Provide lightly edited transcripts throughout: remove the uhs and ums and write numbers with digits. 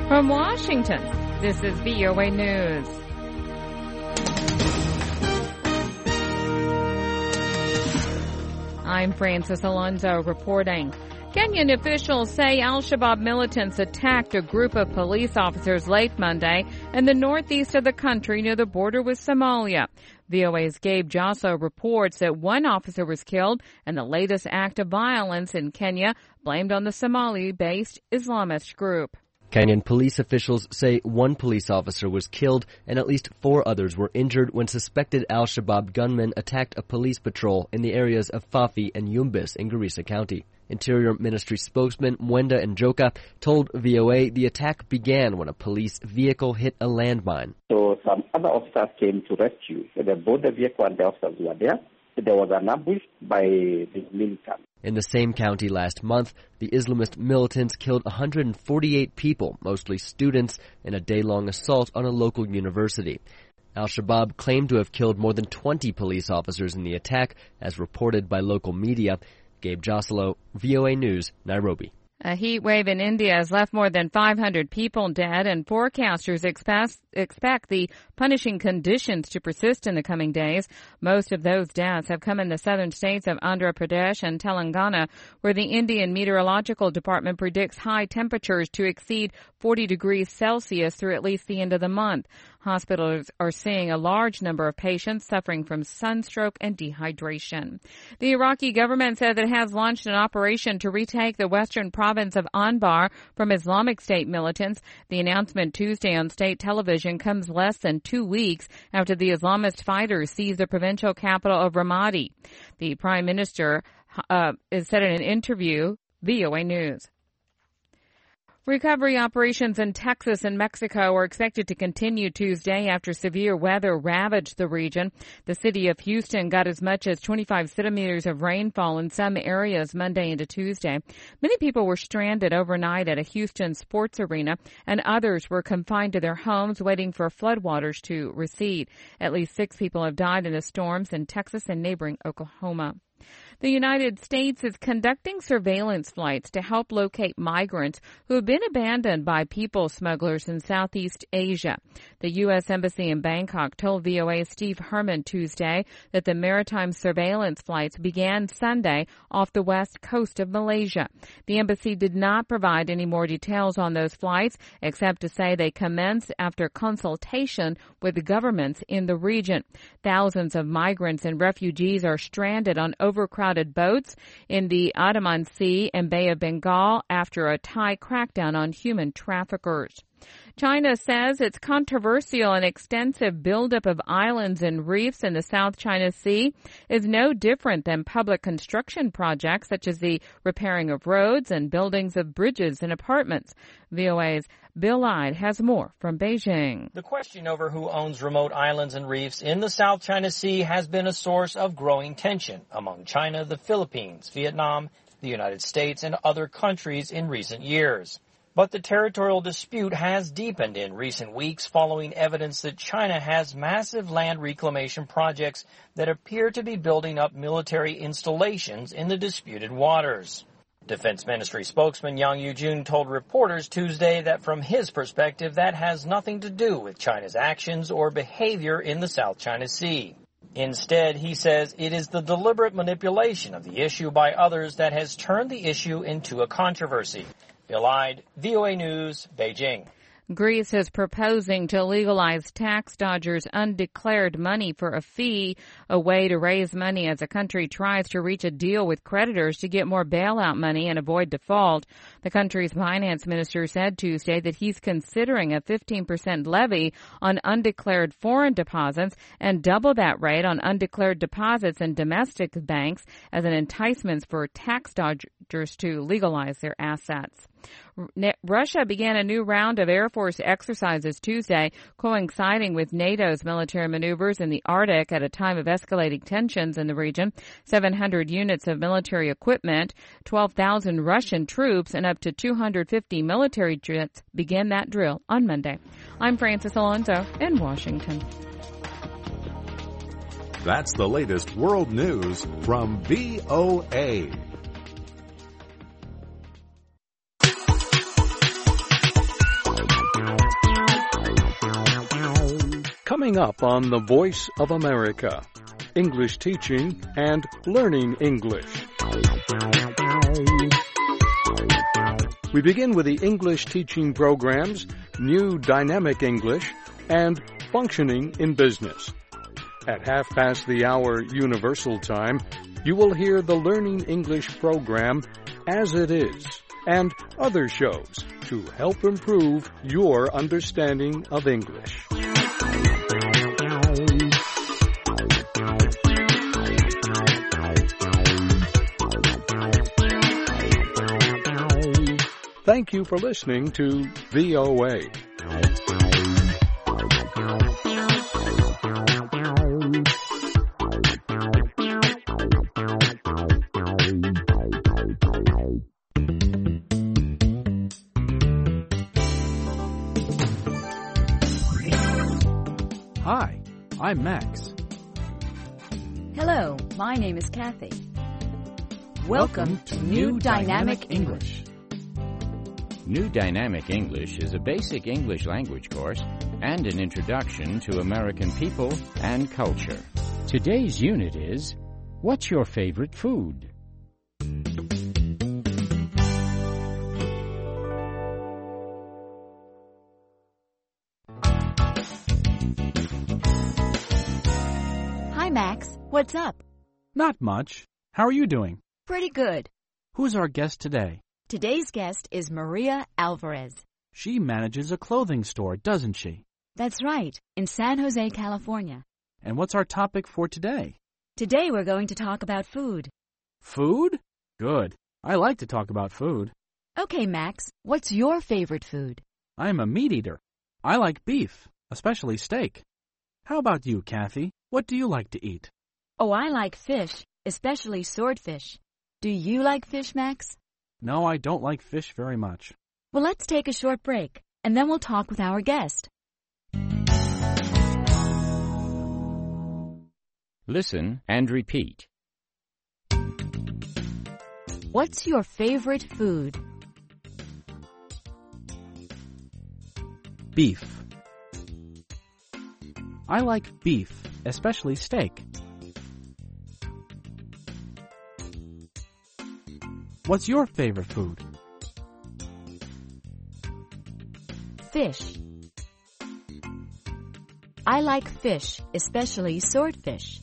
From Washington, this is VOA News. I'm Francis Alonso reporting. Kenyan officials say al-Shabaab militants attacked a group of police officers late Monday in the northeast of the country near the border with Somalia. VOA's Gabe Joslo reports that one officer was killed and the latest act of violence in Kenya blamed on the Somali-based Islamist group. Kenyan police officials say one police officer was killed and at least 4 others were injured when suspected al-Shabaab gunmen attacked a police patrol in the areas of Fafi and Yumbis in Garissa County. Interior Ministry spokesman Mwenda Njoka told VOA the attack began when a police vehicle hit a landmine. So some other officers came to rescue. Both the vehicle and the officers were there. There was an ambush by the militants. In the same county last month, the Islamist militants killed 148 people, mostly students, in a day-long assault on a local university. Al-Shabaab claimed to have killed more than 20 police officers in the attack, as reported by local media. Gabe Joslo, VOA News, Nairobi. A heat wave in India has left more than 500 people dead, and forecasters expect the punishing conditions to persist in the coming days. Most of those deaths have come in the southern states of Andhra Pradesh and Telangana, where the Indian Meteorological Department predicts high temperatures to exceed 40 degrees Celsius through at least the end of the month. Hospitals are seeing a large number of patients suffering from sunstroke and dehydration. The Iraqi government said it has launched an operation to retake the western province of Anbar from Islamic State militants. The announcement Tuesday on state television comes less than 2 weeks after the Islamist fighters seized the provincial capital of Ramadi. The prime minister said in an interview, VOA News. Recovery operations in Texas and Mexico are expected to continue Tuesday after severe weather ravaged the region. The city of Houston got as much as 25 centimeters of rainfall in some areas Monday into Tuesday. Many people were stranded overnight at a Houston sports arena, and others were confined to their homes waiting for floodwaters to recede. At least 6 people have died in the storms in Texas and neighboring Oklahoma. The United States is conducting surveillance flights to help locate migrants who have been abandoned by people smugglers in Southeast Asia. The U.S. Embassy in Bangkok told VOA's Steve Herman Tuesday that the maritime surveillance flights began Sunday off the west coast of Malaysia. The embassy did not provide any more details on those flights, except to say they commenced after consultation with the governments in the region. Thousands of migrants and refugees are stranded on overcrowded boats in the Andaman Sea and Bay of Bengal after a Thai crackdown on human traffickers. China says its controversial and extensive buildup of islands and reefs in the South China Sea is no different than public construction projects such as the repairing of roads and buildings of bridges and apartments. VOA's Bill Ide has more from Beijing. The question over who owns remote islands and reefs in the South China Sea has been a source of growing tension among China, the Philippines, Vietnam, the United States, and other countries in recent years. But the territorial dispute has deepened in recent weeks following evidence that China has massive land reclamation projects that appear to be building up military installations in the disputed waters. Defense Ministry spokesman Yang Yujun told reporters Tuesday that from his perspective, that has nothing to do with China's actions or behavior in the South China Sea. Instead, he says it is the deliberate manipulation of the issue by others that has turned the issue into a controversy. Bill Ide, VOA News, Beijing. Greece is proposing to legalize tax dodgers' undeclared money for a fee, a way to raise money as the country tries to reach a deal with creditors to get more bailout money and avoid default. The country's finance minister said Tuesday that he's considering a 15% levy on undeclared foreign deposits and double that rate on undeclared deposits in domestic banks as an enticement for tax dodgers to legalize their assets. Russia began a new round of Air Force exercises Tuesday, coinciding with NATO's military maneuvers in the Arctic at a time of escalating tensions in the region. 700 units of military equipment, 12,000 Russian troops, and up to 250 military jets began that drill on Monday. I'm Francis Alonso in Washington. That's the latest world news from VOA. Coming up on The Voice of America, English teaching and learning English. We begin with the English teaching programs, New Dynamic English, and Functioning in Business. At 1:30 Universal Time, you will hear the Learning English program, As It Is, and other shows to help improve your understanding of English. Thank you for listening to VOA. Hi, I'm Max. Hello, my name is Kathy. Welcome to New Dynamic English. New Dynamic English is a basic English language course and an introduction to American people and culture. Today's unit is, what's your favorite food? Hi, Max. What's up? Not much. How are you doing? Pretty good. Who's our guest today? Today's guest is Maria Alvarez. She manages a clothing store, doesn't she? That's right, in San Jose, California. And what's our topic for today? Today we're going to talk about food. Food? Good. I like to talk about food. Okay, Max, what's your favorite food? I'm a meat eater. I like beef, especially steak. How about you, Kathy? What do you like to eat? Oh, I like fish, especially swordfish. Do you like fish, Max? No, I don't like fish very much. Well, let's take a short break, and then we'll talk with our guest. Listen and repeat. What's your favorite food? Beef. I like beef, especially steak. What's your favorite food? Fish. I like fish, especially swordfish.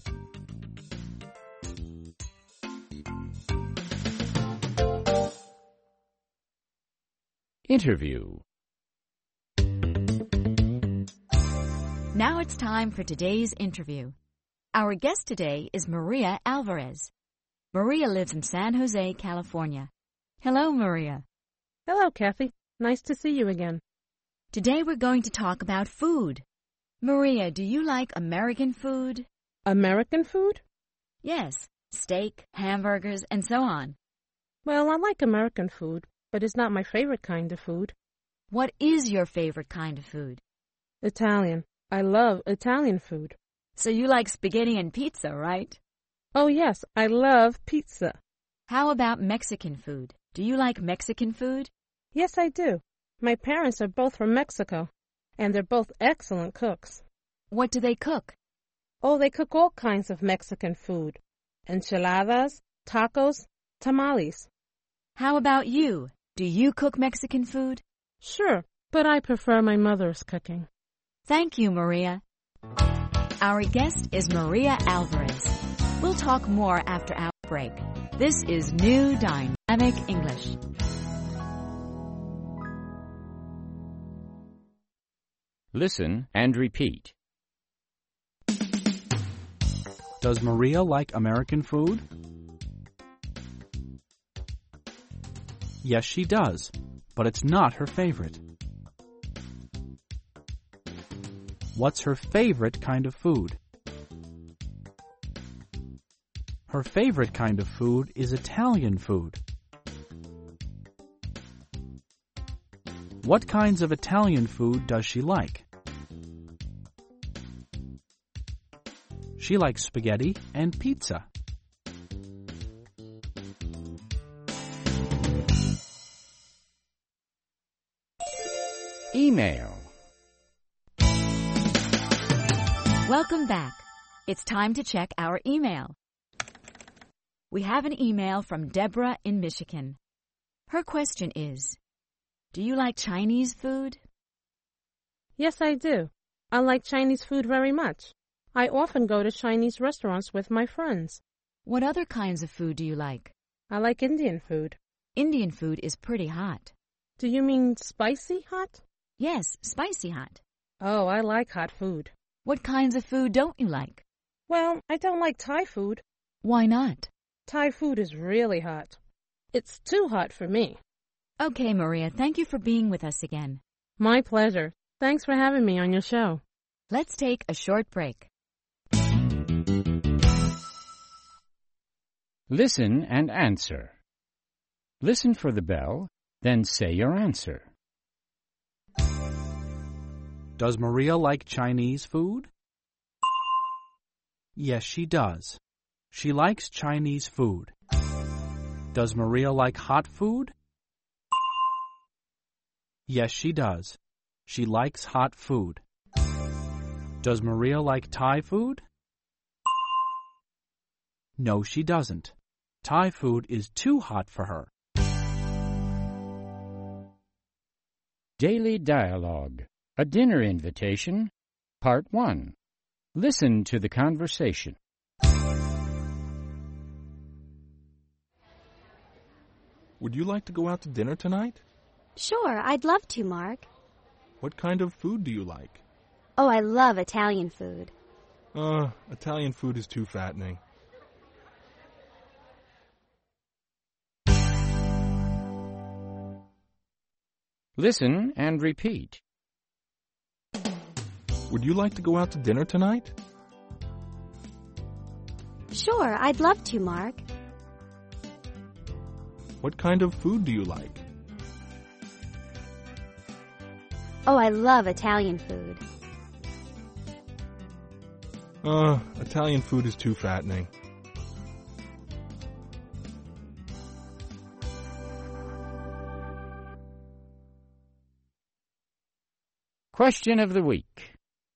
Interview. Now it's time for today's interview. Our guest today is Maria Alvarez. Maria lives in San Jose, California. Hello, Maria. Hello, Kathy. Nice to see you again. Today we're going to talk about food. Maria, do you like American food? American food? Yes, steak, hamburgers, and so on. Well, I like American food, but it's not my favorite kind of food. What is your favorite kind of food? Italian. I love Italian food. So you like spaghetti and pizza, right? Oh, yes, I love pizza. How about Mexican food? Do you like Mexican food? Yes, I do. My parents are both from Mexico, and they're both excellent cooks. What do they cook? Oh, they cook all kinds of Mexican food. Enchiladas, tacos, tamales. How about you? Do you cook Mexican food? Sure, but I prefer my mother's cooking. Thank you, Maria. Our guest is Maria Alvarez. We'll talk more after our break. This is New Dynamic English. Listen and repeat. Does Maria like American food? Yes, she does, but it's not her favorite. What's her favorite kind of food? Her favorite kind of food is Italian food. What kinds of Italian food does she like? She likes spaghetti and pizza. Email. Welcome back. It's time to check our email. We have an email from Deborah in Michigan. Her question is, do you like Chinese food? Yes, I do. I like Chinese food very much. I often go to Chinese restaurants with my friends. What other kinds of food do you like? I like Indian food. Indian food is pretty hot. Do you mean spicy hot? Yes, spicy hot. Oh, I like hot food. What kinds of food don't you like? Well, I don't like Thai food. Why not? Thai food is really hot. It's too hot for me. Okay, Maria, thank you for being with us again. My pleasure. Thanks for having me on your show. Let's take a short break. Listen and answer. Listen for the bell, then say your answer. Does Maria like Chinese food? Yes, she does. She likes Chinese food. Does Maria like hot food? Yes, she does. She likes hot food. Does Maria like Thai food? No, she doesn't. Thai food is too hot for her. Daily Dialogue, a dinner invitation, Part 1. Listen to the conversation. Would you like to go out to dinner tonight? Sure, I'd love to, Mark. What kind of food do you like? Oh, I love Italian food. Italian food is too fattening. Listen and repeat. Would you like to go out to dinner tonight? Sure, I'd love to, Mark. What kind of food do you like? Oh, I love Italian food. Italian food is too fattening. Question of the week.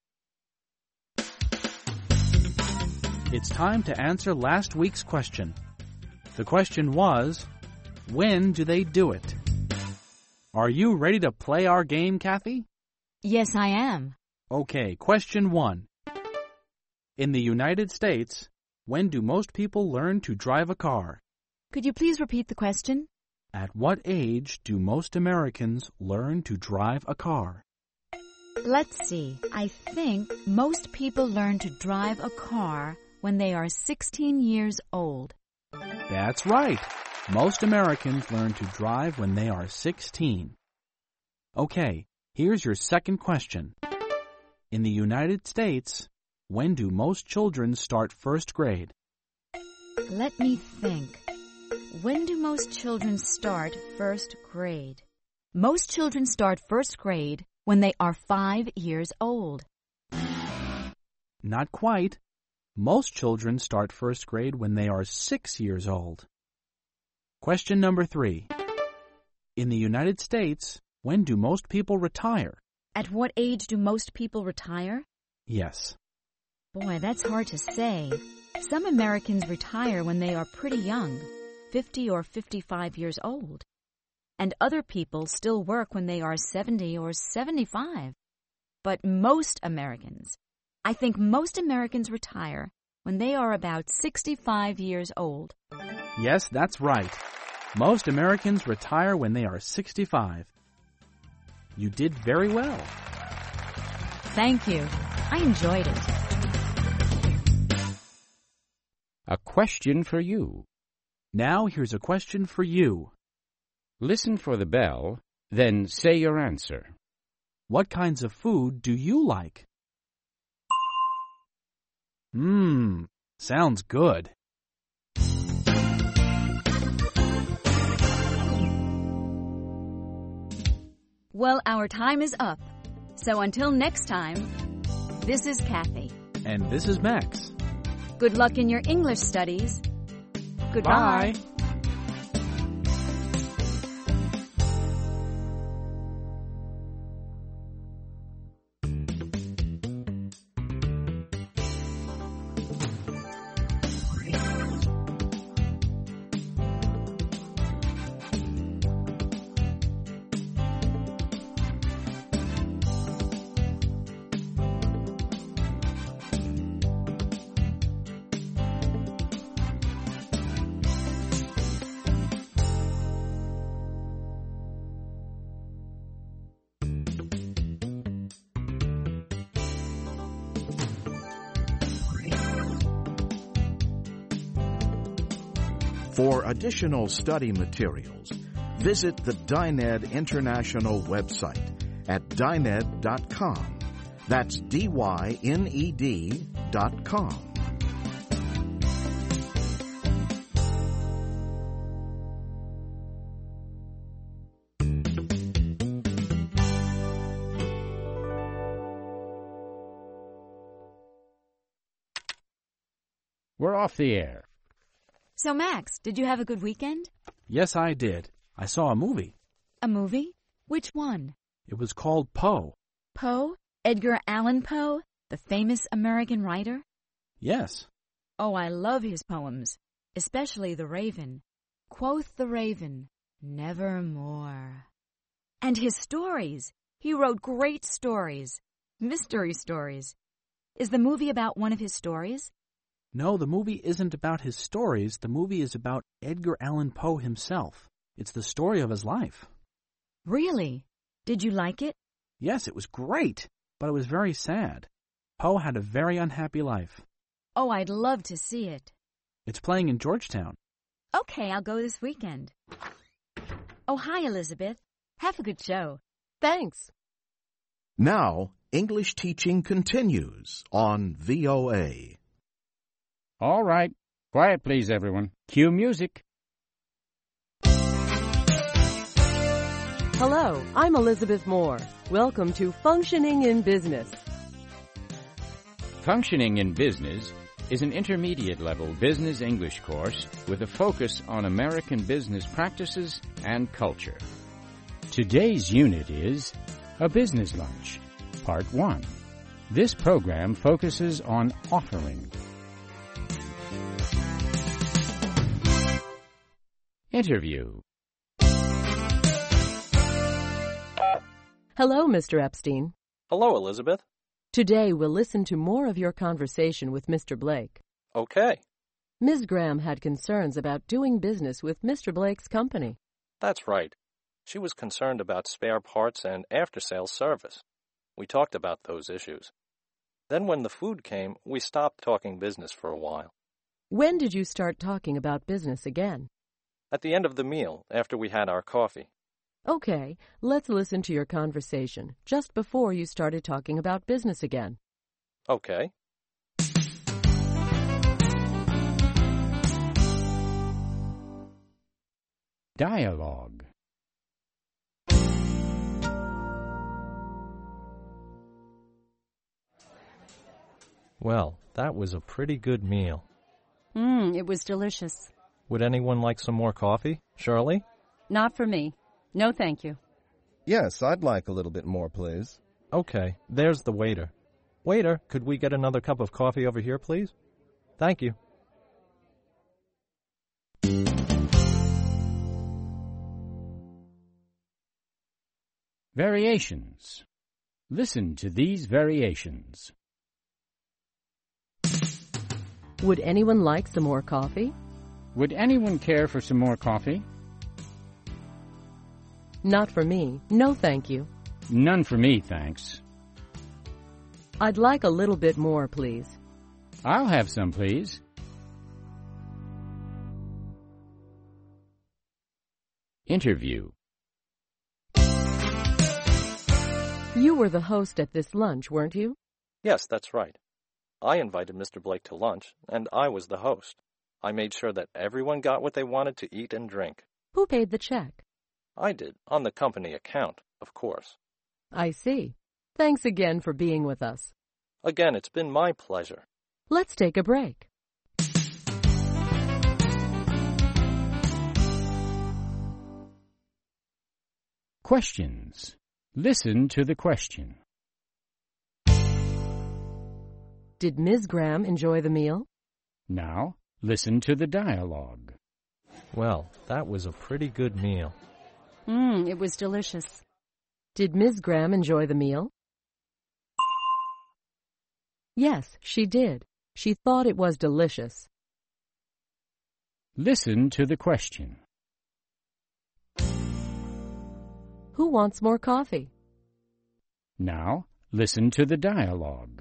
It's time to answer last week's question. The question was, when do they do it? Are you ready to play our game, Kathy? Yes, I am. Okay, question 1. In the United States, when do most people learn to drive a car? Could you please repeat the question? At what age do most Americans learn to drive a car? Let's see. I think most people learn to drive a car when they are 16 years old. That's right. Most Americans learn to drive when they are 16. Okay, here's your second question. In the United States, when do most children start first grade? Let me think. When do most children start first grade? Most children start first grade when they are 5 years old. Not quite. Most children start first grade when they are 6 years old. Question number 3. In the United States, when do most people retire? At what age do most people retire? Yes. Boy, that's hard to say. Some Americans retire when they are pretty young, 50 or 55 years old. And other people still work when they are 70 or 75. But most Americans, I think most Americans retire when they are about 65 years old. Yes, that's right. Most Americans retire when they are 65. You did very well. Thank you. I enjoyed it. A question for you. Now here's a question for you. Listen for the bell, then say your answer. What kinds of food do you like? Sounds good. Well, our time is up. So until next time, this is Kathy. And this is Max. Good luck in your English studies. Goodbye. Bye. For additional study materials, visit the Dined International website at dined.com. That's DYNED.com. We're off the air. So, Max, did you have a good weekend? Yes, I did. I saw a movie. A movie? Which one? It was called Poe. Poe? Edgar Allan Poe? The famous American writer? Yes. Oh, I love his poems, especially The Raven. Quoth the Raven, nevermore. And his stories. He wrote great stories. Mystery stories. Is the movie about one of his stories? No, the movie isn't about his stories. The movie is about Edgar Allan Poe himself. It's the story of his life. Really? Did you like it? Yes, it was great, but it was very sad. Poe had a very unhappy life. Oh, I'd love to see it. It's playing in Georgetown. Okay, I'll go this weekend. Oh, hi, Elizabeth. Have a good show. Thanks. Now, English teaching continues on VOA. All right. Quiet, please, everyone. Cue music. Hello, I'm Elizabeth Moore. Welcome to Functioning in Business. Functioning in Business is an intermediate-level business English course with a focus on American business practices and culture. Today's unit is A Business Lunch, Part 1. This program focuses on offering. Interview. Hello, Mr. Epstein. Hello, Elizabeth. Today we'll listen to more of your conversation with Mr. Blake. Okay. Ms. Graham had concerns about doing business with Mr. Blake's company. That's right. She was concerned about spare parts and after-sales service. We talked about those issues. Then when the food came, we stopped talking business for a while. When did you start talking about business again? At the end of the meal, after we had our coffee. Okay, let's listen to your conversation just before you started talking about business again. Okay. Dialogue. Well, that was a pretty good meal. It was delicious. Would anyone like some more coffee? Shirley? Not for me. No, thank you. Yes, I'd like a little bit more, please. Okay, there's the waiter. Waiter, could we get another cup of coffee over here, please? Thank you. Variations. Listen to these variations. Would anyone like some more coffee? Would anyone care for some more coffee? Not for me. No, thank you. None for me, thanks. I'd like a little bit more, please. I'll have some, please. Interview. You were the host at this lunch, weren't you? Yes, that's right. I invited Mr. Blake to lunch, and I was the host. I made sure that everyone got what they wanted to eat and drink. Who paid the check? I did, on the company account, of course. I see. Thanks again for being with us. Again, it's been my pleasure. Let's take a break. Questions. Listen to the question. Did Ms. Graham enjoy the meal? Now, listen to the dialogue. Well, that was a pretty good meal. It was delicious. Did Ms. Graham enjoy the meal? Yes, she did. She thought it was delicious. Listen to the question. Who wants more coffee? Now, listen to the dialogue.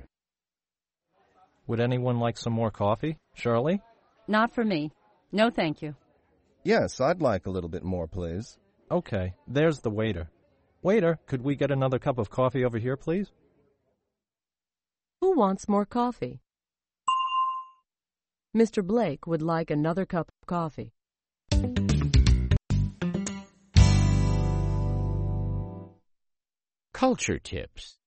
Would anyone like some more coffee? Shirley? Not for me. No, thank you. Yes, I'd like a little bit more, please. Okay, there's the waiter. Waiter, could we get another cup of coffee over here, please? Who wants more coffee? Mr. Blake would like another cup of coffee. Culture Tips.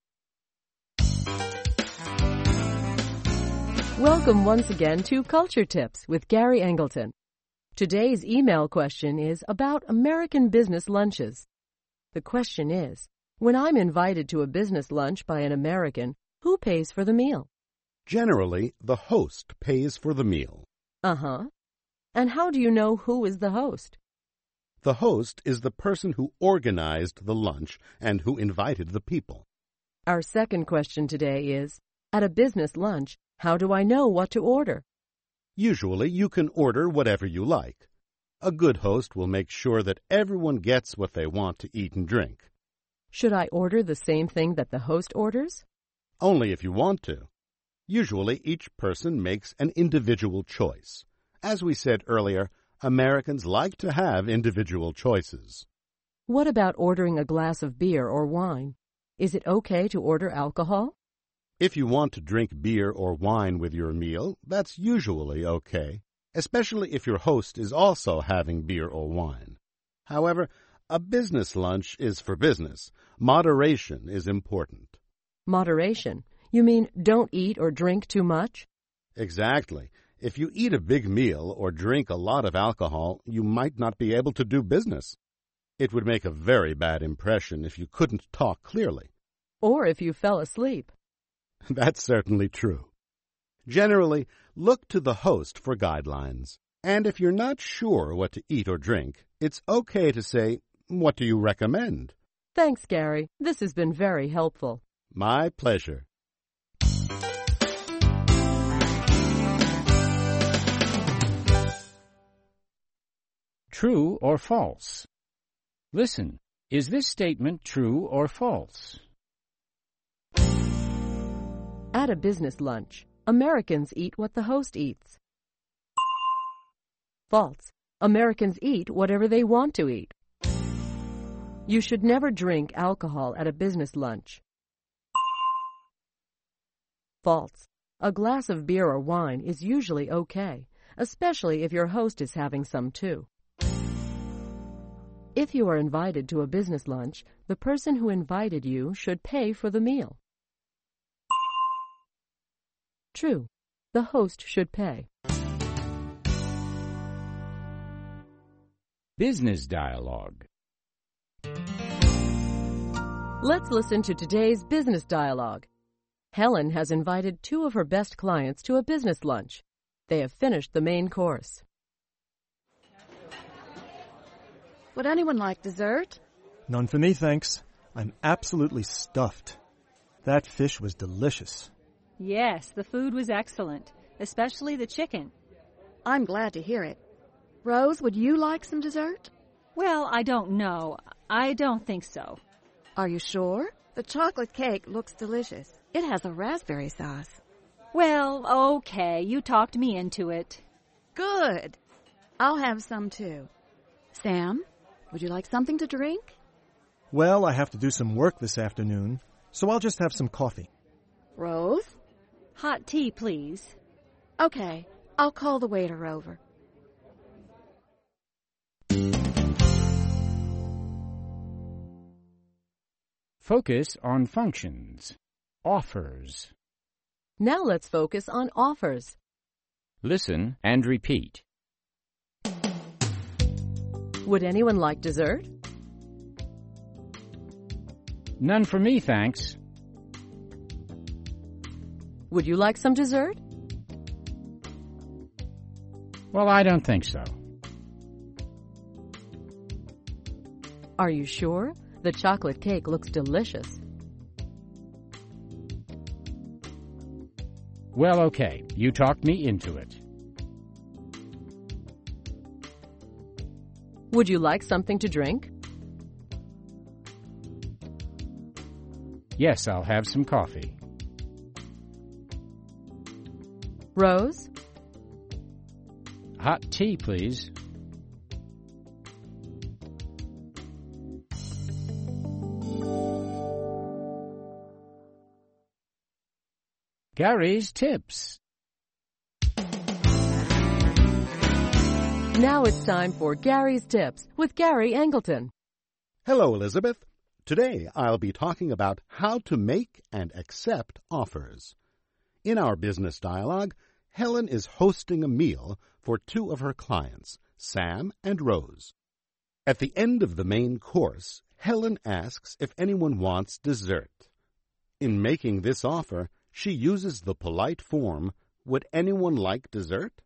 Welcome once again to Culture Tips with Gary Angleton. Today's email question is about American business lunches. The question is, when I'm invited to a business lunch by an American, who pays for the meal? Generally, the host pays for the meal. Uh-huh. And how do you know who is the host? The host is the person who organized the lunch and who invited the people. Our second question today is, at a business lunch, how do I know what to order? Usually, you can order whatever you like. A good host will make sure that everyone gets what they want to eat and drink. Should I order the same thing that the host orders? Only if you want to. Usually, each person makes an individual choice. As we said earlier, Americans like to have individual choices. What about ordering a glass of beer or wine? Is it okay to order alcohol? If you want to drink beer or wine with your meal, that's usually okay, especially if your host is also having beer or wine. However, a business lunch is for business. Moderation is important. Moderation? You mean don't eat or drink too much? Exactly. If you eat a big meal or drink a lot of alcohol, you might not be able to do business. It would make a very bad impression if you couldn't talk clearly. Or if you fell asleep. That's certainly true. Generally, look to the host for guidelines. And if you're not sure what to eat or drink, it's okay to say, "What do you recommend?" Thanks, Gary. This has been very helpful. My pleasure. True or false? Listen, is this statement true or false? At a business lunch, Americans eat what the host eats. False. Americans eat whatever they want to eat. You should never drink alcohol at a business lunch. False. A glass of beer or wine is usually okay, especially if your host is having some too. If you are invited to a business lunch, the person who invited you should pay for the meal. True. The host should pay. Business dialogue. Let's listen to today's business dialogue. Helen has invited two of her best clients to a business lunch. They have finished the main course. Would anyone like dessert? None for me, thanks. I'm absolutely stuffed. That fish was delicious. Yes, the food was excellent, especially the chicken. I'm glad to hear it. Rose, would you like some dessert? Well, I don't know. I don't think so. Are you sure? The chocolate cake looks delicious. It has a raspberry sauce. Well, okay, you talked me into it. Good. I'll have some too. Sam, would you like something to drink? Well, I have to do some work this afternoon, so I'll just have some coffee. Rose? Hot tea, please. Okay, I'll call the waiter over. Focus on functions. Offers. Now let's focus on offers. Listen and repeat. Would anyone like dessert? None for me, thanks. Would you like some dessert? Well, I don't think so. Are you sure? The chocolate cake looks delicious. Well, okay. You talked me into it. Would you like something to drink? Yes, I'll have some coffee. Rose? Hot tea, please. Gary's Tips. Now it's time for Gary's Tips with Gary Angleton. Hello, Elizabeth. Today I'll be talking about how to make and accept offers. In our business dialogue, Helen is hosting a meal for two of her clients, Sam and Rose. At the end of the main course, Helen asks if anyone wants dessert. In making this offer, she uses the polite form, "Would anyone like dessert?"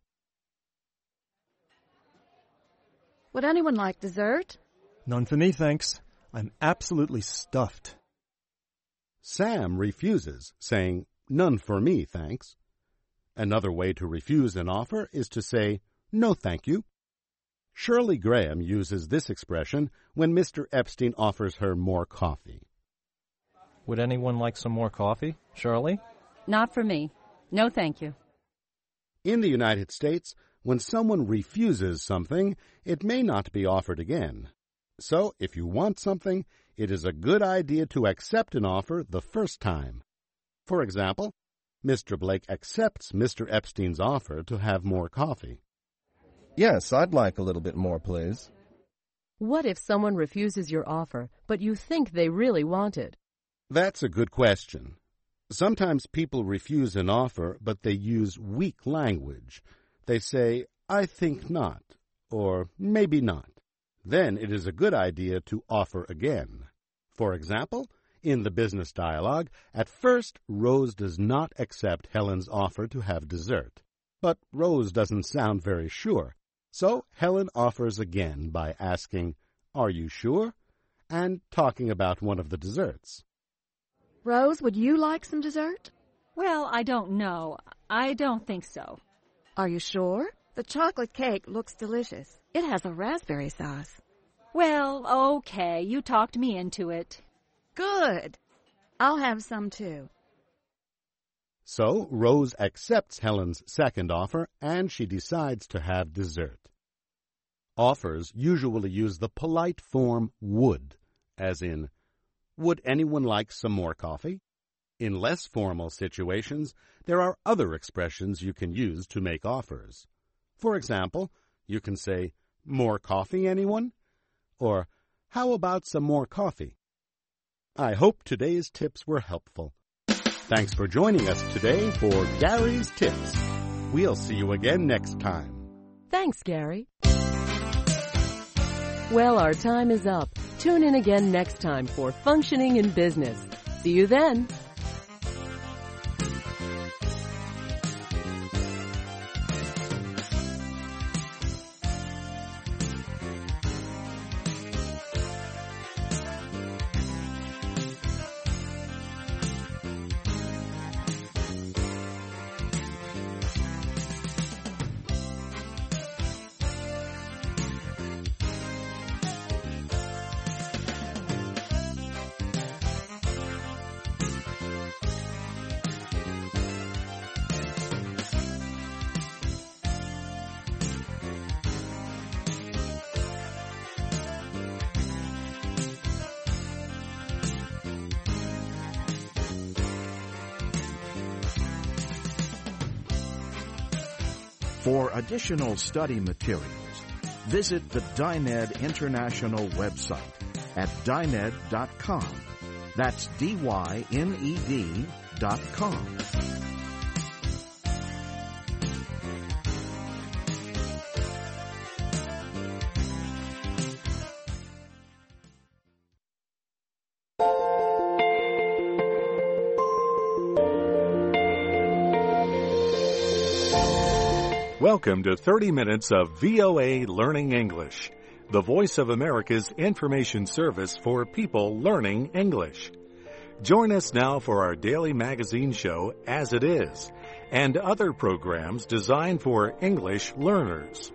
Would anyone like dessert? None for me, thanks. I'm absolutely stuffed. Sam refuses, saying, "None for me, thanks." Another way to refuse an offer is to say, "No, thank you." Shirley Graham uses this expression when Mr. Epstein offers her more coffee. Would anyone like some more coffee, Shirley? Not for me. No, thank you. In the United States, when someone refuses something, it may not be offered again. So, if you want something, it is a good idea to accept an offer the first time. For example, Mr. Blake accepts Mr. Epstein's offer to have more coffee. Yes, I'd like a little bit more, please. What if someone refuses your offer, but you think they really want it? That's a good question. Sometimes people refuse an offer, but they use weak language. They say, "I think not," or "maybe not." Then it is a good idea to offer again. For example, in the business dialogue, at first Rose does not accept Helen's offer to have dessert. But Rose doesn't sound very sure. So Helen offers again by asking, "Are you sure?" and talking about one of the desserts. Rose, would you like some dessert? Well, I don't know. I don't think so. Are you sure? The chocolate cake looks delicious. It has a raspberry sauce. Well, okay, you talked me into it. Good. I'll have some too. So Rose accepts Helen's second offer, and she decides to have dessert. Offers usually use the polite form would, as in, "Would anyone like some more coffee?" In less formal situations, there are other expressions you can use to make offers. For example, you can say, "More coffee, anyone?" Or, "How about some more coffee?" I hope today's tips were helpful. Thanks for joining us today for Gary's Tips. We'll see you again next time. Thanks, Gary. Well, our time is up. Tune in again next time for Functioning in Business. See you then. For additional study materials, visit the Dyned International website at dyned.com. That's DYNED.com. Welcome to 30 Minutes of VOA Learning English, the Voice of America's information service for people learning English. Join us now for our daily magazine show, As It Is, and other programs designed for English learners.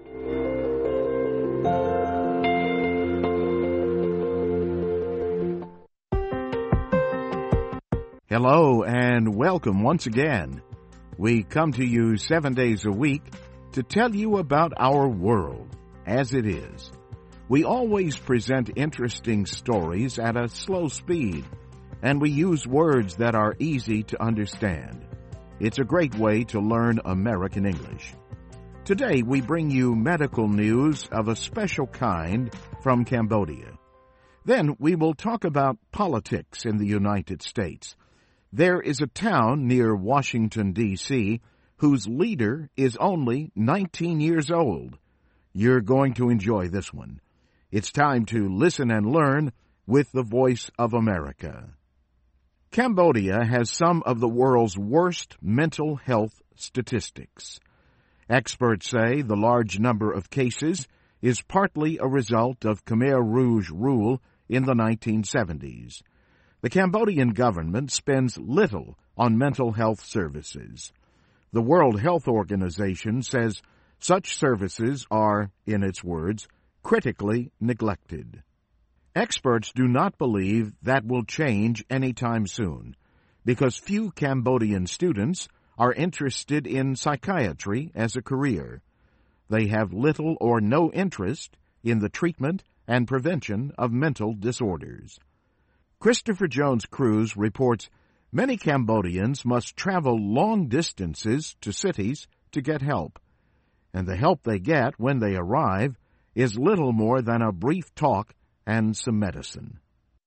Hello and welcome once again. We come to you 7 days a week to tell you about our world as it is. We always present interesting stories at a slow speed, and we use words that are easy to understand. It's a great way to learn American English. Today we bring you medical news of a special kind from Cambodia. Then we will talk about politics in the United States. There is a town near Washington, D.C., whose leader is only 19 years old. You're going to enjoy this one. It's time to listen and learn with the Voice of America. Cambodia has some of the world's worst mental health statistics. Experts say the large number of cases is partly a result of Khmer Rouge rule in the 1970s. The Cambodian government spends little on mental health services. The World Health Organization says such services are, in its words, critically neglected. Experts do not believe that will change anytime soon, because few Cambodian students are interested in psychiatry as a career. They have little or no interest in the treatment and prevention of mental disorders. Christopher Jones Cruz reports many Cambodians must travel long distances to cities to get help, and the help they get when they arrive is little more than a brief talk and some medicine.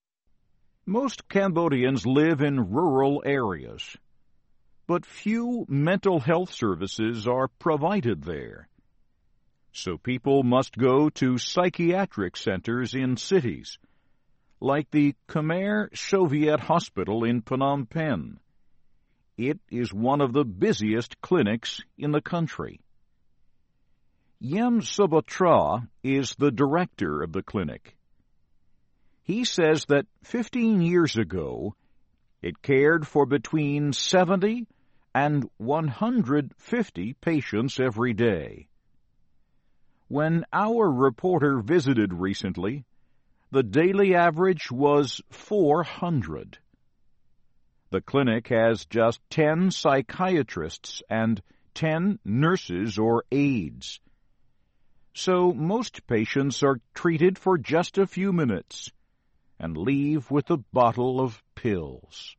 Most Cambodians live in rural areas, but few mental health services are provided there. So people must go to psychiatric centers in cities, like the Khmer Soviet Hospital in Phnom Penh. It is one of the busiest clinics in the country. Yem Subotra is the director of the clinic. He says that 15 years ago, it cared for between 70 and 150 patients every day. When our reporter visited recently, the daily average was 400. The clinic has just 10 psychiatrists and 10 nurses or aides. So most patients are treated for just a few minutes and leave with a bottle of pills.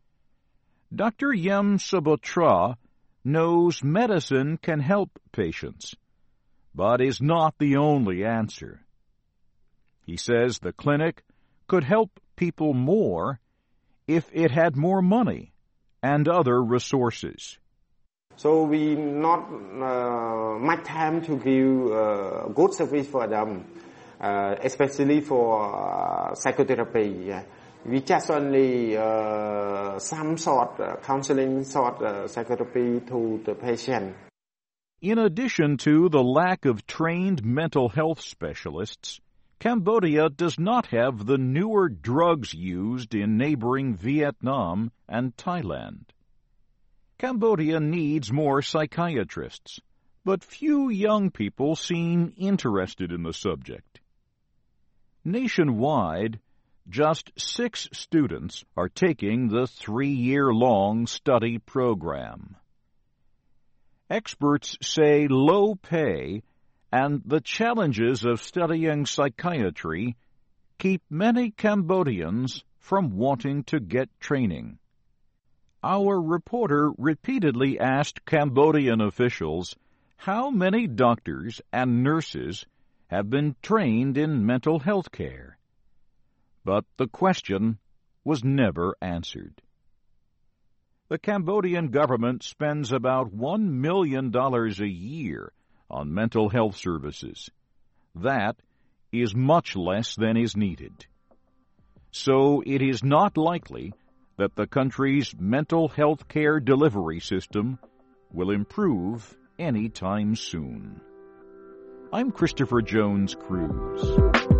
Dr. Yem Subotra knows medicine can help patients, but is not the only answer. He says the clinic could help people more if it had more money and other resources. So we not much time to give good service for them, especially for psychotherapy. We just only some sort counseling sort psychotherapy to the patient. In addition to the lack of trained mental health specialists, Cambodia does not have the newer drugs used in neighboring Vietnam and Thailand. Cambodia needs more psychiatrists, but few young people seem interested in the subject. Nationwide, just 6 students are taking the 3-year-long study program. Experts say low pay and the challenges of studying psychiatry keep many Cambodians from wanting to get training. Our reporter repeatedly asked Cambodian officials how many doctors and nurses have been trained in mental health care. But the question was never answered. The Cambodian government spends about $1 million a year on mental health services. That is much less than is needed. So it is not likely that the country's mental health care delivery system will improve anytime soon. I'm Christopher Jones Cruz.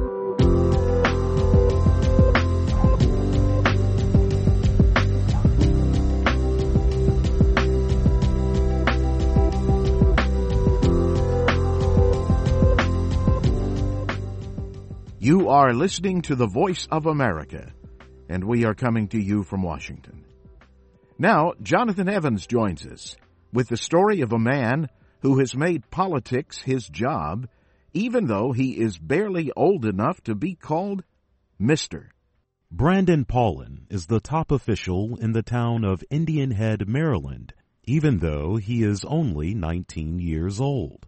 You are listening to the Voice of America, and we are coming to you from Washington. Now, Jonathan Evans joins us with the story of a man who has made politics his job, even though he is barely old enough to be called Mr. Brandon Paulin is the top official in the town of Indian Head, Maryland. even though he is only 19 years old.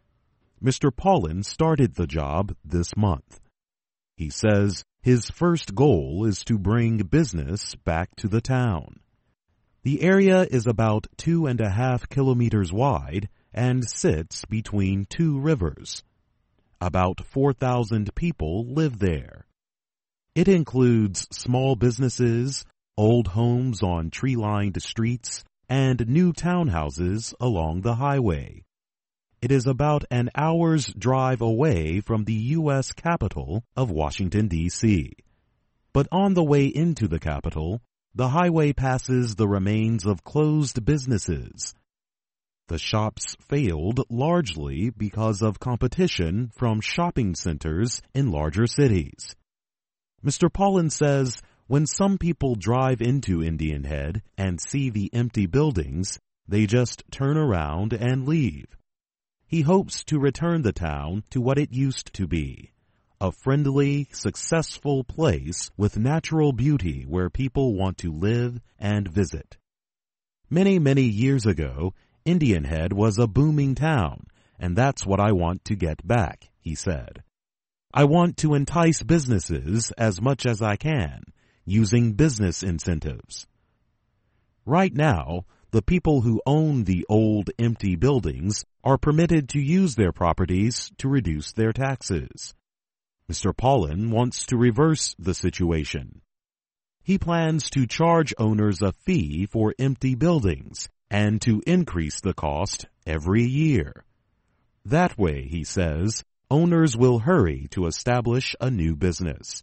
Mr. Paulin started the job this month. He says his first goal is to bring business back to the town. The area is about 2.5 kilometers wide and sits between two rivers. About 4,000 people live there. It includes small businesses, old homes on tree-lined streets, and new townhouses along the highway. It is about an hour's drive away from the U.S. capital of Washington, D.C. But on the way into the capital, the highway passes the remains of closed businesses. The shops failed largely because of competition from shopping centers in larger cities. Mr. Paulin says when some people drive into Indian Head and see the empty buildings, they just turn around and leave. He hopes to return the town to what it used to be, a friendly, successful place with natural beauty where people want to live and visit. Many, many years ago, Indian Head was a booming town, and that's what I want to get back, he said. I want to entice businesses as much as I can, using business incentives. Right now, the people who own the old empty buildings are permitted to use their properties to reduce their taxes. Mr. Paulin wants to reverse the situation. He plans to charge owners a fee for empty buildings and to increase the cost every year. That way, he says, owners will hurry to establish a new business.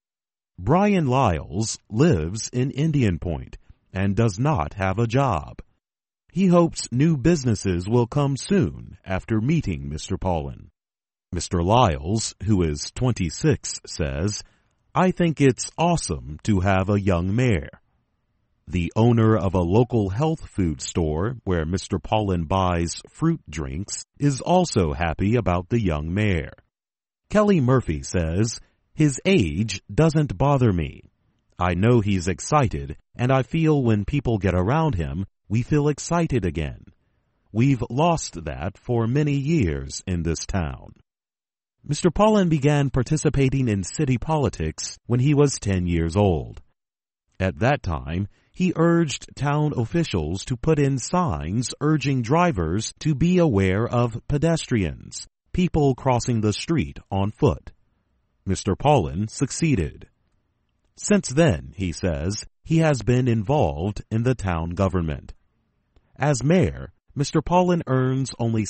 Brian Lyles lives in Indian Point and does not have a job. He hopes new businesses will come soon after meeting Mr. Paulin. Mr. Lyles, who is 26, says, I think it's awesome to have a young mayor. The owner of a local health food store where Mr. Paulin buys fruit drinks is also happy about the young mayor. Kelly Murphy says, his age doesn't bother me. I know he's excited, and I feel when people get around him, we feel excited again. We've lost that for many years in this town. Mr. Paulin began participating in city politics when he was 10 years old. At that time, he urged town officials to put in signs urging drivers to be aware of pedestrians, people crossing the street on foot. Mr. Paulin succeeded. Since then, he says, he has been involved in the town government. As mayor, Mr. Paulin earns only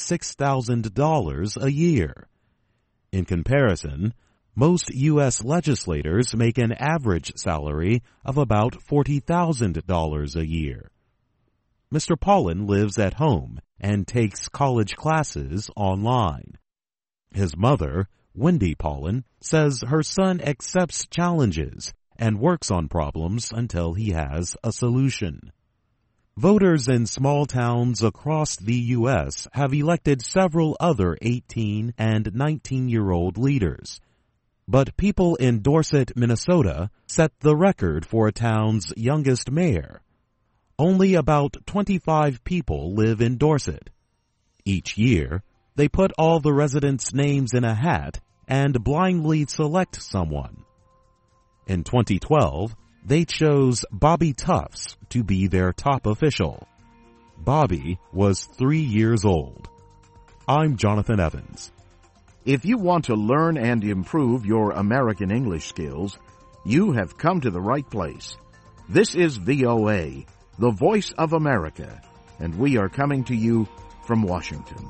$6,000 a year. In comparison, most U.S. legislators make an average salary of about $40,000 a year. Mr. Paulin lives at home and takes college classes online. His mother, Wendy Paulin, says her son accepts challenges and works on problems until he has a solution. Voters in small towns across the U.S. have elected several other 18 and 19-year-old leaders. But people in Dorset, Minnesota, set the record for a town's youngest mayor. Only about 25 people live in Dorset. Each year, they put all the residents' names in a hat and blindly select someone. In 2012, they chose Bobby Tufts to be their top official. Bobby was 3 years old. I'm Jonathan Evans. If you want to learn and improve your American English skills, you have come to the right place. This is VOA, the voice of America, and we are coming to you from Washington.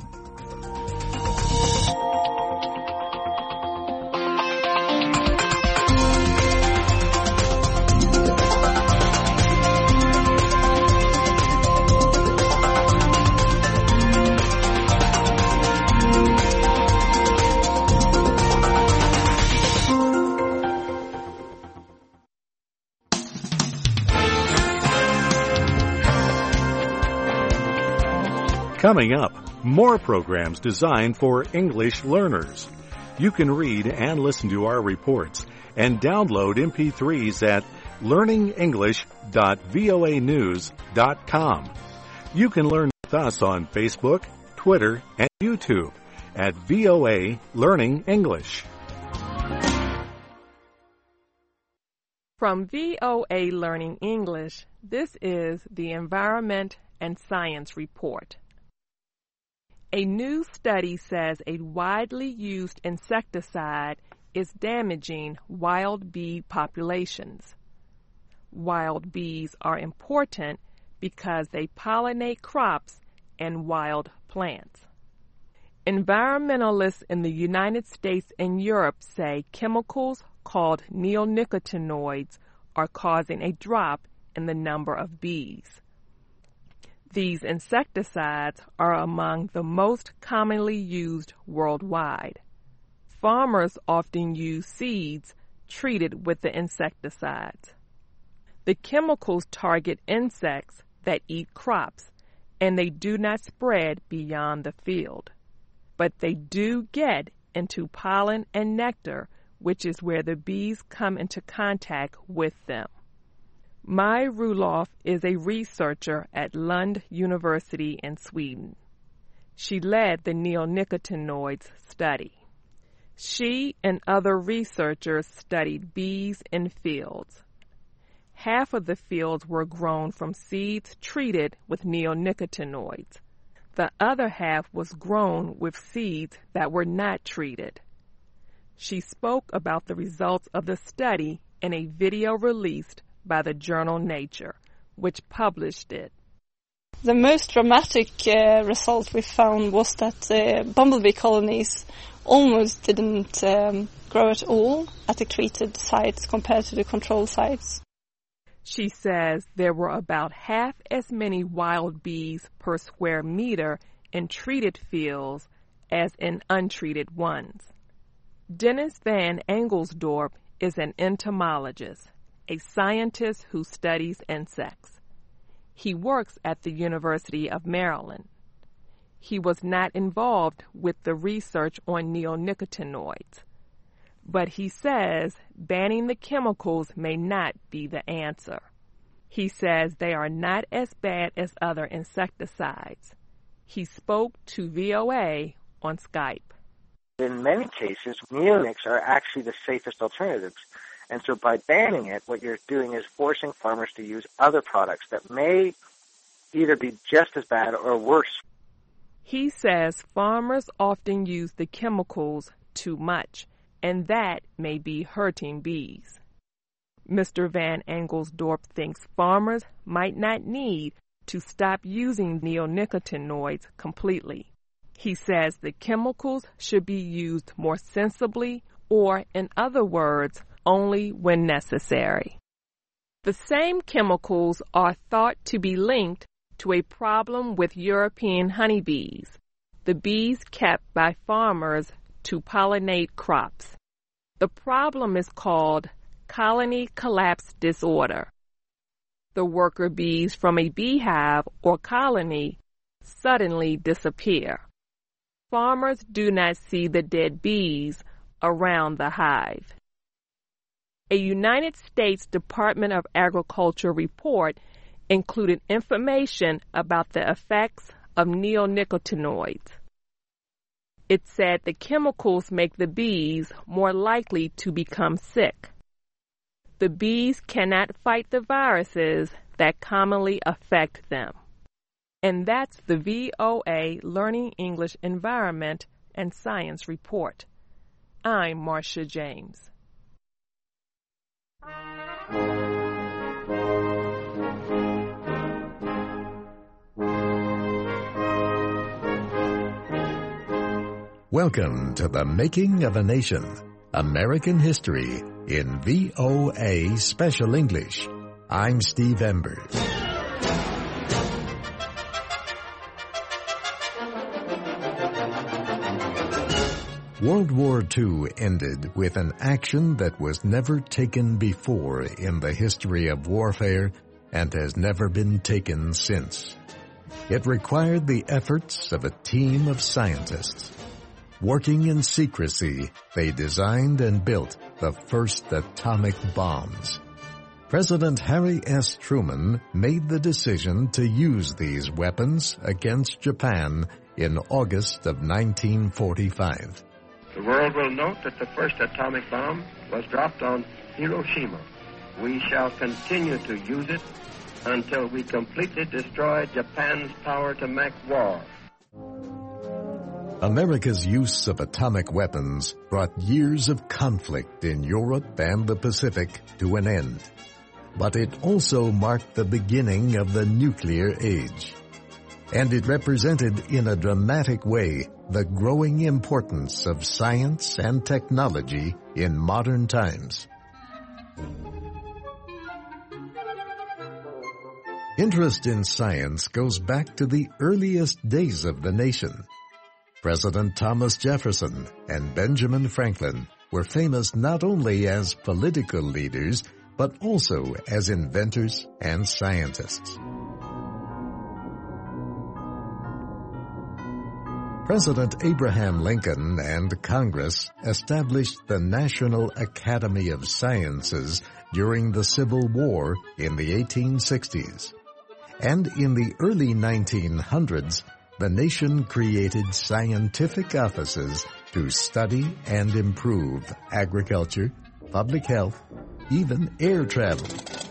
Coming up, more programs designed for English learners. You can read and listen to our reports and download MP3s at learningenglish.voanews.com. You can learn with us on Facebook, Twitter, and YouTube at VOA Learning English. From VOA Learning English, this is the Environment and Science Report. A new study says a widely used insecticide is damaging wild bee populations. Wild bees are important because they pollinate crops and wild plants. Environmentalists in the United States and Europe say chemicals called neonicotinoids are causing a drop in the number of bees. These insecticides are among the most commonly used worldwide. Farmers often use seeds treated with the insecticides. The chemicals target insects that eat crops, and they do not spread beyond the field. But they do get into pollen and nectar, which is where the bees come into contact with them. Maj Rulof is a researcher at Lund University in Sweden. She led the neonicotinoids study. She and other researchers studied bees in fields. Half of the fields were grown from seeds treated with neonicotinoids. The other half was grown with seeds that were not treated. She spoke about the results of the study in a video released by the journal Nature, which published it. The most dramatic result we found was that bumblebee colonies almost didn't grow at all at the treated sites compared to the control sites. She says there were about half as many wild bees per square meter in treated fields as in untreated ones. Dennis Van Engelsdorp is an entomologist, a scientist who studies insects. He works at the University of Maryland. He was not involved with the research on neonicotinoids, but he says banning the chemicals may not be the answer. He says they are not as bad as other insecticides. He spoke to VOA on Skype. In many cases, neonics are actually the safest alternatives. And so by banning it, what you're doing is forcing farmers to use other products that may either be just as bad or worse. He says farmers often use the chemicals too much, and that may be hurting bees. Mr. Van Engelsdorp thinks farmers might not need to stop using neonicotinoids completely. He says the chemicals should be used more sensibly, or, in other words, only when necessary. The same chemicals are thought to be linked to a problem with European honeybees, the bees kept by farmers to pollinate crops. The problem is called colony collapse disorder. The worker bees from a beehive or colony suddenly disappear. Farmers do not see the dead bees around the hive. A United States Department of Agriculture report included information about the effects of neonicotinoids. It said the chemicals make the bees more likely to become sick. The bees cannot fight the viruses that commonly affect them. And that's the VOA Learning English Environment and Science Report. I'm Marcia James. Welcome to The Making of a Nation, American History in VOA Special English. I'm Steve Embers. World War II ended with an action that was never taken before in the history of warfare and has never been taken since. It required the efforts of a team of scientists. Working in secrecy, they designed and built the first atomic bombs. President Harry S. Truman made the decision to use these weapons against Japan in August of 1945. The world will note that the first atomic bomb was dropped on Hiroshima. We shall continue to use it until we completely destroy Japan's power to make war. America's use of atomic weapons brought years of conflict in Europe and the Pacific to an end. But it also marked the beginning of the nuclear age. And it represented in a dramatic way the growing importance of science and technology in modern times. Interest in science goes back to the earliest days of the nation. President Thomas Jefferson and Benjamin Franklin were famous not only as political leaders, but also as inventors and scientists. President Abraham Lincoln and Congress established the National Academy of Sciences during the Civil War in the 1860s. And in the early 1900s, the nation created scientific offices to study and improve agriculture, public health, even air travel.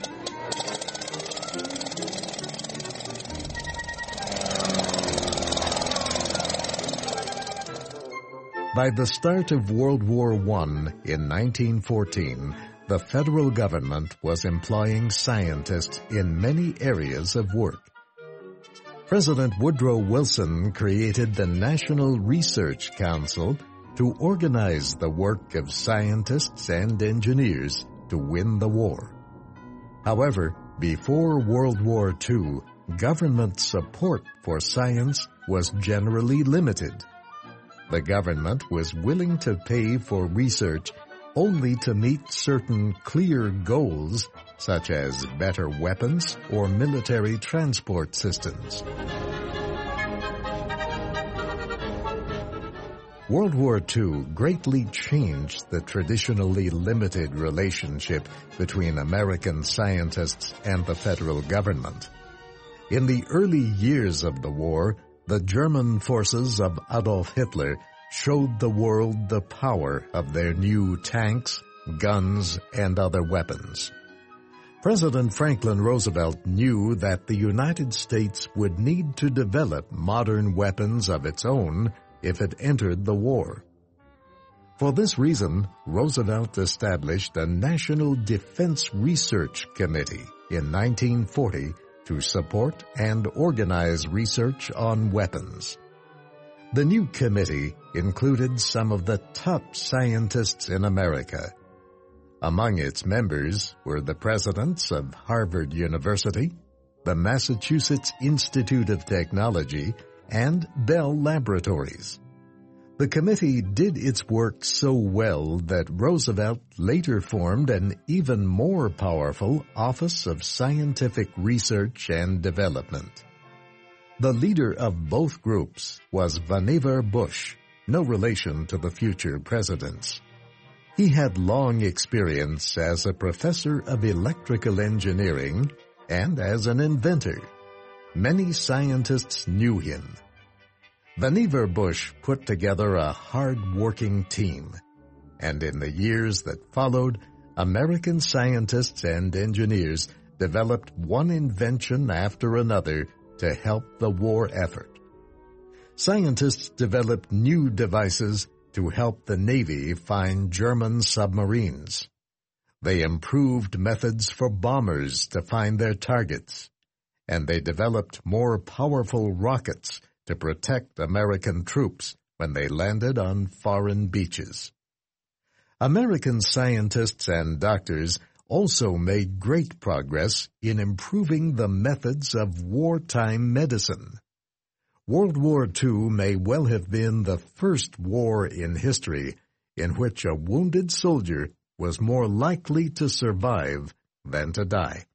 By the start of World War I in 1914, the federal government was employing scientists in many areas of work. President Woodrow Wilson created the National Research Council to organize the work of scientists and engineers to win the war. However, before World War II, government support for science was generally limited. The government was willing to pay for research only to meet certain clear goals, such as better weapons or military transport systems. World War II greatly changed the traditionally limited relationship between American scientists and the federal government. In the early years of the war, the German forces of Adolf Hitler showed the world the power of their new tanks, guns, and other weapons. President Franklin Roosevelt knew that the United States would need to develop modern weapons of its own if it entered the war. For this reason, Roosevelt established a National Defense Research Committee in 1940 to support and organize research on weapons. The new committee included some of the top scientists in America. Among its members were the presidents of Harvard University, the Massachusetts Institute of Technology, and Bell Laboratories. The committee did its work so well that Roosevelt later formed an even more powerful Office of Scientific Research and Development. The leader of both groups was Vannevar Bush, no relation to the future presidents. He had long experience as a professor of electrical engineering and as an inventor. Many scientists knew him. Vannevar Bush put together a hard-working team, and in the years that followed, American scientists and engineers developed one invention after another to help the war effort. Scientists developed new devices to help the Navy find German submarines. They improved methods for bombers to find their targets, and they developed more powerful rockets to protect American troops when they landed on foreign beaches. American scientists and doctors also made great progress in improving the methods of wartime medicine. World War II may well have been the first war in history in which a wounded soldier was more likely to survive than to die.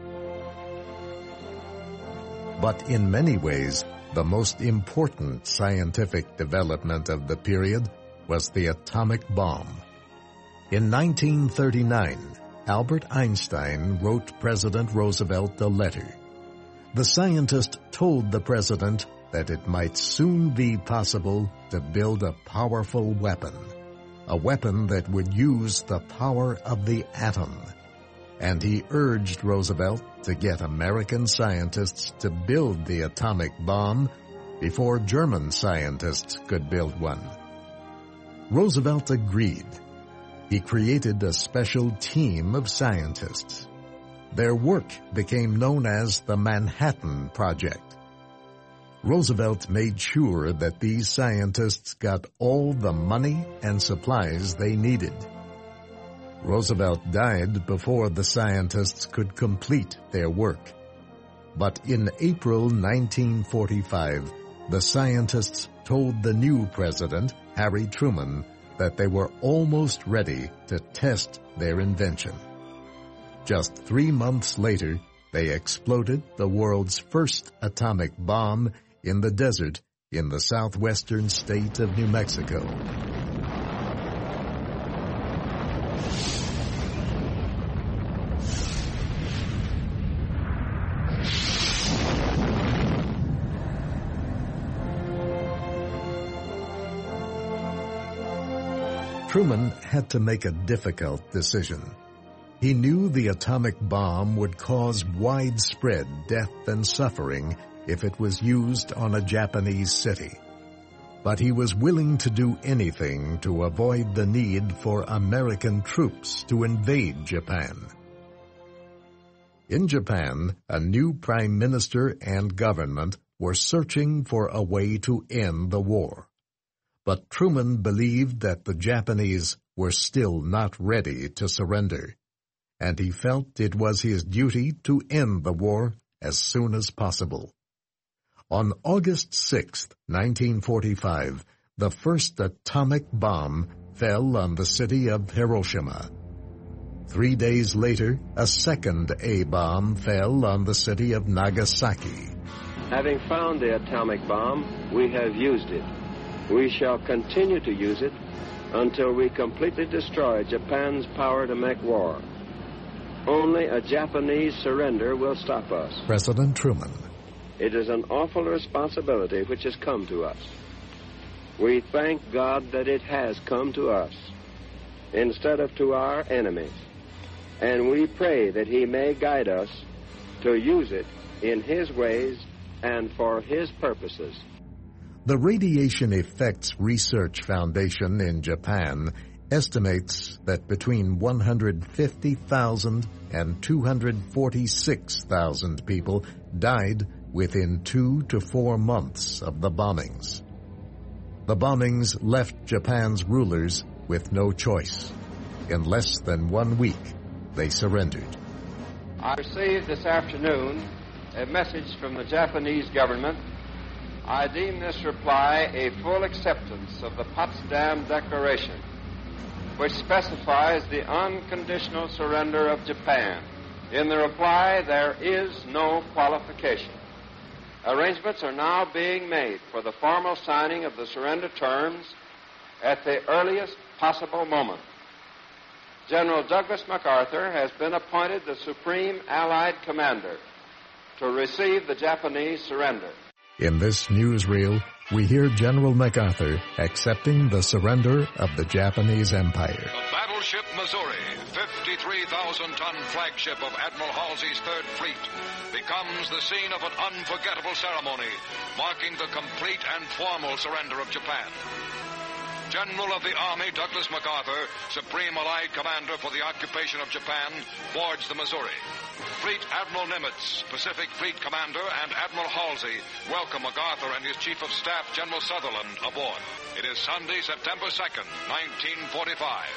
But in many ways, the most important scientific development of the period was the atomic bomb. In 1939, Albert Einstein wrote President Roosevelt a letter. The scientist told the president that it might soon be possible to build a powerful weapon, a weapon that would use the power of the atom. And he urged Roosevelt to get American scientists to build the atomic bomb before German scientists could build one. Roosevelt agreed. He created a special team of scientists. Their work became known as the Manhattan Project. Roosevelt made sure that these scientists got all the money and supplies they needed. Roosevelt died before the scientists could complete their work. But in April 1945, the scientists told the new president, Harry Truman, that they were almost ready to test their invention. Just 3 months later, they exploded the world's first atomic bomb in the desert in the southwestern state of New Mexico. Truman had to make a difficult decision. He knew the atomic bomb would cause widespread death and suffering if it was used on a Japanese city. But he was willing to do anything to avoid the need for American troops to invade Japan. In Japan, a new prime minister and government were searching for a way to end the war. But Truman believed that the Japanese were still not ready to surrender, and he felt it was his duty to end the war as soon as possible. On August 6, 1945, the first atomic bomb fell on the city of Hiroshima. 3 days later, a second A-bomb fell on the city of Nagasaki. Having found the atomic bomb, we have used it. We shall continue to use it until we completely destroy Japan's power to make war. Only a Japanese surrender will stop us. President Truman. It is an awful responsibility which has come to us. We thank God that it has come to us instead of to our enemies. And we pray that He may guide us to use it in His ways and for His purposes. The Radiation Effects Research Foundation in Japan estimates that between 150,000 and 246,000 people died within 2 to 4 months of the bombings. The bombings left Japan's rulers with no choice. In less than 1 week, they surrendered. I received this afternoon a message from the Japanese government. I deem this reply a full acceptance of the Potsdam Declaration, which specifies the unconditional surrender of Japan. In the reply, there is no qualification. Arrangements are now being made for the formal signing of the surrender terms at the earliest possible moment. General Douglas MacArthur has been appointed the Supreme Allied Commander to receive the Japanese surrender. In this newsreel, we hear General MacArthur accepting the surrender of the Japanese Empire. The battleship Missouri, 53,000-ton flagship of Admiral Halsey's Third Fleet, becomes the scene of an unforgettable ceremony marking the complete and formal surrender of Japan. General of the Army Douglas MacArthur, Supreme Allied Commander for the occupation of Japan, boards the Missouri. Fleet Admiral Nimitz, Pacific Fleet Commander, and Admiral Halsey welcome MacArthur and his Chief of Staff, General Sutherland, aboard. It is Sunday, September 2nd, 1945.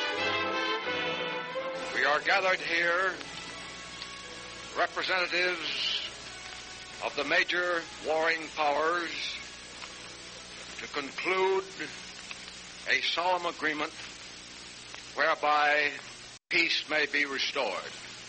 We are gathered here, representatives of the major warring powers, to conclude a solemn agreement whereby peace may be restored.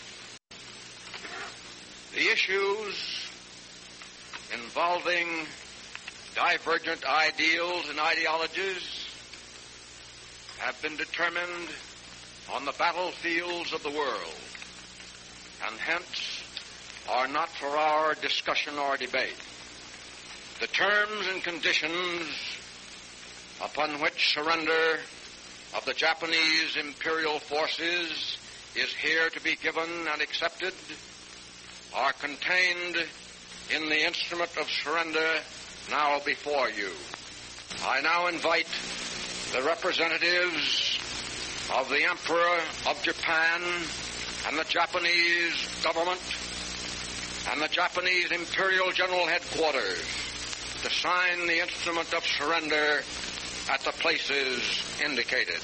The issues involving divergent ideals and ideologies have been determined on the battlefields of the world, and hence are not for our discussion or debate. The terms and conditions upon which surrender of the Japanese imperial forces is here to be given and accepted are contained in the instrument of surrender now before you. I now invite the representatives of the Emperor of Japan and the Japanese government and the Japanese Imperial General Headquarters to sign the instrument of surrender at the places indicated.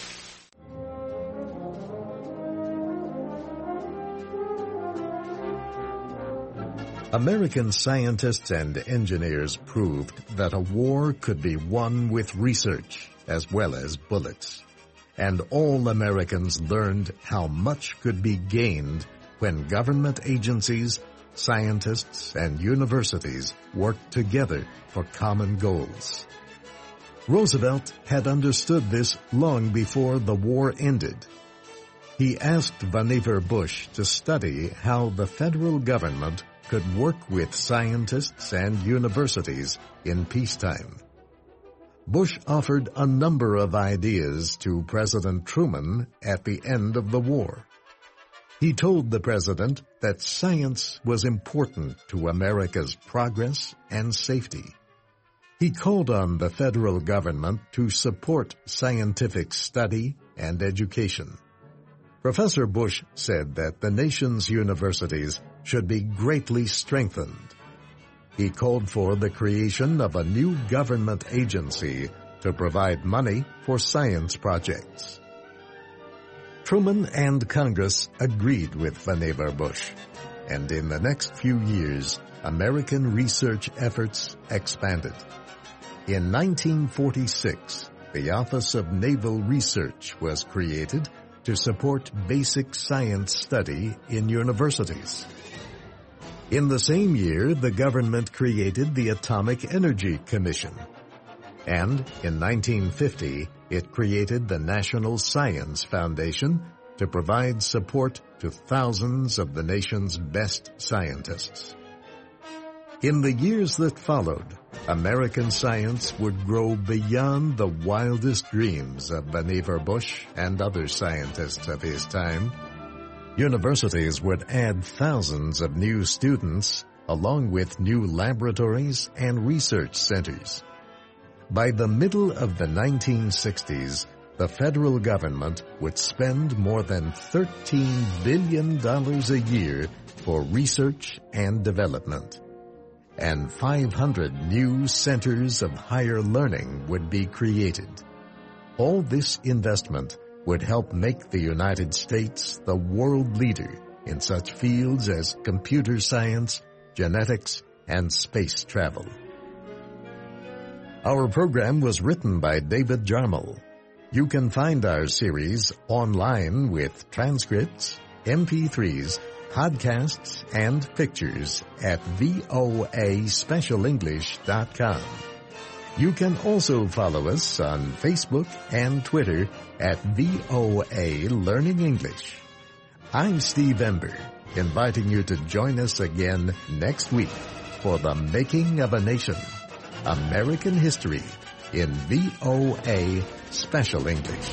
American scientists and engineers proved that a war could be won with research as well as bullets. And all Americans learned how much could be gained when government agencies, scientists, and universities worked together for common goals. Roosevelt had understood this long before the war ended. He asked Vannevar Bush to study how the federal government could work with scientists and universities in peacetime. Bush offered a number of ideas to President Truman at the end of the war. He told the president that science was important to America's progress and safety. He called on the federal government to support scientific study and education. Professor Bush said that the nation's universities should be greatly strengthened. He called for the creation of a new government agency to provide money for science projects. Truman and Congress agreed with Vannevar Bush, and in the next few years, American research efforts expanded. In 1946, the Office of Naval Research was created to support basic science study in universities. In the same year, the government created the Atomic Energy Commission. And in 1950, it created the National Science Foundation to provide support to thousands of the nation's best scientists. In the years that followed, American science would grow beyond the wildest dreams of Vannevar Bush and other scientists of his time. Universities would add thousands of new students, along with new laboratories and research centers. By the middle of the 1960s, the federal government would spend more than $13 billion a year for research and development. And 500 new centers of higher learning would be created. All this investment would help make the United States the world leader in such fields as computer science, genetics, and space travel. Our program was written by David Jarmel. You can find our series online with transcripts, MP3s, podcasts, and pictures at voaspecialenglish.com. You can also follow us on Facebook and Twitter at VOA Learning English. I'm Steve Ember, inviting you to join us again next week for The Making of a Nation, American History in VOA Special English.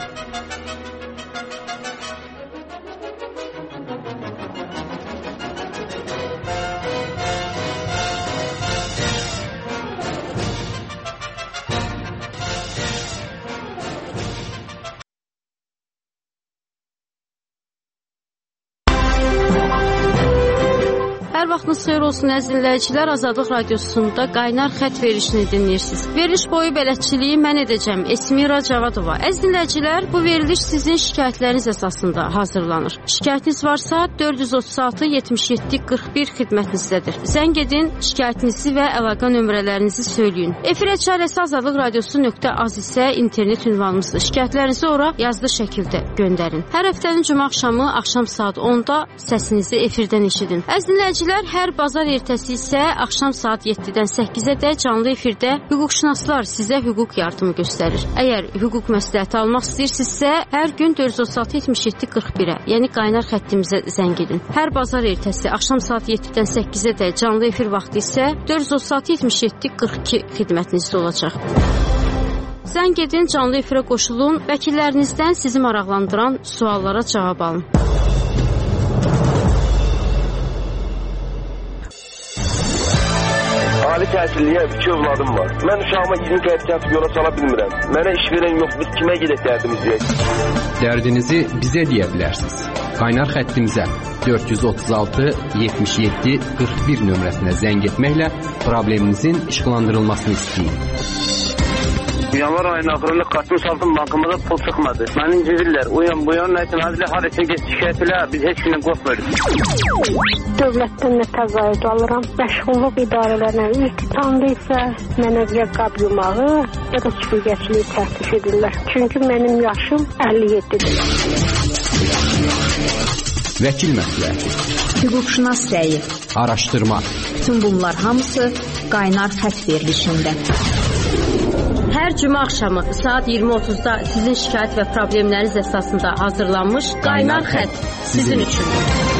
Hər vaxtınız xeyir olsun əziz dinləyicilər. Azadlıq Radiosunda qaynar xətt verilişini dinləyirsiniz. Veriliş boyu bələdçiliyi mən edəcəm. Esmira Cavadova. Əziz dinləyicilər, bu veriliş sizin şikayətləriniz əsasında hazırlanır. Şikayətiniz varsa 436-77-41 xidmətinizdədir. Zəng edin, şikayətinizi və əlaqə nömrələrinizi söyləyin. Efirə çarəsi azadlıqradiosu.az isə internet ünvanımızdır. Şikayətlərinizi ora yazılı şəkildə göndərin. Hər həftənin cümə axşamı axşam saat 10-da səsinizi efirdən eşidin. Əziz dinləyicilər, İzləyicilər, hər bazar ertəsi isə axşam saat 7-dən 8-ə canlı efirdə hüquqşünaslar sizə hüquq yardımı göstərir. Əgər hüquq məsləhəti almaq istəyirsinizsə, hər gün 436-77-41-ə, yəni qaynar xəttimizə zəng edin. Hər bazar ertəsi axşam saat 7-dən 8-ə canlı efir vaxtı isə 436-77-42 xidmətinizdə olacaq. Zəng edin, canlı efirə qoşulun, vəkillərinizdən sizi maraqlandıran suallara cavab alın. Ali təhsilliyə 2 övladım var. Mən uşağıma 20 qəyd kəsib yola sala bilmirəm. Mənə iş verən yox, biz kimə gedək dərdimizi deyək? Dərdinizi bizə deyə bilərsiniz. Qaynar xəttimizə 436 77 41 nömrəsinə zəng etməklə probleminizin işqlandırılmasını istəyin. Yanvar ayının axırında kartını saldım, bankımıza pul çıxmadı. Məni incidirlər. Uyan bu yan nəysə, hədilə harasa geç şikayət elə, biz heç gündən qorxmuyoruz. Dövlətdən nə təqaüd alıram, məşğulluq idarələrinə iltitamda isə mənə ya qab yumağı, ya da süpürgəçiliyi təklif edirlər. Çünki mənim yaşım 57-dir. Vəkil məsləhəti, hüquqşünas səyi, araşdırma. Bütün bunlar hamısı qaynar xətt verilişində. Hər cümə axşamı saat 20:30-da sizin şikayət və problemləriniz əsasında hazırlanmış Qaynar Xətt sizin üçün.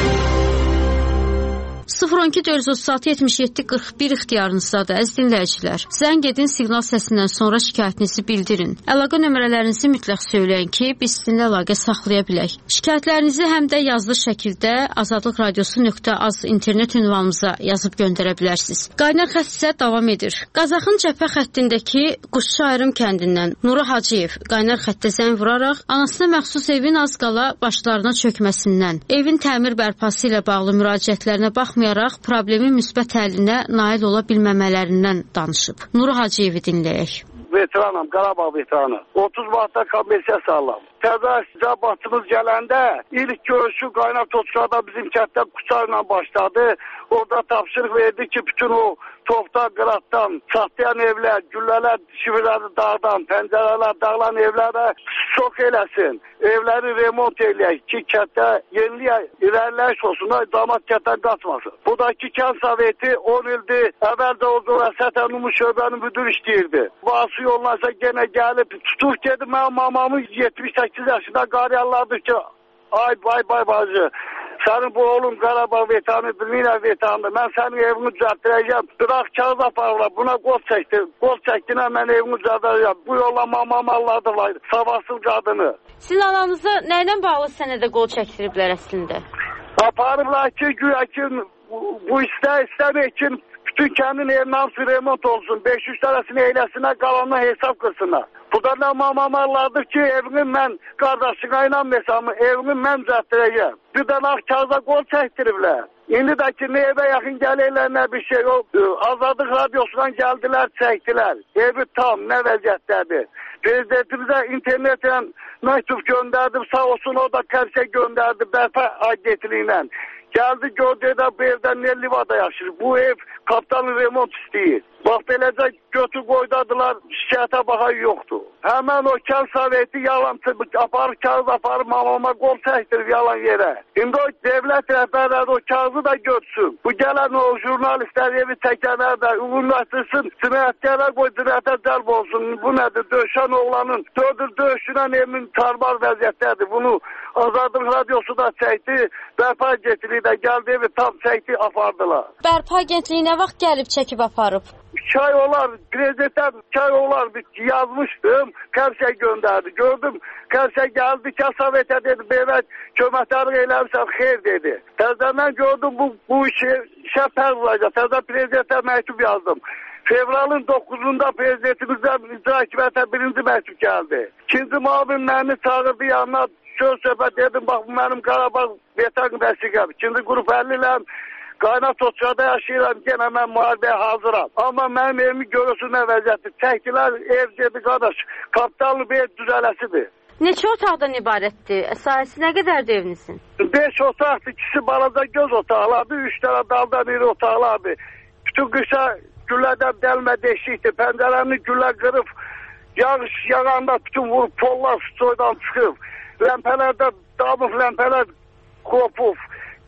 012 436 77 41 ixtiyarınızdadır, əziz dinləyicilər. Zəng edin, siqnal səsindən sonra şikayətinizi bildirin. Əlaqə nömrələrinizi mütləq söyləyin ki, biz sizinlə əlaqə saxlaya bilək. Şikayətlərinizi həm də yazılı şəkildə azadlıqradiosu.az internet ünvanımıza yazıb göndərə bilərsiniz. Qaynar xətt isə davam edir. Qazaxın cəbhə xəttindəki Quşçu Ayrım kəndindən Nuru Hacıyev qaynar xəttə zəng vuraraq anasına məxsus evin az qala başlarına çökməsindən, evin təmir bərpası ilə bağlı müraciətlərinə baxmayaraq problemin müsbət həllinə nail ola bilməmələrindən danışıb. Nuru Hacıyevi dinləyək. Veteranım, Qarabağ veteranı. 30 vaxtda kommersiya sağlam. Təzə cəbatımız gələndə ilk görüşü Qaynar Toçkada bizim kətdə Quçarla başladı. Orada tapşırıq verdi ki, bütün o toftan, qıratdan, çatlayan evlər, güllələr, şivirləri dağdan, pəncərələr, dağılan evlərə şok eləsin. Evləri remont eləyək ki, kətdə yeniliyə irəliləyiş olsun, damat kətdən qaçmasın. Budakı kənd soveti 10 ildir, əvvəldə oldu və sətən Numu şöbənin müdür işləyirdi. Bası yollarsa gene gəlib, tutuq dedi, mənim mamamın 78 yaşında qariyarlardır ki, ay bay bacı. Sənin bu oğlum Qarabağ veteranı, Bilmina veteranıdır. Mən sənin evini düzəltdirəcəm. Bırax kağız aparırlar. Buna qol çəkdi. Qol çəkdinə mən evini düzəltdirəcəm. Bu yolla mamamı alladılar. Savadsız qadını. Sizin ananızı nəylə bağlı sənədə qol çəkdiriblər əslində? Aparıblar ki, güya ki, bu istəmək ki, bütün kəndin evinin hamısı remont olsun. 500 tələsini eyləsinə, qalanına hesab qırsınlar. Burada nə mamalardır ki, evini mən qardaşına inanmıysam, evini mən düzəltdirəcəm. Bir də laf kağıza qol çəkdiriblər. İndi də ki, nə evə yaxın gəlirlər, nə bir şey yok. Azadlıq radyosundan gəldilər, çəkdilər. Evi tam, nə vəziyyətdədir. Prezidentimizə internetlə məktub göndərdim, sağ olsun o da kərsə göndərdi, bərpa agentliyilə. Gəldi gördü də bu evdən ne livada yaşır. Bu ev kaptanın remont istəyir. Bax beləcə götür qoydadılar, şikayətə baxan yoxdur. Həmən o kənd soveti yalançı aparır, kağız aparır, mamama qol çəkdirib yalan yerə. İndi o devlət rəhbərləri o kağızı da götsün. Bu gələn o jurnalistlər evi çəkənlər də ünləşdirsin, cinayətkərlər qoy cinayətə cəlb olsun. Bu nədir? Döşən oğlanın döyüşünən evimin tarbar vəziyyətdədir. Bunu Azadlıq radyosu da çəkdi, bərpa agentliyi də gəldi, evi tam çəkdi, apardılar. Bərpa agentliyi nə vaxt gəlib çəkib aparıb? 2 ay olar, prezidentdən 2 ay olar yazmışdım, Kərsə göndərdi. Gördüm, Kərsə gəldi, Kəsavetə dedi, belə köməkləri eləmişsən, xeyr dedi. Təzədən gördüm, bu işə pər vuracaq. Təzə prezidentə məktub yazdım. Fevralın 9-unda prezidentimizdən icra hakimiyyətə 1-ci məktub gəldi. 2-ci müavin məni çağırdı yanına, söz söhbət dedim, bax bu mənim Qarabağ veteran vəsiqəm. 2-ci qrup 50'ləm. Qaynar Toçkada yaşayıram, genə mən müharibəyə hazıram. Amma mənim evimi görürsün nə vəziyyətdir. Çəkdilər, ev dedi, qardaş, kapitallı bir ev düzələsidir. Neçə otaqdan ibarətdir? Sahəsi nə qədərdir evinizin? 5 otaqdır, 2'si balaca göz otaqlardır, 3 tane daldan iri otaqlardır. Bütün qışa güllədən dəlmə deşikdir, pəncərəni güllə qırıb, yağış yağanda bütün vurub, pollar soydan çıxıb, ləmpələrdə damıb, ləmpələr qopub.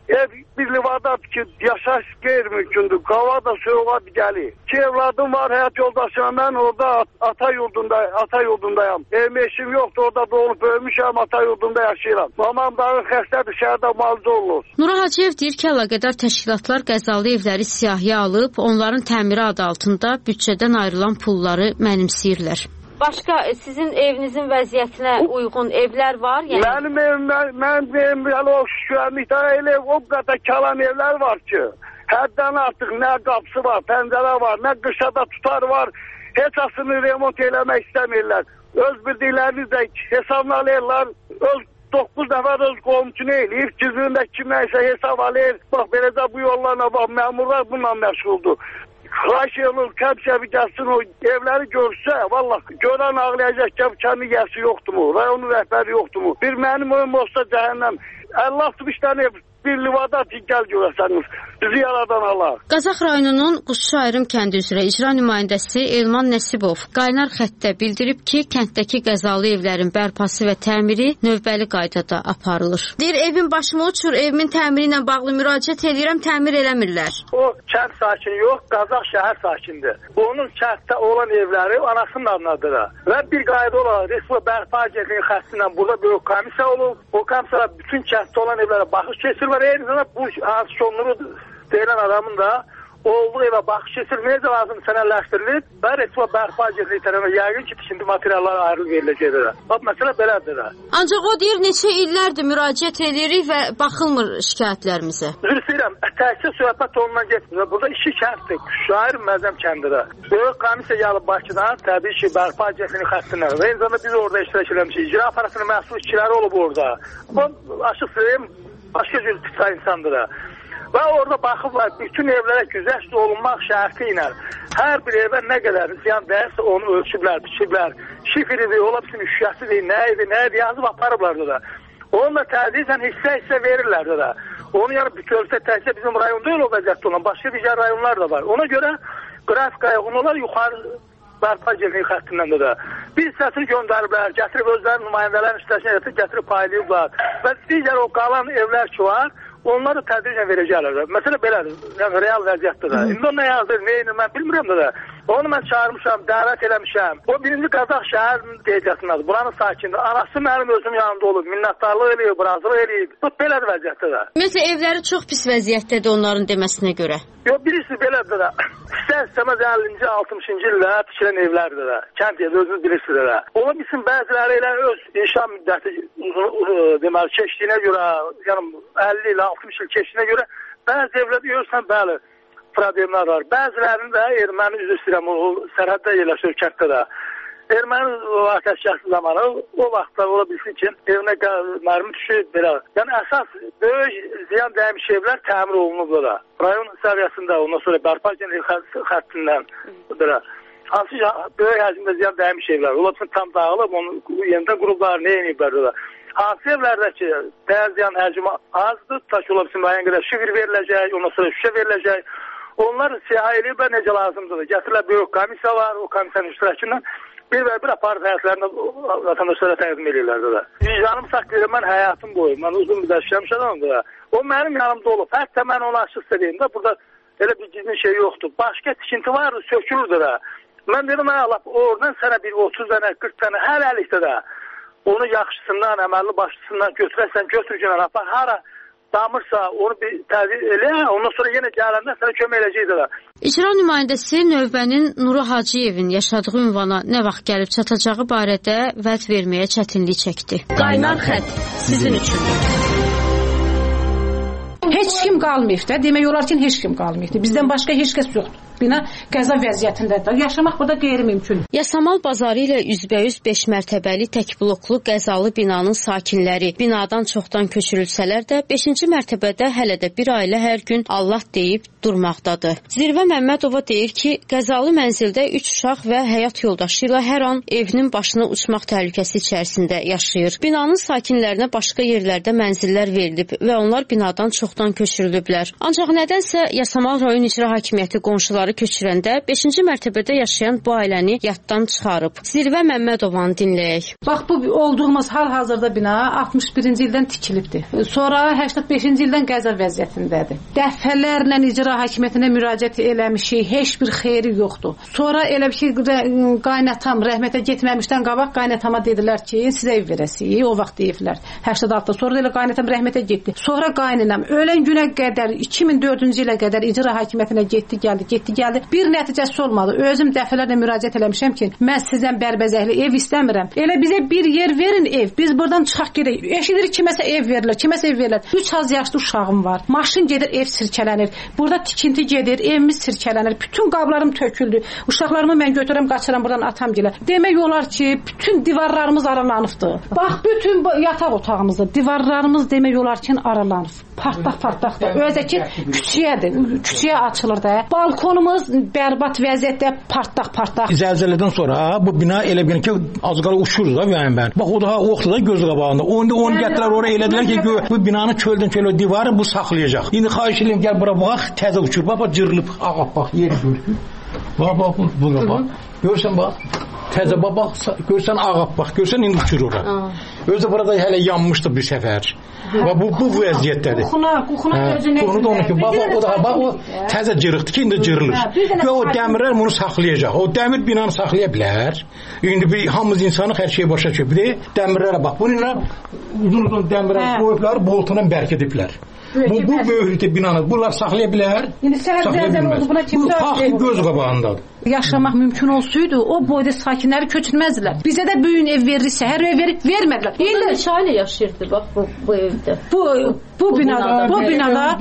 Ev bir livadadır ki yaşayış qeyri-mümkündür. Qava da soğuğa gəlir. 2 evladım var, həyat yoldaşım. Mən orada ata yurdundayam. Evim eşim yoxdur, orada doğulub böyümüşəm, ata yurdunda yaşayıram. Mamam dağı xəstədir, şəhərdə müalicə olunur. Nura Hacıyev deyir ki, əlaqədar təşkilatlar qəzalı evləri siyahıya alıb, onların təmiri adı altında büdcədən ayrılan pulları mənimsəyirlər. Başqa sizin evinizin vəziyyətinə uyğun evlər var? Yəni? Mənim evim o şükürlükdə elə o qədər kalan evlər var ki, həddən artıq nə qapısı var, pəncərə var, nə qışada tutar var, heç asını remont eləmək istəmirlər. Öz bildiklərini də hesablayırlar, 9 nəfər öz qomçunu eləyir, gizlində kimlərsə hesab alır, bax beləcə bu yollarla bax, məmurlar bununla məşğuldur. Xahiş edilir, kəmşəvi gəlsin o evləri görsə, vallahi görən ağlayacaq ki, kəndi gəlsi yoxdur mu, rayonun rəhbəri yoxdur mu? Bir mənim oyum olsa cəhənnəm, 50-60 dənə ev bir livada gəl görəsəniz, bizi yaradan Allah. Qazax rayonunun Quşçu Ayrım kəndi üzrə icra nümayəndəsi Elman Nəsibov qaynar xəttdə bildirib ki, kənddəki qəzalı evlərin bərpası və təmiri növbəli qaydada aparılır. Deyir, evin başıma uçur, evimin təmiri ilə bağlı müraciət edirəm, təmir eləmirlər. O kənd sakini yox, Qazax şəhər sakindir. Onun kənddə olan evləri anasının adınadır. Və bir qayda olaraq Respublika Bərpa Agentliyi xəstindən burada bir komissiya olub. O komissiya bütün kənddə olan evlərə baxış keçir. Eyni zamanda bu şonları deyilən adamın da olduğu evə baxış keçirilməyəcə lazım sənədləşdirilib və Respublika Bərpa Agentliyi tərəfindən yəqin ki, tikinti materialları ayrılıb veriləcəkdir. Bax, məsələ belədir. Ancaq o deyir, neçə illərdir müraciət edirik və baxılmır şikayətlərimizə. Üzr istəyirəm, təkcə söhbət ondan getmir. Burada 2 kənddir, Quşçu Ayrım, Məzəm kəndidir. Böyük komissiya gəlib Bakıdan, təbii ki, Bərpa Agentliyi xəttindən və eyni zamanda biz orada iştirak eləmişik. İcra aparatının məsul işçiləri olub orada. Bu, açıq söyləyim, başqa cür ticari insandır. Və orada baxıblar, bütün evlərə güzəşt olunmaq şərti ilə hər bir evə nə qədər ziyan dəyərsə onu ölçüblər, biçiblər. Şifiridir, ola bilsin, üşüyəsidir, nə idi, yazıb aparıblar da. Onunla tədricən hissə verirlər də. Onu yəni bütövlükdə təkcə bizim rayonda elə o vəziyyətdə olan, başqa digər rayonlar da var. Ona görə qrafikaya onlar yuxarı Bərpa Agentliyi xəttindən də. Bir hissəsini göndəriblər, gətirib özlərinin nümayəndələrin işləşinə gətirib paylayıblar. Və digər o qalan evlər ki var, onları tədricən verəcəklər. Məsələ belədir, yəni real vəziyyətdir də. İndi o nə yazdır, neyini mən bilmirəm də. Onu mən çağırmışam, dəvət eləmişəm. O birinci Qazax şəhərinin deyəcəsinədir. Buranın sakindir. Anası mənim özüm yanımda olub. Minnətdarlıq eləyib, razılıq eləyib. Bu belədir vəziyyətdir də. Ümumiyyətlə evləri çox pis vəziyyətdədir onların deməsinə görə. Yox, birisi belədir də. İstər-istəməz 50-ci, 60-cı ildə tikilən evlərdir də. Kənd evi özünüz bilirsiniz də. Ola bilsin bəziləri elə öz inşa müddəti deməli keçdiyinə görə, yəni 50 ilə 60 il keçdiyinə görə bəzi evlər deyirsən, bəli, problemlər var. Bəzilərinin də erməni üzr istəyirəm, o sərhəddə yerləşir kənddə də. Erməni ateşkəsi zamanı o vaxtda ola bilsin ki, evinə mərmi düşür, belə. Yəni əsas böyük ziyan dəymiş evlər təmir olunub da. Rayon səviyyəsində, ondan sonra Bərpa Agentliyi xəttindən belə. Hansı böyük həcmdə ziyan dəymiş evlər. Ola bilsin tam dağılıb, onu yenidən qurublar, nə yeniblər da. Hansı evlərdə ki, dəyər ziyan həcmi azdır, ta ki ola bilsin müəyyən qədər şifir veriləcək, ondan sonra şüşə veriləcək. Onlar siyah eləyiblər necə lazımdır. Gətirirlər böyük komissiya var, o komissiyanın iştirakından bir aparıb həyatlarında vətəndaşlara təqdim edirlər də. Vicdanım saxlayır, mən həyatım boyu, mən uzun bir dəşləmiş adamım da. O mənim yanımda olub. Hətta mən onu açıq istədiyim də, burada elə bir gizli şey yoxdur. Başqa tikinti var, sökülürdür də. Mən dedim, oradan sənə bir 30 dənə, 40 dənə, hər əlikdə də. Onu yaxşısından, əməlli başlısından götürəsən, götürgən apar, hara damırsa onu bir təzir elə, ondan sonra yenə gələndə sənə kömək eləyəcəkdir də. İcra nümayəndəsi növbənin Nuru Hacıyevin yaşadığı ünvana nə vaxt gəlib çatacağı barədə vəd verməyə çətinlik çəkdi. Qaynar xətt sizin üçün. Heç kim qalmayıb da, demək olar ki, heç kim qalmayıb. Bizdən başqa heç kəs yoxdur. Bina qəza vəziyyətindədir. Yaşamaq burada qeyri-mümkün. Yasamal bazarı ilə üzbəyüz 5 mərtəbəli tək bloklu qəzalı binanın sakinləri binadan çoxdan köçürülsələr də 5-ci mərtəbədə hələ də bir ailə hər gün Allah deyib durmaqdadır. Zirvə Məmmədova deyir ki, qəzalı mənzildə 3 uşaq və həyat yoldaşı ilə hər an evinin başına uçmaq təhlükəsi içərisində yaşayır. Binanın sakinlərinə başqa yerlərdə mənzillər verilib və onlar binadan çoxdan köçürülüblər. Ancaq nədənsə Yasamal rayon icra hakimiyyəti qonşuları köçürəndə 5-ci mərtəbədə yaşayan bu ailəni yaddan çıxarıb. Zirvə Məmmədovanı dinləyək. Bax, bu olduğumuz hal-hazırda bina 61-ci ildən tikilibdir. Sonra 85-ci ildən qəza vəziyyətindədir. Dəfələrlə icra hakimiyyətinə müraciət eləmişik, heç bir xeyri yoxdur. Sonra elə bir ki, qaynatam rəhmətə getməmişdən qabaq qaynatama dedilər ki, sizə ev verəsik. O vaxt deyiblər. 86-da sonra elə qaynatam rəhmətə getdi. Sonra qaynanam ölən günə qədər 2004-cü ilə qədər icra hakimiyyətinə getdi, gəldi. Bir nəticəsi olmadı. Özüm dəfələrlə müraciət eləmişəm ki, mən sizdən bərbəzəkli ev istəmirəm. Elə bizə bir yer verin ev. Biz buradan çıxaq gedək. Eşidirik kiməsə ev verirlər. 3 az yaşlı uşağım var. Maşın gedir, ev sirkələnir. Burada tikinti gedir, evimiz sirkələnir. Bütün qablarım töküldü. Uşaqlarımı mən götürəm, qaçıram buradan atam gilə. Demək olar ki, bütün divarlarımız aralanıbdı. Bax, bütün yataq otağımızda divarlarımız demək olar ki, aralanıb. Partlaq-partlaqdır. Özə ki, küçəyə açılır da. Balkonumuz bərbad vəziyyətdə partlaq. Zəlzələdən sonra bu bina elə bir ki, az qala uçurdu da mən. Bax, o daha oxdu da göz qabağında. Onu gətirlər oraya elədilər ki, bu binanı çöldən divarı bu saxlayacaq. İndi xahiş edirəm, gəl bura bax, təzə uçur. Bax, cırılıb, bax, yeri görür. Bax, buna bax. Görsən bax, təzə bax, görsən bax, görsən indi uçur ora. Özü burada hələ yanmışdı bir səfər. Və bu vəziyyətdədir. Qoxuna gözünə. Onu da onu ki, bax, o təzə cırıqdır ki, indi cırılır. Və o dəmirlər bunu saxlayacaq. O dəmir binanı saxlaya bilər. İndi hamımız insanı hər şeyi başa düşür. Dəmirlərə bax. Bununla uzun dəmirlər qoyublar, boltuna bərk ediblər. Bu böyüklükdə binanı bunlar saxlaya bilər. İndi səhər zəlzələ oldu, buna kimsə faktiki göz qabağındadır. Yaşamaq mümkün olsaydı, o boyda sakinləri köçürməzdilər. Bizə də böyün ev verirsə, hər ev vermədilər. İndi neçə ailə yaşayırdı bax bu evdə? Bu binada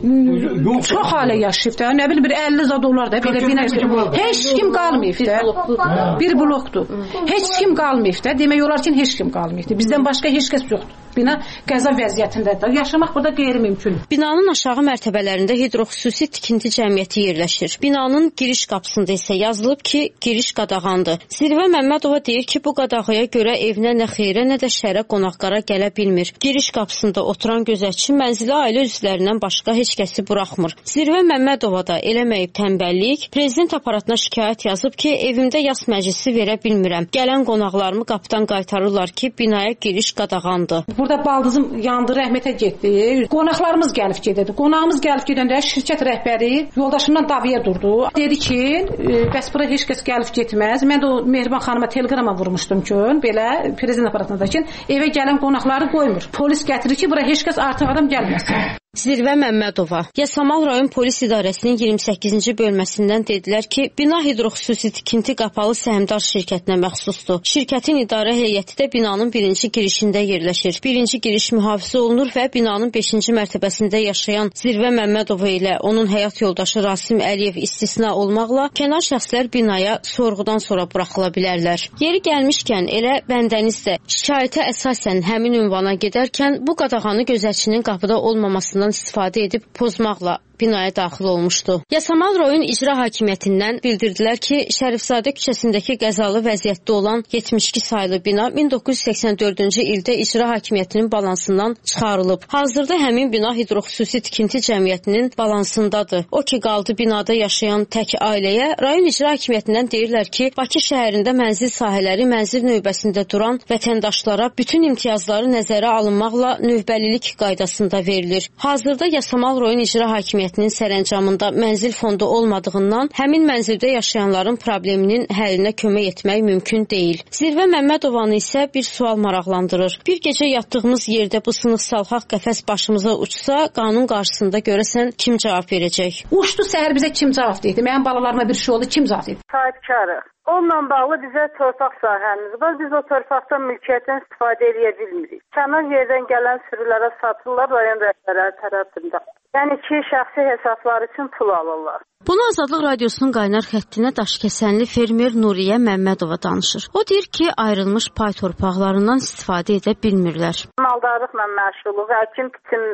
çox ailə yaşayıb da. Nə bilim bir 50 zad olar da belə bina. Heç kim qalmayıb da. Bir blokdur. Heç kim qalmayıb da. Demək olar ki, heç kim qalmayıb. Bizdən başqa heç kəs yoxdur. Bina qəza vəziyyətindədir. Yaşamaq burada qeyri-mümkün. Binanın aşağı mərtəbələrində hidroxüsusi tikinti cəmiyyəti yerləşir. Binanın giriş qapısında isə yazılıb ki, giriş qadağandır. Zirvə Məmmədova deyir ki, bu qadağaya görə evinə nə xeyrə, nə də şərə qonaqlara gələ bilmir. Giriş qapısında oturan gözətçi mənzilə ailə üzvlərindən başqa heç kəsi buraxmır. Zirvə Məmmədova da eləməyib tənbəllik, prezident aparatına şikayət yazıb ki, evimdə yas məclisi verə bilmirəm. Gələn qonaqlarımı qapıdan qaytarırlar ki, binaya giriş qadağandır. Burada baldızım yandı, rəhmətə getdi. Qonaqlarımız gəlib gedirdi. Qonağımız gəlib gedəndə şirkət rəhbəri yoldaşımdan davaya durdu. Dedi ki, bəs bura heç kəs gəlib getməz. Mən də o Mehriban xanıma teleqrama vurmuşdum ki, belə prezident aparatında ki, evə gələn qonaqları qoymur. Polis gətirir ki, bura heç kəs artıq adam gəlməsin. Zirvə Məmmədova, Yasamal rayon polis idarəsinin 28-ci bölməsindən dedilər ki, bina hidroxüsusi tikinti qapalı səhmdar şirkətinə məxsusdur. Şirkətin idarə heyəti də binanın birinci girişində yerləşir. Birinci giriş mühafizə olunur və binanın 5-ci mərtəbəsində yaşayan Zirvə Məmmədova ilə onun həyat yoldaşı Rasim Əliyev istisna olmaqla kənar şəxslər binaya sorğudan sonra buraxıla bilərlər. Yeri gəlmişkən elə bəndəniz də şikayətə əsasən həmin ünvana gedərkən bu qadağanı gözətçinin qapıda olmamasından istifadə edib pozmaqla binaya daxil olmuşdu. Yasamal rayon icra hakimiyyətindən bildirdilər ki, Şərifzadə küçəsindəki qəzalı vəziyyətdə olan 72 saylı bina 1984-cü ildə icra hakimiyyətinin balansından çıxarılıb. Hazırda həmin bina hidroxüsusi tikinti cəmiyyətinin balansındadır. O ki, qaldı binada yaşayan tək ailəyə, rayon icra hakimiyyətindən deyirlər ki, Bakı şəhərində mənzil sahələri mənzil növbəsində duran vətəndaşlara bütün imtiyazları nəzərə alınmaqla növbəlilik qaydasında verilir. Hazırda Yasamal rayon icra hakimiyyəti sərəncamında mənzil fondu olmadığından həmin mənzildə yaşayanların probleminin həllinə kömək etmək mümkün deyil. Zirvə Məmmədovanı isə bir sual maraqlandırır. Bir gecə yatdığımız yerdə bu sınıq-salxaq qəfəs başımıza uçsa, qanun qarşısında görəsən kim cavab verəcək? Uçdu səhər bizə kim cavab verdi? Mənim balalarıma bir şey oldu, kim cavab verdi? Sahibkarıq. Onunla bağlı bizə torpaq sahəmiz var. Biz o torpaqdan mülkiyyətdən istifadə edə bilmirik. Kənar yerdən gələn sürülərə satırlar rayon rəhbərləri tərəfində. Yəni ki, şəxsi hesabları üçün pul alırlar. Bunu Azadlıq Radiosunun qaynar xəttinə Daşkəsənli fermer Nuriyə Məmmədova danışır. O deyir ki, ayrılmış pay torpaqlarından istifadə edə bilmirlər. Maldarlıqla məşğuluq, əkin biçim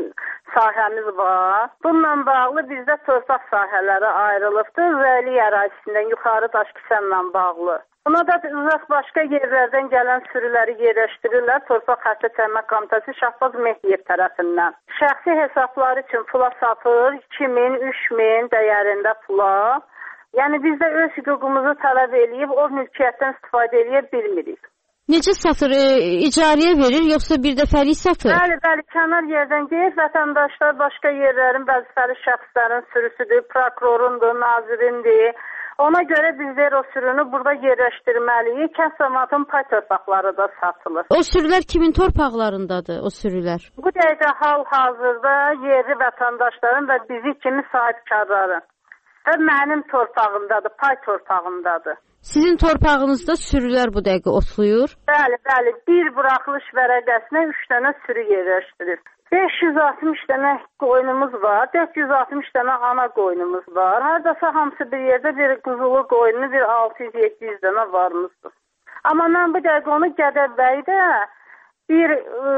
sahəmiz var. Bununla bağlı bizdə torpaq sahələri ayrılıbdır. Vəli ərazisindən yuxarı Daşkəsənlə bağlı. Buna da uzaq başqa yerlərdən gələn sürüləri yerləşdirirlər Torpaq Xətti Təmin Komitəsi Şahbaz Mehdiyev tərəfindən. Şəxsi hesabları üçün pula satır, 2000, 3000 dəyərində pula. Yəni biz də öz hüququmuzu tələb eləyib o mülkiyyətdən istifadə edə bilmirik. Necə satır? İcarəyə verir, yoxsa bir dəfəlik satır? Bəli, kənar yerdən deyir, vətəndaşlar başqa yerlərin vəzifəli şəxslərin sürüsüdür, prokurorundur, nazirindir. Ona görə bizlər o sürünü burada yerləşdirməliyik. Kənd cəmiyyətinin pay torpaqları da satılır. O sürülər kimin torpaqlarındadır, o sürülər? Bu dəqiqə hal-hazırda yerli vətəndaşların və bizi kimi sahibkarların və mənim torpağımdadır, pay torpağımdadır. Sizin torpağınızda sürülər bu dəqiqə otlayır? Bəli. Bir buraxılış vərəqəsinə 3 dənə sürü yerləşdirir. 560 dənə qoyunumuz var, 460 dənə ana qoyunumuz var. Haradasa hamısı bir yerdə bir quzulu qoyunu, bir 600-700 dənə varımızdır. Amma mən bu dəqiqə onu Gədəbəydə bir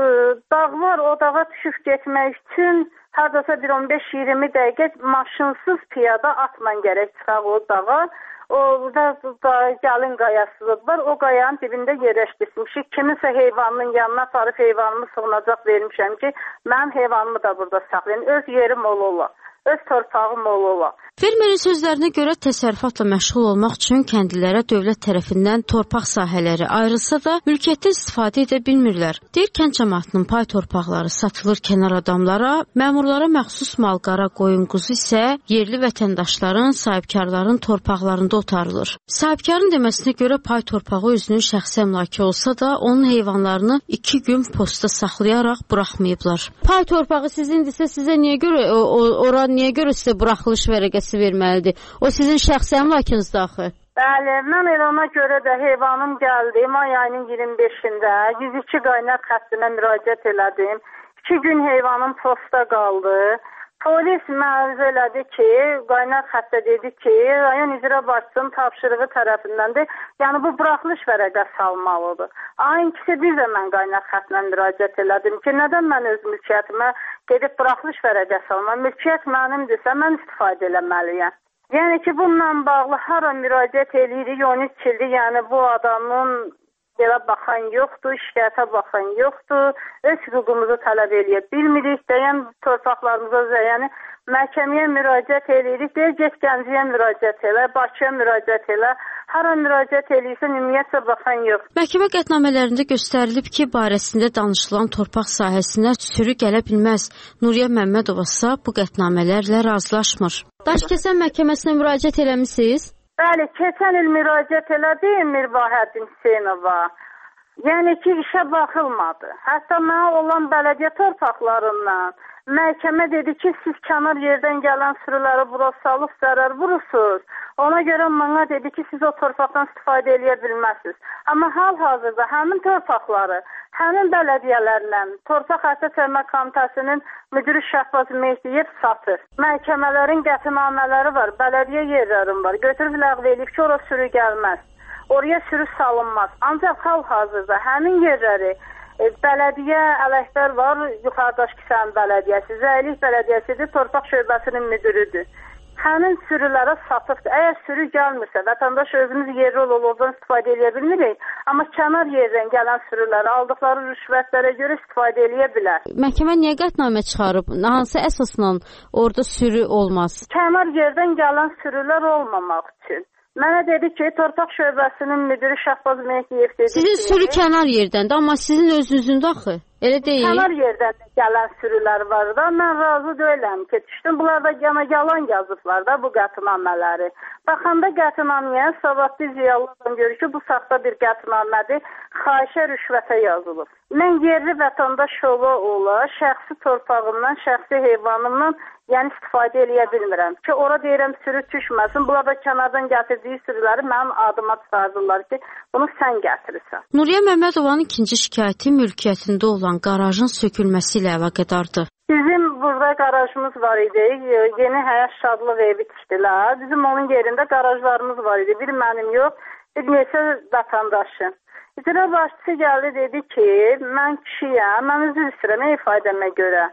dağ var, o dağa düşüb getmək üçün haradasa bir 15-20 dəqiqə maşınsız piyada atman gərək çıxaq o dağa. Orada gəlin qayası var, o qayanın dibində yerləşdirmişik. Kiminsə heyvanının yanına aparıb heyvanımı sığınacaq vermişəm ki, mənim heyvanımı da burada saxlayın. Öz yerim ola, öz torpağım ola. Fermerin sözlərinə görə təsərrüfatla məşğul olmaq üçün kəndlilərə dövlət tərəfindən torpaq sahələri ayrılsa da mülkiyyətdən istifadə edə bilmirlər. Deyir, kənd cəmiyyətinin pay torpaqları satılır kənar adamlara, məmurlara məxsus mal-qara, qoyun, quzu isə yerli vətəndaşların, sahibkarların torpaqlarında otarılır. Sahibkarın deməsinə görə pay torpağı özünün şəxsi əmlakı olsa da onun heyvanlarını 2 gün postda saxlayaraq buraxmayıblar. Pay torpağı sizindirsə sizə niyə görə niyə görə sizə buraxılış vərəqəsi verməlidir? O sizin şəxsi əmlakınızda axı. Bəli, mən elə ona görə də heyvanım gəldi. May ayının 25-də 102 qaynar xəttinə müraciət elədim. 2 gün heyvanım postda qaldı. Polis məruz elədi ki, qaynar xəttə dedi ki, rayon icra başçısının tapşırığı tərəfindəndir. Yəni bu buraxılış vərəqəsi almalıdır. Ayın ikisi bir də mən qaynar xəttinə müraciət elədim ki, nədən mən öz mülkiyyətimə gedib buraxılış vərəqəsi almam? Mülkiyyət mənimdirsə, mən istifadə eləməliyəm. Yəni ki, bununla bağlı hara müraciət eləyirik, 13 ildir, yəni bu adamın belə baxan yoxdur, şikayətə baxan yoxdur, öz hüququmuzu tələb eləyə bilmirik, deyən torpaqlarımıza, yəni məhkəməyə müraciət eləyirik, deyir, get Gəncəyə müraciət elə, Bakıya müraciət elə, hara müraciət eləyirsə, ümumiyyətlə baxan yox. Məhkəmə qətnamələrində göstərilib ki, barəsində danışılan torpaq sahəsinə sürü gələ bilməz. Nuriyə Məmmədova isə bu qətnamələrlə razılaşmır. Daşkəsən məhkəməsinə müraciət eləmisiniz? Bəli, keçən il müraciət elədim Mirbahəddin Hüseynova. Yəni ki, işə baxılmadı. Hətta mənə olan bələdiyyə torpaqlarından məhkəmə dedi ki, siz kənar yerdən gələn sürüləri bura salıb zərər vurursunuz. Ona görə mənə dedi ki, siz o torpaqdan istifadə edə bilməzsiniz. Amma hal-hazırda həmin torpaqları, həmin bələdiyyələrlə Torpaq Xətti Təmin Komitəsinin müdürü Şahbaz Mehdiyev satır. Məhkəmələrin qətnamələri var, bələdiyyə yerlərim var. Götürüb ləğv eləyib ki, ora sürü gəlməz. Oraya sürü salınmaz. Ancaq hal-hazırda həmin yerləri bələdiyyə ələklər var, yuxarı Daşkəsən bələdiyyəsi, Zəylik bələdiyyəsidir, Torpaq şöbəsinin müdürüdür. Həmin sürülərə satıbdır. Əgər sürü gəlmirsə, vətəndaş özümüz yerli olurdan istifadə edə bilmirik, amma kənar yerdən gələn sürüləri aldıqları rüşvətlərə görə istifadə edə bilər. Məhkəmə niyə qətnamə çıxarıb? Hansı əsasla orada sürü olmaz? Kənar yerdən gələn sürülər olmamaq üçün. Mənə dedi ki, Torpaq şöbəsinin müdürü Şahbaz Mehdiyev dedi ki... Sizin sürü kənar yerdəndə, amma sizin özünüzün axı. Elə deyil. Kənar yerdən gələn sürülər var da, mən razı deyiləm ki, düşdüm. Bunlar da yalan yazıblar da bu qətnamələri. Baxanda qətnaməyə savadlı ziyalılardan görür ki, bu saxta bir qətnamədir, xahişə rüşvətə yazılıb. Mən yerli vətəndaş ola, şəxsi torpağımdan, şəxsi heyvanımdan yəni istifadə eləyə bilmirəm ki, ora deyirəm sürü düşməsin. Bunlar da kənardan gətirdiyi sürüləri mənim adıma çıxardırlar ki, bunu sən gətirirsən. Nuriyə Məmmədovanın ikinci şikayəti mülkiyyətində olan qarajın sökülməsi ilə əlaqədardır. Bizim burada qarajımız var idi, yeni həyat şadlıq evi tikdilər. Bizim onun yerində qarajlarımız var idi, bir mənim yox, bir neçə vətəndaşın. İcra başçısı gəldi, dedi ki, mən kişiyəm, mən üzr istəyirəm ifadəmə görə.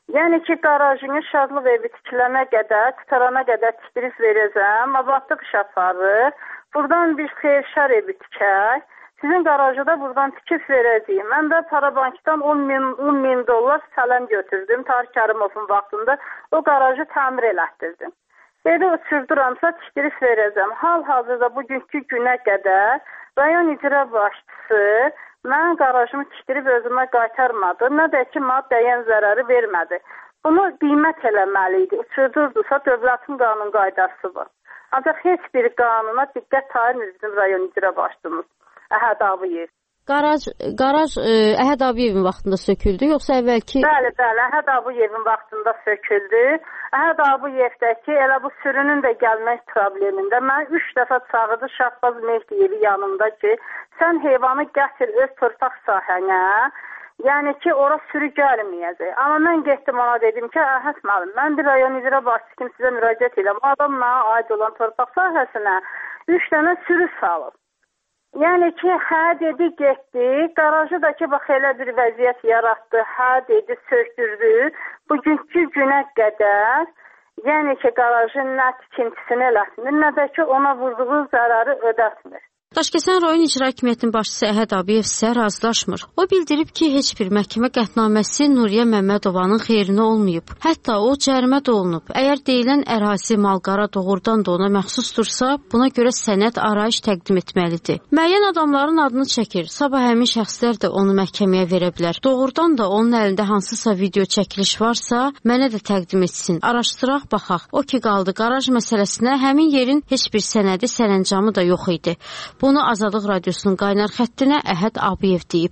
Yəni ki, qarajını şadlıq evi tikilənə qədər, tutarana qədər tikdirib verəcəm, abadlıq iş aparır. Buradan bir xeyirşər evi tikək. Sizin qarajı da buradan tikib verəcəyim. Mən də Parabankdan 10 min dollar sələm götürdüm. Tarık Kərimovun vaxtında o qarajı təmir elətdirdim. Belə uçurduramsa tikdirib verəcəm. Hal-hazırda bugünkü günə qədər rayon icra başçısı mən qarajımı tikdirib özümə qaytarmadı. Nə də ki, mənə dəyən zərəri vermədi. Bunu qiymət eləməli idi. Uçurdurdusa dövlətin qanun qaydası var. Ancaq heç bir qanuna diqqət ayırmır bizim rayon icra başçımız Əhəd Abiyev. Qaraj Əhəd Abiyevin vaxtında söküldü, yoxsa əvvəlki? Bəli, Əhəd Abiyevin vaxtında söküldü. Əhəd Abiyevdəki elə bu sürünün də gəlmək problemində mən 3 dəfə çağırdı Şahbaz Mehdiyevi yanımda ki, sən heyvanı gətir öz torpaq sahənə, yəni ki, ora sürü gəlməyəcək. Amma mən getdim ona dedim ki, Əhəd müəllim, mən bir rayon icra başçısı kimi sizə müraciət edirəm. Adam mənə aid olan torpaq sahəsinə 3 dənə sürü salıb. Yəni ki, hə dedi, getdi. Qarajı da ki, bax, elə bir vəziyyət yaratdı. Hə dedi, sökdürdü. Bugünkü günə qədər, yəni ki, qarajın nə tikintisini eləsinir, nə də ki, ona vurduğu zərəri ödətmir. Daşkəsən rayon icra hakimiyyətinin başçısı Əhəd Abiyev isə razılaşmır. O bildirib ki, heç bir məhkəmə qətnaməsi Nuriyə Məmmədovanın xeyrinə olmayıb. Hətta o cərimə də olunub. Əgər deyilən ərazi malqara doğrudan da ona məxsusdursa, buna görə sənəd arayış təqdim etməlidir. Müəyyən adamların adını çəkir. Sabah həmin şəxslər də onu məhkəməyə verə bilər. Doğrudan da onun əlində hansısa video çəkiliş varsa, mənə də təqdim etsin. Araşdıraq, baxaq. O ki qaldı qaraj məsələsinə, həmin yerin heç bir sənədi, sərəncamı da yox idi. Bunu Azadlıq Radiosunun qaynar xəttinə Əhəd Abiyev deyib.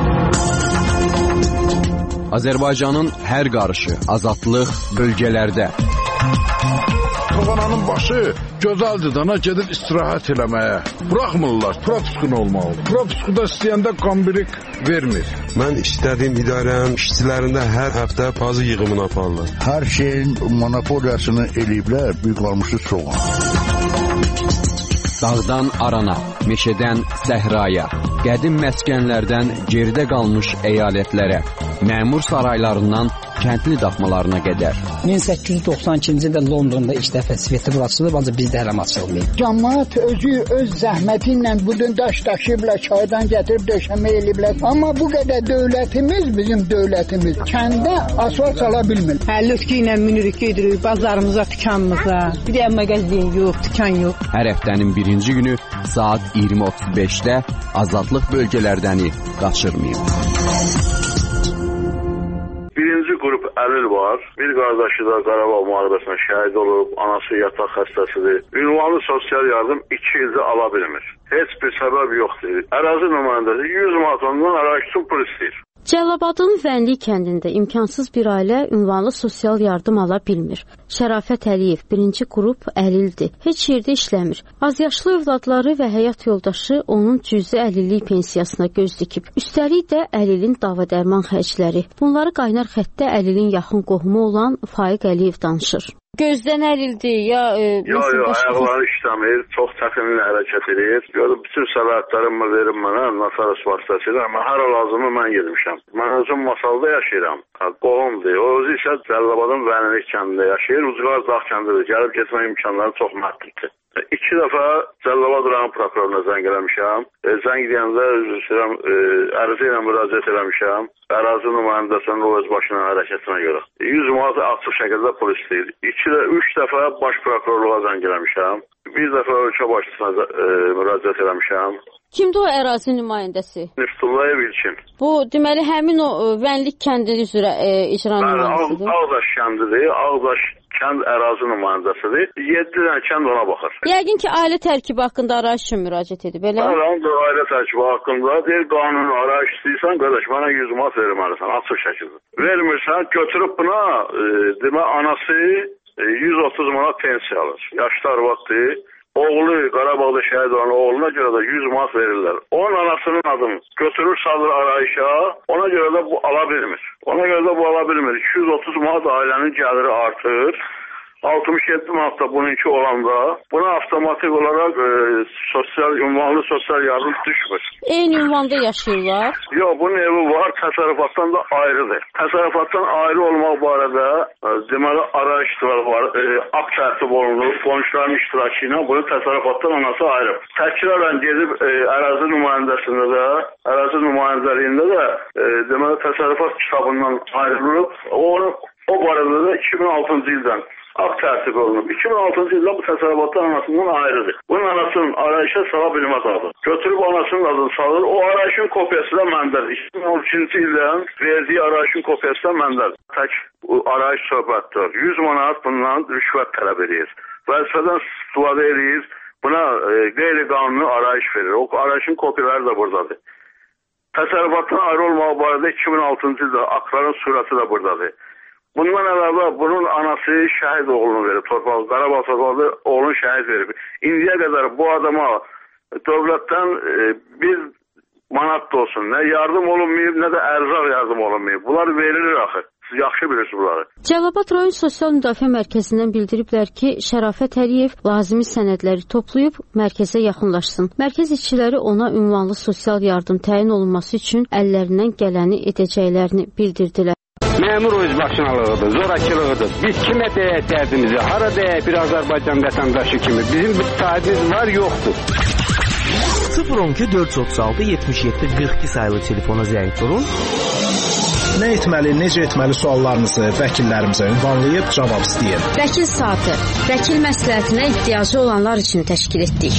Azərbaycanın hər qarışı, azadlıq bölgələrdə. Toğananın başı gözəldir dana gedib istirahət eləməyə. Buraxmırlar, propiskun olmalı. Propiskuda istəyəndə qambirik vermir. Mən istədiyim idarənin işçilərində hər həftə pazı yığımını aparırlar. Hər şeyin monopoliyasını eləyiblər, bir qalmışı soğan. Dağdan arana, meşədən səhraya, qədim məskənlərdən geridə qalmış əyalətlərə, məmur saraylarından kəndli daxmalarına qədər. 1892-ci ildə Londonda ilk dəfə Svetlov açılıb, ancaq bizdə hələm açılmayıb. Cəmaət özü öz zəhməti ilə budun daş daşıyıblar, çaydan gətirib döşəmə eləyiblər. Amma bu qədər dövlətimiz, bizim dövlətimiz kəndə asfalt sala bilmir. Əlüskü ilə minirik gedirik bazarımıza, dükanımıza. Bir də mağazin yox, dükan yox. Hər həftənin birinci günü saat 20:35-də azadlıq bölgələrdəni qaçırmayın. Birinci qrup əlil var. Bir qardaşı da Qarabağ müharibəsində şəhid olub, anası yataq xəstəsidir. Ünvanlı sosial yardım 2 ildir ala bilmir. Heç bir səbəb yoxdur. Ərazi nümayəndəsi 100 manat ondan ərazi üçün pul istəyir. Cəlilabadın Vənli kəndində imkansız bir ailə ünvanlı sosial yardım ala bilmir. Şərafət Əliyev birinci qrup əlildir. Heç yerdə işləmir. Azyaşlı övladları və həyat yoldaşı onun cüzi əlillik pensiyasına göz dikib. Üstəlik də əlilin dava dərman xərcləri. Bunları qaynar xəttdə əlilin yaxın qohumu olan Faiq Əliyev danışır. Gözdən əlildir, ya... Yox, ayaqları işləmir, çox çətinliklə hərəkət edir. Gördüm, bütün səvətlərimi verim mənə, Nasaras vasitəsilə, amma hər lazımı mən gedmişəm. Mən özüm Masalda yaşayıram, qohumdur. O özü isə Cəlilabadın Vənilik kəndində yaşayır, Ucqar Dağ kəndidir, gəlib getmək imkanları çox məhduddur. 2 dəfə Cəlilabad rayon prokuroruna zəng eləmişəm. Zəng deyəndə ərizə ilə müraciət eləmişəm. Ərazi nümayəndəsinin o öz başına hərəkətinə görə. 100 manat açıq şəkildə pul istəyir. 3 dəfə baş prokurorluğa zəng eləmişəm. Bir dəfə ölkə başçısına müraciət eləmişəm. Kimdir o ərazi nümayəndəsi? Niftullayev İlkin. Bu, deməli, həmin o Vənlik kəndi üzrə icra nümayəndəsidir. Ağdaş kəndidir, Ağdaş kənd ərazi nümayəndəsidir. 7 dənə kənd ona baxır. Yəqin ki, ailə tərkibi haqqında arayış üçün müraciət edib, elə? Bəli, ailə tərkibi haqqında deyir, qanun arayış istəyirsən, qardaş, mənə 100 manat verməlisən, açıq şəkildə. Vermirsən, götürüb buna, demə, anası 130 manat pensiya alır. Yaşlı arvaddır. Oğlu Qarabağda şəhid olan oğluna görə də 100 manat verirlər. Onun anasının adını götürür, salır arayışa, ona görə də bu ala bilmir. Ona görə də bu ala bilmir. 230 manat ailənin gəliri artır. 67 manatda bununki olanda buna avtomatik olaraq ünvanlı sosial yardım düşmür. Eyni ünvanda yaşayırlar? Yox, bunun evi var, təsərrüfatdan da ayrıdır. Təsərrüfatdan ayrı olmaq barədə deməli arayışlar var, akt tərtib olunur, qonşuların iştirakı ilə bunu təsərrüfatdan anası ayrıb. Təkrar gedib ərazi nümayəndəliyində də deməli təsərrüfat kitabından ayrılıb. O barədə də 2006-cı ildən akt tərtib olunub. 2006-cı ildə bu təsərrüfatdan anasından ayrıdır. Bunun anasının arayışa sala bilməz adı. Götürüb anasının adını salır. O arayışın kopyası da məndədir. 2013-cü ildən verdiyi arayışın kopyası da məndədir. Tək arayış söhbətdir. 100 manat bundan rüşvət tələb edir. Vəzifədən istifadə edir. Buna qeyri-qanuni arayış verir. O arayışın kopyaları da buradadır. Təsərrüfatdan ayrı olmağı barədə 2006-cı ildə aktların surəti də buradadır. Bundan əlavə bunun anası şəhid oğlunu verib, Qarabağ torpaqlı oğlunu şəhid verib. İndiyə qədər bu adama dövlətdən bir manat da olsun, nə yardım olunmayıb, nə də ərzaq yardım olunmayıb. Bunlar verilir axı. Siz yaxşı bilirsiniz bunları. Cəlilabad rayon Sosial Müdafiə Mərkəzindən bildiriblər ki, Şərafət Əliyev lazımi sənədləri toplayıb mərkəzə yaxınlaşsın. Mərkəz işçiləri ona ünvanlı sosial yardım təyin olunması üçün əllərindən gələni edəcəklərini bildirdilər. Məmur özbaşınalığıdır, zorakılığıdır. Biz kimə deyək dərdimizi, hara deyək bir Azərbaycan vətəndaşı kimi. Bizim bir sahibimiz var, yoxdur. 012 436 77 42 sayılı telefona zəng vurun. Nə etməli, necə etməli suallarınızı vəkillərimizə ünvanlayıb cavab istəyir. Vəkil saatı, vəkil məsləhətinə ehtiyacı olanlar üçün təşkil etdik.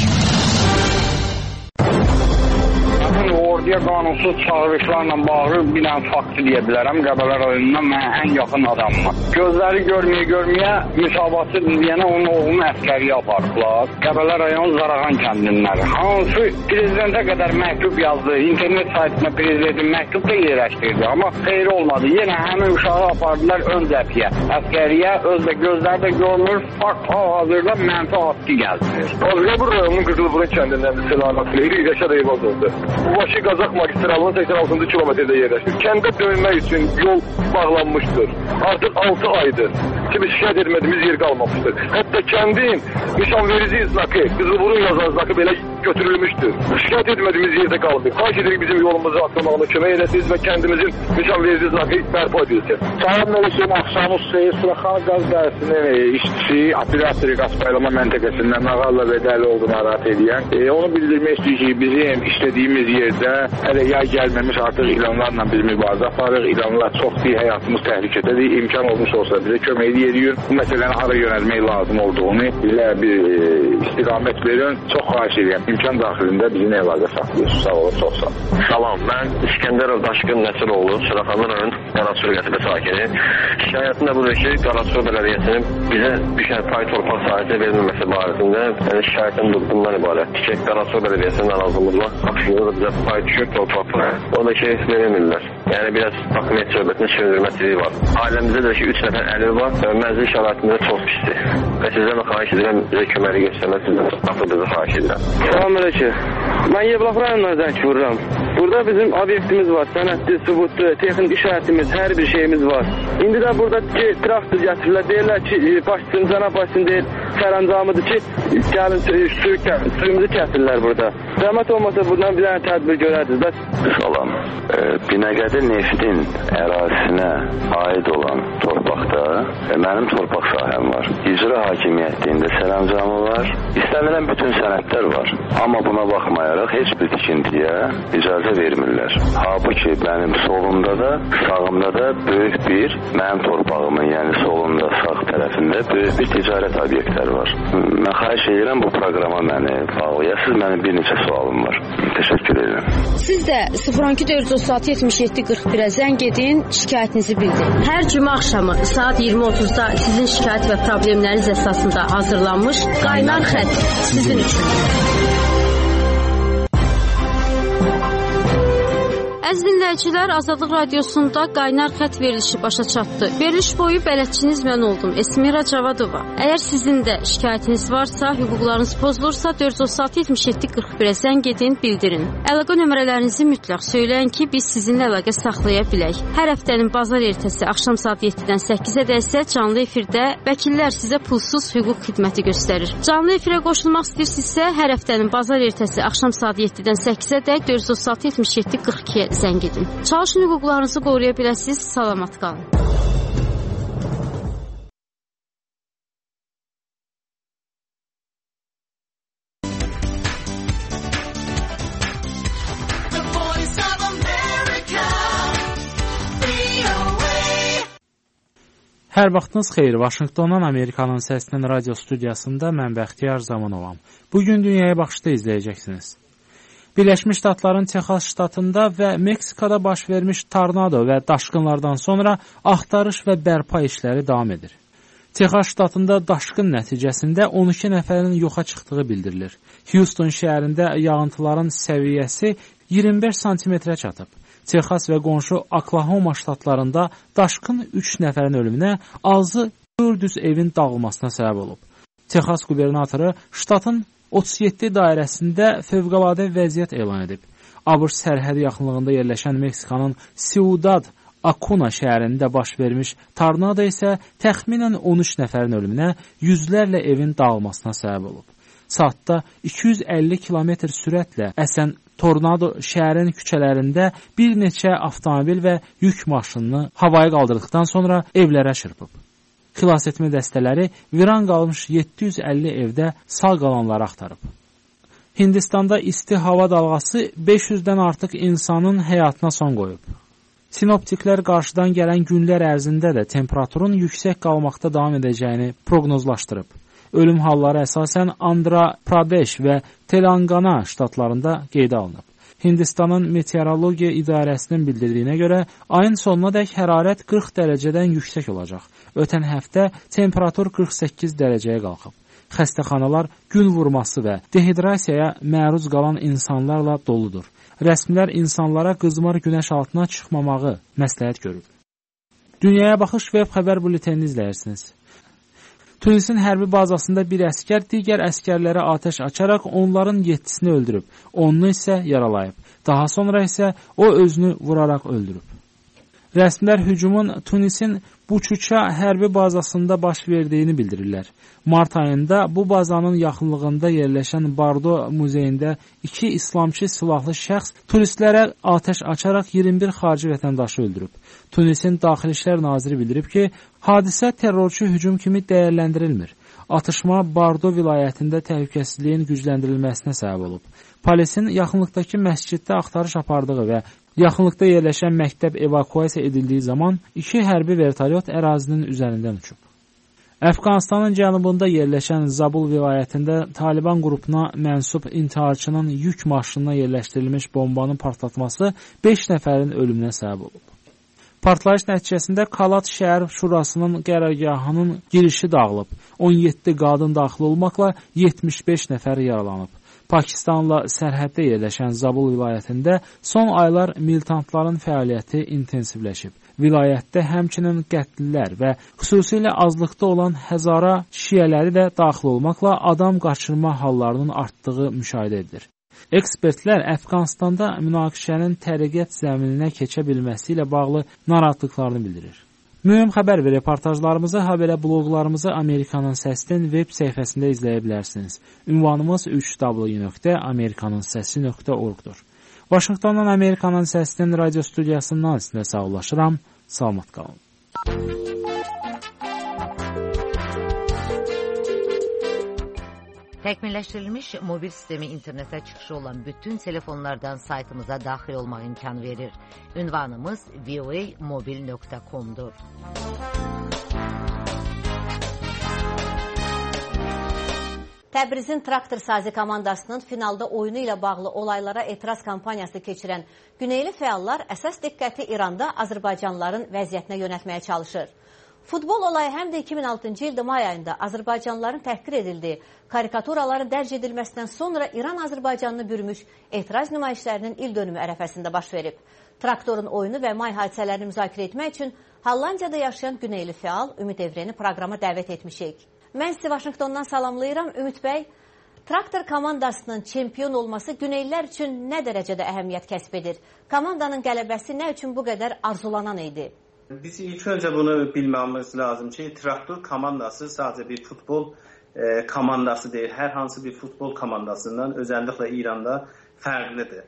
Orduya qanunsuz çağırışlarla bağlı bir dənə faktı deyə bilərəm. Qəbələ rayonundan mənə ən yaxın adamım. Gözləri görməyə müsabatı deyənə onun oğlunu əskəriyə aparıblar. Qəbələ rayon Zarağan kəndinləri. Hansı prezidentə qədər məktub yazdı. İnternet saytına prezidentin məktub da yerləşdirdi. Amma xeyri olmadı. Yenə həmin uşağı apardılar ön cəbhəyə. Əskəriyə özlə gözləri də görmür. Fakt hal-hazırda mənfi haqqı gəldirir. Azqabur rayonunun Qızılburun kəndindən Selamat Leyli Yaşar Eyvaz oldu. Bu başı Qazaq magistralının 86-cı kilometrdə yerləşir. Kəndə dönmək üçün yol bağlanmışdır. Artıq 6 aydır ki, biz şikayət etmədiyimiz yer qalmamışdır. Hətta kəndin nişanverici znakı, Qızılburun yazan znakı belə götürülmüşdür. Şikayət etmədiyimiz yerdə qaldı. Xahiş edirik bizim yolumuzu atlamağına kömək edəsiniz və kəndimizin nişanverici znakı bərpa edilsin. Salam olsun, axşamız Seyir Suraxan Qaz Dərəsinin işçisi, operator Qazpaylama məntəqəsindən Nağalla Vedəli oldu narahat edən. Onu bildirmək istəyir ki, bizim işlədiyimiz yerdə hələ yay gəlməmiş artıq ilanlarla biz mübarizə aparırıq. İlanlar çoxdur, həyatımız təhlükədədir. İmkan olmuş olsa bizə kömək edirik. Bu məsələni hara yönəlmək lazım olduğunu bizə bir istiqamət verin. Çox xahiş edirəm. İmkan daxilində bizim əlaqə saxlayırsınız. Sağ olun, çox sağ olun. Salam, mən İskəndərov Daşqın Nəsiroğlu, Suraxanlı rayon Qaraçur qəsəbə sakini. Şikayətim də budur ki, Qaraçur bələdiyyəsinin bizə düşən pay torpaq sahəsi verilməməsi barəsində şikayətim bundan ibarətdir ki, Qaraçur bələdiyyəsinin narazılığına aksiyonu da bizə pay düşür torpaqlara. O da ki, verilmirlər. Yəni, biraz hakimiyyət söhbətinin süründürməsiliyi var. Ailəmizdə də ki, 3 nəfər əliv var və mənzil şəraitində çox pisdir. Və sizdən xahiş edirəm, bizə köməli göstərmək, sizdən baxdığınızı xahiş edirəm. Salam əleykum. Mən Yevlax rayonundan zəng vururam. Burada bizim obyektimiz var, sənədli, sübutlu, texnik işarətimiz, hər bir şeyimiz var. İndi də burada ki, traktor gətirirlər, deyirlər ki, başçısın, cənab başçısın deyir, sərəncamıdır ki, gəlin suyumuzu kəsirlər burada. Zəhmət olmasa buradan bir dənə tədbir görərdiniz. Bəs... Salam. Binəqədi Neftin ərazisinə aid olan torpaqda mənim torpaq sahəm var. İcra hakimiyyətində sərəncamı var. İstənilən bütün sənədlər var. Amma buna baxmayaraq heç bir tikintiyə icazə vermirlər. Halbuki mənim solumda da, sağımda da böyük bir mənim torpağımın, yəni solunda, sağ tərəfində böyük bir ticarət obyektləri var. Mən xahiş edirəm bu proqrama məni bağlayasınız. Mənim bir neçə sualım var. Təşəkkür edirəm. Siz də 012-436-77-41-ə zəng edin, şikayətinizi bildirin. Hər cümə axşamı saat 20:30-da sizin şikayət və problemləriniz əsasında hazırlanmış Qaynar xətt sizin üçün. Əziz dinləyicilər, Azadlıq Radiosunda qaynar xətt verilişi başa çatdı. Veriliş boyu bələdçiniz mən oldum, Esmira Cavadova. Əgər sizin də şikayətiniz varsa, hüquqlarınız pozulursa 436-77-41-ə zəng edin, bildirin. Əlaqə nömrələrinizi mütləq söyləyin ki, biz sizinlə əlaqə saxlaya bilək. Hər həftənin bazar ertəsi axşam saat 7-dən 8-ə isə canlı efirdə vəkillər sizə pulsuz hüquq xidməti göstərir. Canlı efirə qoşulmaq istəyirsinizsə, hər həftənin bazar ertəsi axşam saat 7-dən 8-ə 436-77-42-ə zəng edin. Çalışın hüquqlarınızı qoruya biləsiniz. Salamat qalın. Hər vaxtınız xeyir. Vaşinqtondan Amerikanın Səsinin radio studiyasında mən Bəxtiyar Zamanovam. Bugün Dünyaya Baxışda izləyəcəksiniz. Birləşmiş Ştatların Texas ştatında və Meksikada baş vermiş tornado və daşqınlardan sonra axtarış və bərpa işləri davam edir. Texas ştatında daşqın nəticəsində 12 nəfərin yoxa çıxdığı bildirilir. Houston şəhərində yağıntıların səviyyəsi 25 santimetrə çatıb. Texas və qonşu Oklahoma ştatlarında daşqın 3 nəfərin ölümünə, azı 400 evin dağılmasına səbəb olub. Texas qubernatoru ştatın 37 dairəsində fövqəladə vəziyyət elan edib. ABŞ sərhədi yaxınlığında yerləşən Meksikanın Ciudad Acuna şəhərində baş vermiş tornado isə təxminən 13 nəfərin ölümünə, yüzlərlə evin dağılmasına səbəb olub. Saatda 250 kilometr sürətlə əsən tornado şəhərin küçələrində bir neçə avtomobil və yük maşınını havaya qaldırdıqdan sonra evlərə çırpıb. Xilasetmə dəstələri viran qalmış 750 evdə sağ qalanları axtarıb. Hindistanda isti hava dalğası 500-dən artıq insanın həyatına son qoyub. Sinoptiklər qarşıdan gələn günlər ərzində də temperaturun yüksək qalmaqda davam edəcəyini proqnozlaşdırıb. Ölüm halları əsasən Andhra Pradesh və Telangana ştatlarında qeydə alınıb. Hindistanın Meteorologiya İdarəsinin bildirdiyinə görə ayın sonunadək hərarət 40 dərəcədən yüksək olacaq. Ötən həftə temperatur 48 dərəcəyə qalxıb. Xəstəxanalar gün vurması və dehidrasiyaya məruz qalan insanlarla doludur. Rəsmilər insanlara qızmar günəş altına çıxmamağı məsləhət görür. Dünyaya Baxış web xəbər bültenini izləyirsiniz. Tunisin hərbi bazasında bir əskər digər əskərlərə atəş açaraq onların 7-sini öldürüb, 10-unu isə yaralayıb. Daha sonra isə o özünü vuraraq öldürüb. Rəsmilər hücumun Tunisin Buçuça hərbi bazasında baş verdiyini bildirirlər. Mart ayında bu bazanın yaxınlığında yerləşən Bardo muzeyində 2 İslamçı silahlı şəxs turistlərə atəş açaraq 21 xarici vətəndaşı öldürüb. Tunisin Daxili İşlər Naziri bildirib ki, hadisə terrorçu hücum kimi dəyərləndirilmir. Atışma Bardo vilayətində təhlükəsizliyin gücləndirilməsinə səbəb olub. Polisin yaxınlıqdakı məsciddə axtarış apardığı və yaxınlıqda yerləşən məktəb evakuasiya edildiyi zaman 2 hərbi vertolyot ərazinin üzərindən uçub. Əfqanistanın cənubunda yerləşən Zabul vilayətində Taliban qrupuna mənsub intiharçının yük maşınına yerləşdirilmiş bombanın partlatması 5 nəfərin ölümünə səbəb olub. Partlayış nəticəsində Kalat şəhər şurasının qərargahının girişi dağılıb. 17 qadın daxil olmaqla 75 nəfər yaralanıb. Pakistanla sərhəddə yerləşən Zabul vilayətində son aylar militantların fəaliyyəti intensivləşib. Vilayətdə həmçinin qətlilər və xüsusilə azlıqda olan Həzara şiələri də daxil olmaqla adam qaçırma hallarının artdığı müşahidə edilir. Ekspertlər Əfqanistanda münaqişənin təriqət zəmininə keçə bilməsi ilə bağlı narahatlıqlarını bildirir. Mühüm xəbər və reportajlarımızı, habelə bloqlarımızı Amerikanın Səsinin web səhifəsində izləyə bilərsiniz. Ünvanımız 3w.amerikanınsəsi.org-dur. Vaşinqtondan Amerikanın Səsinin radio studiyasından sizinlə sağollaşıram. Salamat qalın. Təkmilləşdirilmiş mobil sistemi internetə çıxışı olan bütün telefonlardan saytımıza daxil olmaq imkanı verir. Ünvanımız voamobil.com-dur. Təbrizin traktor sazi komandasının finalda oyunu ilə bağlı olaylara etiraz kampaniyası keçirən Güneyli fəallar əsas diqqəti İranda Azərbaycanlıların vəziyyətinə yönəltməyə çalışır. Futbol olayı həm də 2006-cı ildə may ayında Azərbaycanlıların təhqir edildiyi karikaturaların dərc edilməsindən sonra İran Azərbaycanını bürümüş etiraz nümayişlərinin il dönümü ərəfəsində baş verib. Traktorun oyunu və may hadisələrini müzakirə etmək üçün Hollandiyada yaşayan Güneyli fəal Ümid Evreni proqrama dəvət etmişik. Mən sizi Vaşinqtondan salamlayıram. Ümid bəy, traktor komandasının çempion olması Güneylilər üçün nə dərəcədə əhəmiyyət kəsb edir? Komandanın qələbəsi nə üçün bu qədər arzulanan idi? Biz ilk öncə bunu bilmemiz lazım ki, traktor komandası sadəcə bir futbol komandası deyil. Hər hansı bir futbol komandasından özəlliklə İranda fərqlidir.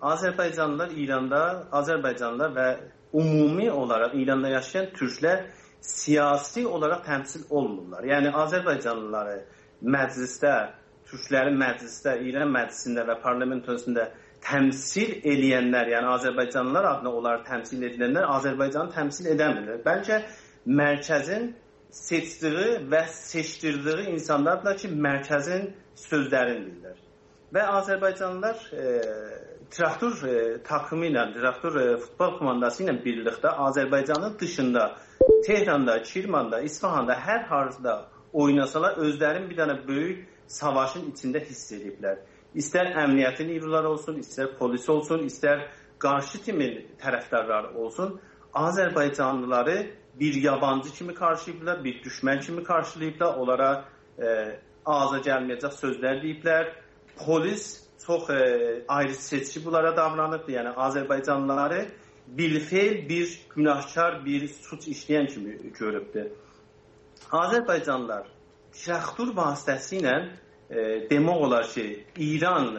Azərbaycanlılar və umumi olaraq İranda yaşayan türklər siyasi olaraq təmsil olmurlar. Yəni Azərbaycanlıları məclisdə, türkləri məclisdə, İran məclisində və parlamentosunda təmsil eləyənlər, yəni Azərbaycanlılar adına onları təmsil edilənlər Azərbaycanı təmsil edəmirlər. Bəlkə mərkəzin seçdiyi və seçdirdiyi insanlardır ki, mərkəzin sözlərini deyirlər. Və Azərbaycanlılar traktor takımı ilə, traktor futbol komandası ilə birlikdə Azərbaycanın dışında, Tehranda, Kirmanda, İsfahanda hər harada oynasalar özlərin bir dənə böyük savaşın içində hiss ediblər. İstər əmniyyətin nivələri olsun, istər polis olsun, istər qarşı timin tərəfdarları olsun, Azərbaycanlıları bir yabancı kimi qarşılayıblar, bir düşmən kimi qarşılayıblar, onlara ağza gəlməyəcək sözlər deyiblər. Polis çox ayrı seçki bunlara davranıbdır. Yəni Azərbaycanlıları bilfeil bir günahkar, bir suç işləyən kimi görübdür. Azərbaycanlılar traktor vasitəsilə demək olar ki, İran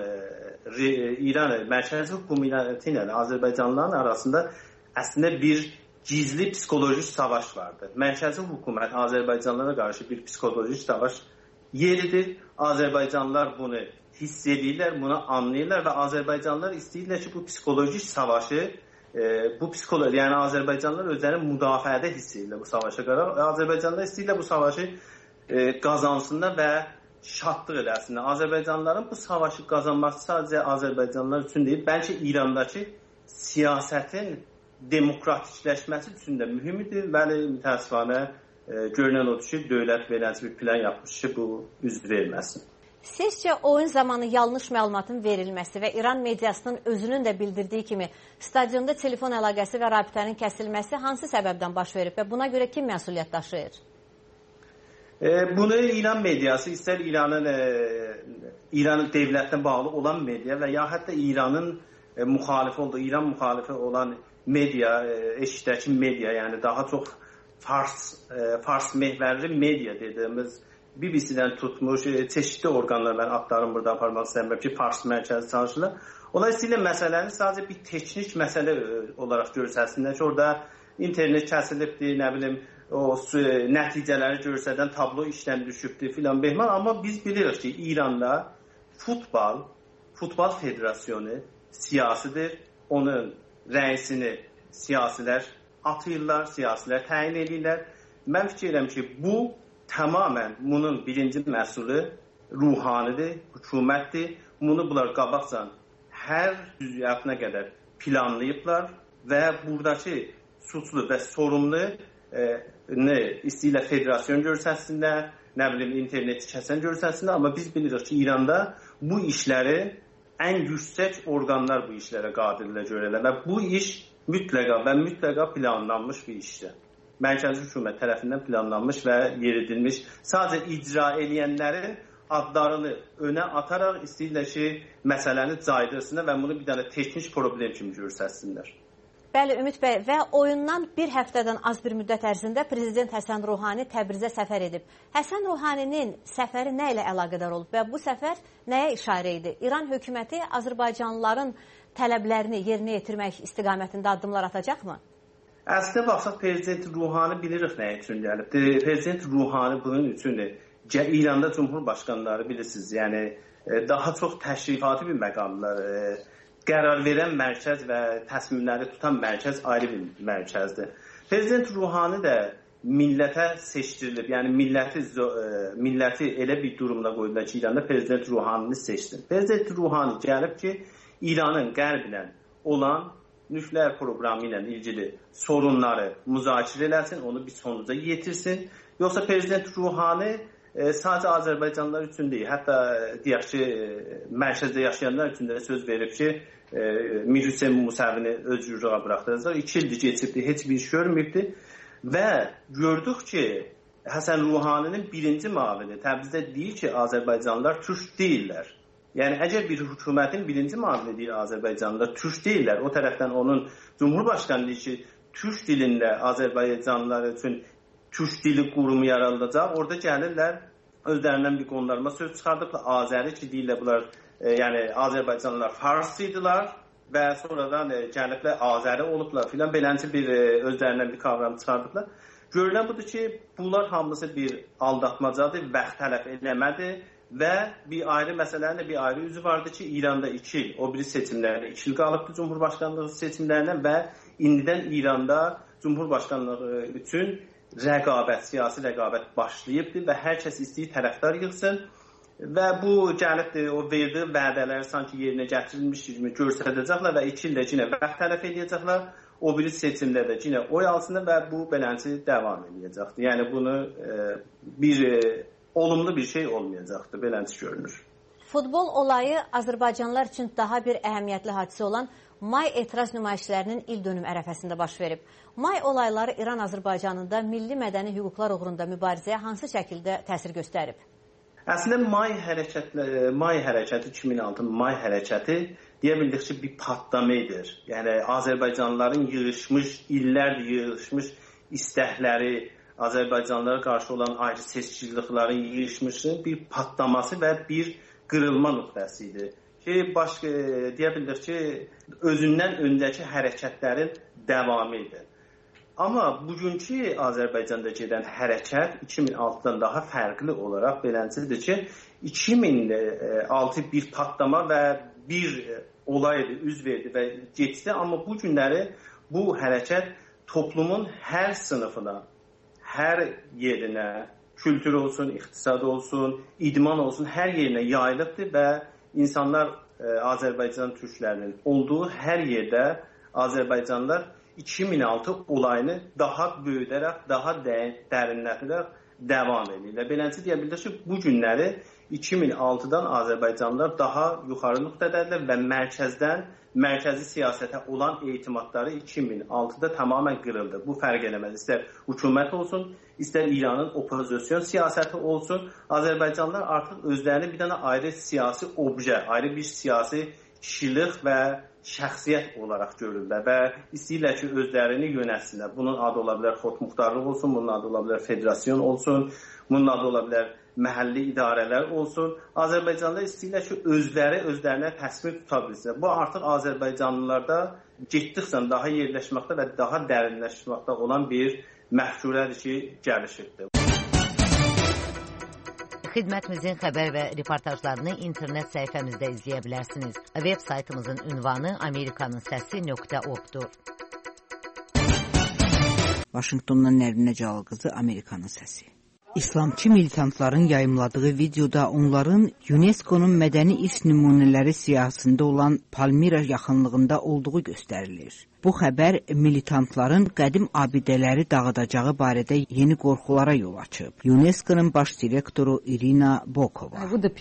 mərkəzi hökuməti ilə Azərbaycanlıların arasında əslində bir gizli psixoloji savaş vardır. Mərkəzi hökumət Azərbaycanlılara qarşı bir psixoloji savaş yeridir. Azərbaycanlılar bunu hiss edirlər, bunu anlayırlar və Azərbaycanlılar istəyirlər ki, bu psixoloji savaşı, yəni Azərbaycanlılar özlərini müdafiədə hiss edirlər bu savaşa qarar. Azərbaycanlılar istəyirlər bu savaşı qazansınlar və şadlıq eləsinlər. Azərbaycanlıların bu savaşı qazanması sadəcə Azərbaycanlılar üçün deyil, bəlkə İrandakı siyasətin demokratikləşməsi üçün də mühümdür. Bəli, mütəəssifanə görünən odur ki, dövlət beləncə bir plan yapmış ki, bu üz verməsin. Sizcə oyun zamanı yanlış məlumatın verilməsi və İran mediasının özünün də bildirdiyi kimi stadionda telefon əlaqəsi və rabitənin kəsilməsi hansı səbəbdən baş verib və buna görə kim məsuliyyət daşıyır? Bunu İran mediası, istər İranın dövlətinə bağlı olan media və ya hətta İranın müxalifi olduğu, İran müxalifi olan media, eşitdəki media, yəni daha çox fars məhvərli media dediyimiz BBC-dən tutmuş, çeşitli orqanlar, mən adlarım burada aparmaq istəmirəm ki, fars mərkəzi çalışırlar. Onlar istəyirlər məsələni sadəcə bir teknik məsələ olaraq görsəsinlər ki, orada internet kəsilibdir, nə bilim, o nəticələri görsədən tablo işləm düşübdür filan behman. Amma biz bilirik ki, İranda futbol federasyonu siyasidir. Onun rəisini siyasilər atırlar, siyasilər təyin edirlər. Mən fikir edirəm ki, bu tamamən bunun birinci məsulü ruhanidir, hökumətdir. Bunu bunlar qabaqcan hər cüziyyatına qədər planlayıblar və buradakı suçlu və sorumlu istəyirlər federasyon görsəsinlər, nə bilim interneti kəsən görsəsinlər. Amma biz bilirik ki, İranda bu işləri ən yüksək orqanlar bu işlərə qadirlər görürlər və bu iş mütləqa planlanmış bir işdir. Mərkəzi hökumət tərəfindən planlanmış və yeridilmiş. Sadəcə icra eləyənlərin adlarını önə ataraq istəyirlər ki, məsələni caydırsınlar və bunu bir dənə teknik problem kimi görsəsinlər. Bəli, Ümid bəy, və oyundan bir həftədən az bir müddət ərzində Prezident Həsən Ruhani Təbrizə səfər edib. Həsən Ruhaninin səfəri nə ilə əlaqədar olub və bu səfər nəyə işarə idi? İran hökuməti Azərbaycanlıların tələblərini yerinə yetirmək istiqamətində addımlar atacaqmı? Əslində baxsaq, Prezident Ruhani bilirik nə üçün gəlibdir. Prezident Ruhani bunun üçündür. İranda Cumhurbaşqanları bilirsiniz, yəni daha çox təşrifatı bir məqamlar. Qərar verən mərkəz və təsmimləri tutan mərkəz ayrı bir mərkəzdir. Prezident Ruhani də millətə seçdirilib, yəni milləti elə bir durumda qoydular ki, İranda Prezident Ruhanini seçdi. Prezident Ruhani gəlib ki, İranın qərblə olan nükleer programı ilə ilgili sorunları müzakirə eləsin, onu bir sonuca yetirsin. Yoxsa Prezident Ruhani sadəcə Azərbaycanlılar üçün deyil, hətta deyək ki, mərkəzdə yaşayanlar üçün də söz verib ki, Mir Hüseyn Musəvini öz yurduğa buraxdıracaq. 2 ildir keçibdi, heç bir iş görməyibdi və gördük ki, Həsən Ruhaninin birinci müavini Təbrizdə deyir ki, Azərbaycanlılar türk deyirlər. Yəni, əgər bir hökumətin birinci müavini deyir Azərbaycanlılar türk deyirlər, o tərəfdən onun Cumhurbaşqanı deyir ki, türk dilində Azərbaycanlılar üçün türk dili qurumu yaradılacaq. Orada gəlirlər, özlərindən bir qondarma söz çıxardıqlar. Azəri ki, deyirlər bunlar, yəni Azərbaycanlılar farsidirlər və sonradan gəliblər Azəri olublar filan. Beləncə bir özlərindən bir kavram çıxardıqlar. Görülən budur ki, bunlar hamısı bir aldatmacadır, vaxt tələf eləmədir və bir ayrı məsələnin bir ayrı üzü vardı ki, İranda 2 il, o biri seçimlərdə 2 il qalıbdı Cumhurbaşqanlığı seçimlərindən və indidən İranda Cumhurbaşqanlığı üçün rəqabət, siyasi rəqabət başlayıbdır və hər kəs istəyir tərəfdar yığsın və bu gəlibdir, o verdiyi vədələri sanki yerinə gətirilmiş kimi göstərəcəklər və 2 ildə yenə vaxt tələf edəcəklər. O biri seçimdə də yenə oy alsınlar və bu beləncə davam edəcəkdir. Yəni bunu bir olumlu bir şey olmayacaqdır, beləncə görünür. Futbol olayı Azərbaycanlılar üçün daha bir əhəmiyyətli hadisə olan May etiraz nümayişlərinin il dönüm ərəfəsində baş verib. May olayları İran-Azərbaycanında milli mədəni hüquqlar uğrunda mübarizəyə hansı şəkildə təsir göstərib? Əslində May hərəkəti 2006 May hərəkəti deyə bildik ki, bir patlamaydır. Yəni Azərbaycanlıların yığışmış, illərdir yığışmış istəkləri, Azərbaycanlılara qarşı olan ayrı seçkiliklərin yığışmışının bir patlaması və bir qırılma nöqtəsi idi. Ki, deyə bildik ki, özündən öncəki hərəkətlərin davamı idi. Amma bugünkü Azərbaycanda gedən hərəkət 2006-dan daha fərqli olaraq beləncədir ki, 2006 bir patlama və bir olaydı, üz verdi və geçdi. Amma bu günləri bu hərəkət toplumun hər sınıfına, hər yerinə, kültür olsun, iqtisad olsun, idman olsun, hər yerinə yayılıbdır və insanlar Azərbaycan türklərinin olduğu hər yerdə Azərbaycanlılar 2006 olayını daha böyüdərək, daha dərinlədirək davam edirlər. Beləncə deyə bildik ki, bu günləri 2006-dan Azərbaycanlılar daha yuxarı nöqtədədirlər və mərkəzi siyasətə olan etimadları 2006-da tamamən qırıldı. Bu fərq eləməz. İstər hökumət olsun, istər İranın opozisyon siyasəti olsun, Azərbaycanlılar artıq özlərini bir dənə ayrı siyasi obje, ayrı bir siyasi kişilik və şəxsiyyət olaraq görürlər və istəyirlər ki, özlərini yönətsinlər. Bunun adı ola bilər xodmuxtarlıq olsun, bunun adı ola bilər federasyon olsun, bunun adı ola bilər məhəlli idarələr olsun. Azərbaycanlılar istəyirlər ki, özlərinə təsvir tuta bilsinlər. Bu artıq Azərbaycanlılarda getdikcə daha yerləşməkdə və daha dərinləşməkdə olan bir məfkurədir ki, gəlişibdir. Xidmətimizin xəbər və reportajlarını internet səhifəmizdə izləyə bilərsiniz. Web saytımızın ünvanı amerikanınsəsi.org-dur. Vaşinqtondan Nərminə Cəlal-qızı, Amerikanın səsi. İslamçı militantların yayımladığı videoda onların UNESCO-nun mədəni irs nümunələri siyahısında olan Palmira yaxınlığında olduğu göstərilir. Bu xəbər militantların qədim abidələri dağıdacağı barədə yeni qorxulara yol açıb. UNESCO-nun baş direktoru Irina Bokova.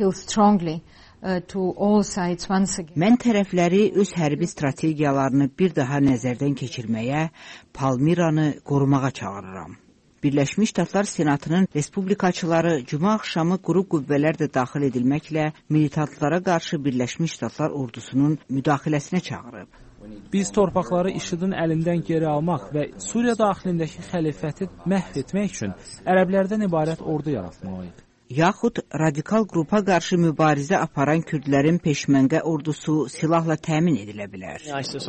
Mən tərəfləri öz hərbi strategiyalarını bir daha nəzərdən keçirməyə, Palmiranı qorumağa çağırıram. Birləşmiş Ştatlar Senatının respublikaçıları cuma axşamı quru qüvvələr də daxil edilməklə militantlara qarşı Birləşmiş Ştatlar ordusunun müdaxiləsinə çağırıb. Biz torpaqları IŞİD-in əlindən geri almaq və Suriya daxilindəki xəlifəti məhv etmək üçün ərəblərdən ibarət ordu yaratmalıyıq. Yaxud radikal qrupa qarşı mübarizə aparan kürdlərin peşməngə ordusu silahla təmin edilə bilər.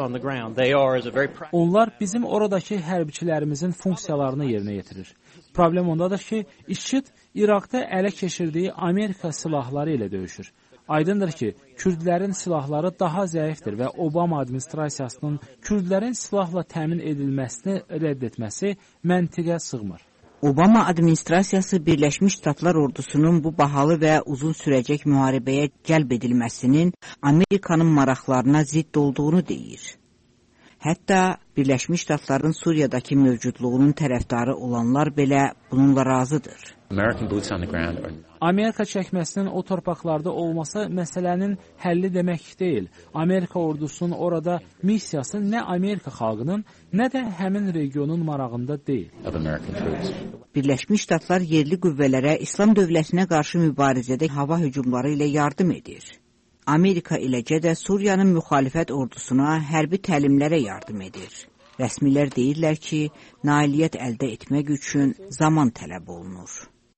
Onlar bizim oradakı hərbiçilərimizin funksiyalarını yerinə yetirir. Problem ondadır ki, IŞİD İraqda ələ keçirdiyi Amerika silahları ilə döyüşür. Aydındır ki, kürdlərin silahları daha zəifdir və Obama administrasiyasının kürdlərin silahla təmin edilməsini rədd etməsi məntiqə sığmır. Obama administrasiyası Birləşmiş Ştatlar ordusunun bu bahalı və uzun sürəcək müharibəyə cəlb edilməsinin Amerikanın maraqlarına zidd olduğunu deyir. Hətta Birləşmiş Ştatların Suriyadakı mövcudluğunun tərəfdarı olanlar belə bununla razıdır. Amerika çəkməsinin o torpaqlarda olması məsələnin həlli demək deyil. Amerika ordusunun orada missiyası nə Amerika xalqının, nə də həmin regionun marağında deyil. Birləşmiş Ştatlar yerli qüvvələrə İslam dövlətinə qarşı mübarizədə hava hücumları ilə yardım edir. Amerika eləcə də Suriyanın müxalifət ordusuna hərbi təlimlərə yardım edir. Rəsmilər deyirlər ki, nailiyyət əldə etmək üçün zaman tələb olunur.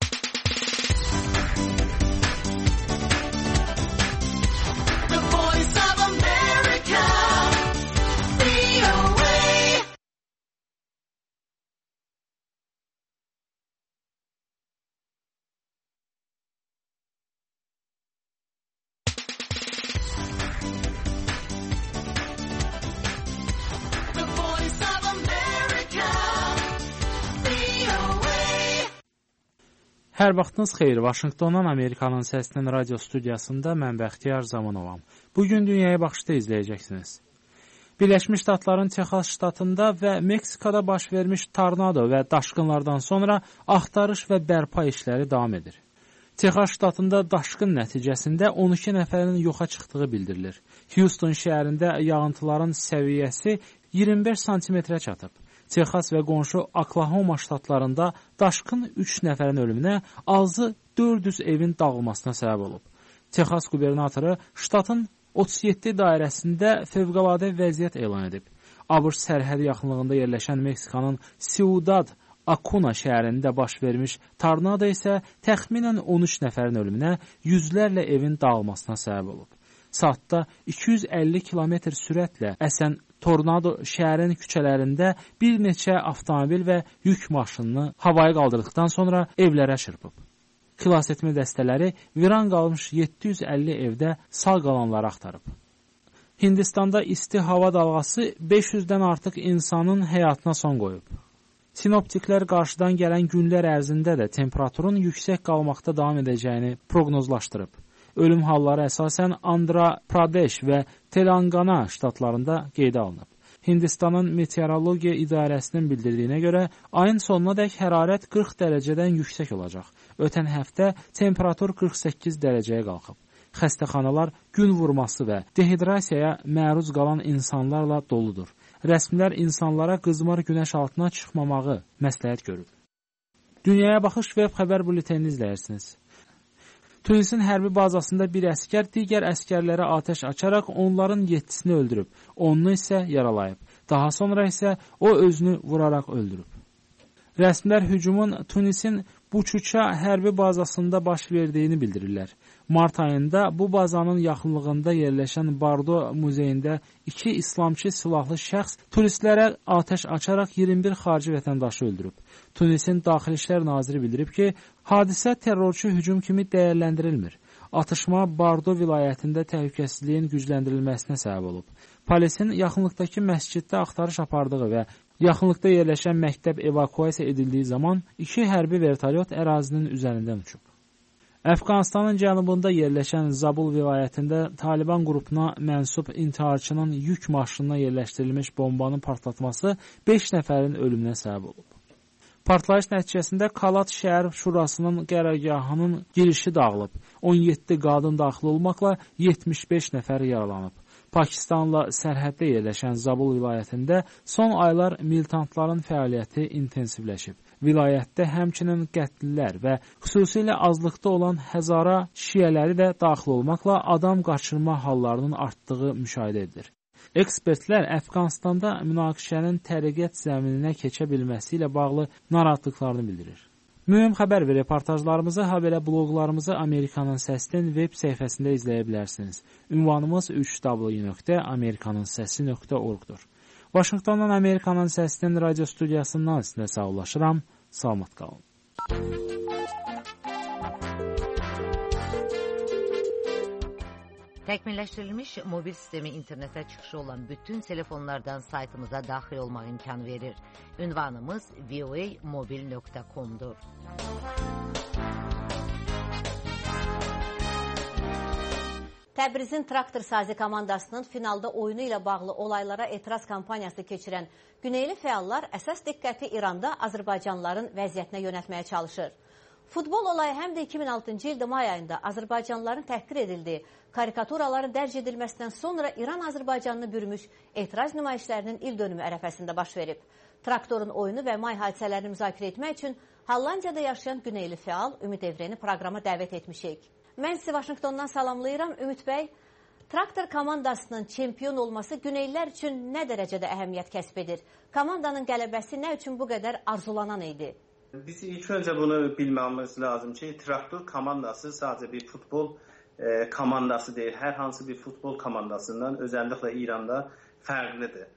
Hər vaxtınız xeyir. Vaşinqtondan Amerikanın səsinin radio studiyasında mən Bəxtiyar Zamanovam. Bugün Dünyaya Baxışda izləyəcəksiniz. Birləşmiş Ştatların Texas ştatında və Meksikada baş vermiş tornado və daşqınlardan sonra axtarış və bərpa işləri davam edir. Texas ştatında daşqın nəticəsində 12 nəfərin yoxa çıxdığı bildirilir. Houston şəhərində yağıntıların səviyyəsi 25 santimetrə çatıb. Texas və qonşu Oklahoma ştatlarında daşqın 3 nəfərin ölümünə, azı 400 evin dağılmasına səbəb olub. Texas qubernatoru ştatın 37 dairəsində fövqəladə vəziyyət elan edib. ABŞ sərhədi yaxınlığında yerləşən Meksikanın Ciudad Acuna şəhərində baş vermiş tornado isə təxminən 13 nəfərin ölümünə, yüzlərlə evin dağılmasına səbəb olub. Saatda 250 kilometr sürətlə əsən tornado şəhərin küçələrində bir neçə avtomobil və yük maşınını havaya qaldırdıqdan sonra evlərə çırpıb. Xilasetmə dəstələri viran qalmış 750 evdə sağ qalanları axtarıb. Hindistanda isti hava dalğası 500-dən artıq insanın həyatına son qoyub. Sinoptiklər qarşıdan gələn günlər ərzində də temperaturun yüksək qalmaqda davam edəcəyini proqnozlaşdırıb. Ölüm halları əsasən Andhra Pradesh və Telangana ştatlarında qeydə alınıb. Hindistanın Meteorologiya İdarəsinin bildirdiyinə görə ayın sonunadək hərarət 40 dərəcədən yüksək olacaq. Ötən həftə temperatur 48 dərəcəyə qalxıb. Xəstəxanalar gün vurması və dehidrasiyaya məruz qalan insanlarla doludur. Rəsmilər insanlara qızmar günəş altına çıxmamağı məsləhət görüb. Dünyaya Baxış web xəbər bültenini izləyirsiniz. Tunisin hərbi bazasında bir əskər digər əskərlərə atəş açaraq onların 7-sini öldürüb, 10-nu isə yaralayıb. Daha sonra isə o özünü vuraraq öldürüb. Rəsmilər hücumun Tunisin Buçuça hərbi bazasında baş verdiyini bildirirlər. Mart ayında bu bazanın yaxınlığında yerləşən Bardo muzeyində 2 İslamçı silahlı şəxs turistlərə atəş açaraq 21 xarici vətəndaşı öldürüb. Tunisin Daxili İşlər Naziri bildirib ki, hadisə terrorçu hücum kimi dəyərləndirilmir. Atışma Bardo vilayətində təhlükəsizliyin gücləndirilməsinə səbəb olub. Polisin yaxınlıqdakı məsciddə axtarış apardığı və yaxınlıqda yerləşən məktəb evakuasiya edildiyi zaman 2 hərbi vertolyot ərazinin üzərindən uçub. Əfqanistanın cənubunda yerləşən Zabul vilayətində Taliban qrupuna mənsub intiharçının yük maşınına yerləşdirilmiş bombanın partlatması 5 nəfərin ölümünə səbəb olub. Partlayış nəticəsində Kalat şəhər şurasının qərargahının girişi dağılıb. 17 qadın daxil olmaqla 75 nəfər yaralanıb. Pakistanla sərhəddə yerləşən Zabul vilayətində son aylar militantların fəaliyyəti intensivləşib. Vilayətdə həmçinin qətlilər və xüsusilə azlıqda olan Həzara şiələri də daxil olmaqla adam qaçırma hallarının artdığı müşahidə edilir. Ekspertlər Əfqanistanda münaqişənin təriqət zəmininə keçə bilməsi ilə bağlı narahatlıqlarını bildirir. Mühüm xəbər və reportajlarımızı, habelə bloqlarımızı Amerikanın Səsinin web səhifəsində izləyə bilərsiniz. Ünvanımız 3w.amerikanınsəsi.org-dur. Vaşinqtondan Amerikanın Səsinin radio studiyasından sizə sağollaşıram. Salamat qalın. Təkmilləşdirilmiş mobil sistemi internetə çıxışı olan bütün telefonlardan saytımıza daxil olmaq imkanı verir. Ünvanımız voamobil.com-dur. Təbrizin Traktor Sazi komandasının finalda oyunu ilə bağlı olaylara etiraz kampaniyası keçirən güneyli fəallar əsas diqqəti İranda Azərbaycanlıların vəziyyətinə yönəltməyə çalışır. Futbol olayı həm də 2006-cı ildə may ayında Azərbaycanlıların təhqir edildiyi, karikaturaların dərc edilməsindən sonra İran Azərbaycanını bürümüş etiraz nümayişlərinin il dönümü ərəfəsində baş verib. Traktorun oyunu və may hadisələrini müzakirə etmək üçün Hollandiyada yaşayan güneyli fəal Ümid Evreni proqrama dəvət etmişik. Mən sizi Vaşinqtondan salamlayıram. Ümid bəy, Traktor komandasının çempion olması güneylilər üçün nə dərəcədə əhəmiyyət kəsb edir? Komandanın qələbəsi nə üçün bu qədər arzulanan idi? Biz ilk öncə bunu bilməmiz lazım ki, Traktor komandası sadəcə bir futbol komandası deyil. Hər hansı bir futbol komandasından özəlliklə İranda fərqlidir.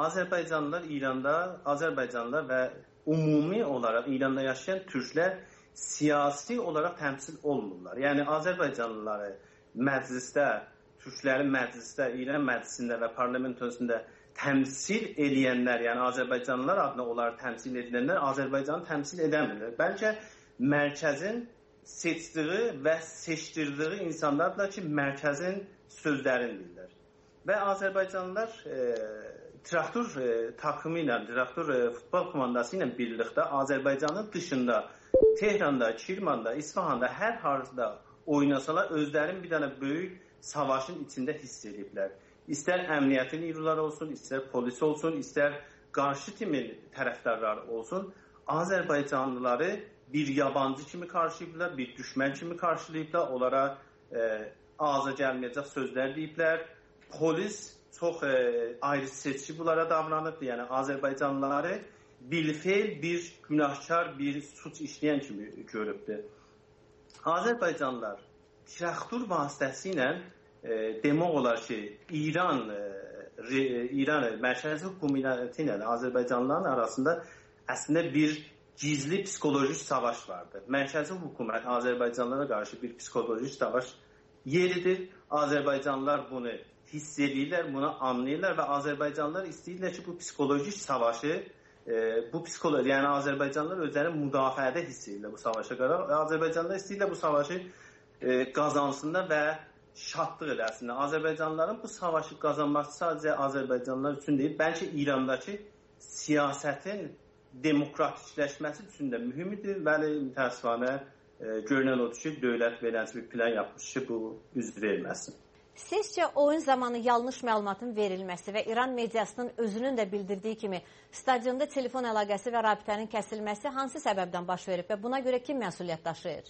Azərbaycanlılar və ümumi olaraq İranda yaşayan türklər siyasi olaraq təmsil olmurlar. Yəni Azərbaycanlıları məclisdə, türklərin məclisdə, İran məclisində və parlamentosunda təmsil edənlər, yəni Azərbaycanlılar adına onları təmsil edənlər Azərbaycanı təmsil edəmirlər. Bəlkə mərkəzin seçdiyi və seçdirdiyi insanlardır ki, mərkəzin sözlərini bilirlər. Və Azərbaycanlılar Traktor takımı ilə, Traktor futbol komandası ilə birlikdə Azərbaycanın dışında Tehranda, Kirmanda, İsfahanda hər harada oynasalar özlərin bir dənə böyük savaşın içində hiss ediblər. İstər əmniyyətin yürürləri olsun, istər polis olsun, istər qarşı timin tərəfdarları olsun, Azərbaycanlıları bir yabancı kimi qarşılayıblar, bir düşmən kimi qarşılayıblar, onlara ağza gəlməyəcək sözlər deyiblər. Polis çox ayrı seçki bunlara davranıb, yəni Azərbaycanlıları bilfeil bir günahkar, bir suç işləyən kimi görübdür. Azərbaycanlılar Traktor vasitəsilə demək olar ki, İran mərkəzi hökuməti ilə Azərbaycanlıların arasında əslində bir gizli psixolojik savaş vardır. Mərkəzi hökumət Azərbaycanlılara qarşı bir psixolojik savaş yeridir. Azərbaycanlılar bunu hiss edirlər, bunu anlayırlar və Azərbaycanlılar istəyirlər ki, bu psixolojik savaşı yəni Azərbaycanlılar özləri müdafiədə hiss edirlər bu savaşa qədər. Azərbaycanlılar istəyirlər bu savaşı qazansınlar və şadlıq eləsinlər. Azərbaycanlıların bu savaşı qazanması sadəcə Azərbaycanlılar üçün deyil, bəlkə İrandakı siyasətin demokratikləşməsi üçün də mühümdür. Bəli, təəssüfənə görünən odur ki, dövlət beləncə bir plan yapmış ki, bu üz verməsin. Sizcə oyun zamanı yanlış məlumatın verilməsi və İran mediasının özünün də bildirdiyi kimi stadionda telefon əlaqəsi və rabitənin kəsilməsi hansı səbəbdən baş verib və buna görə kim məsuliyyət daşıyır?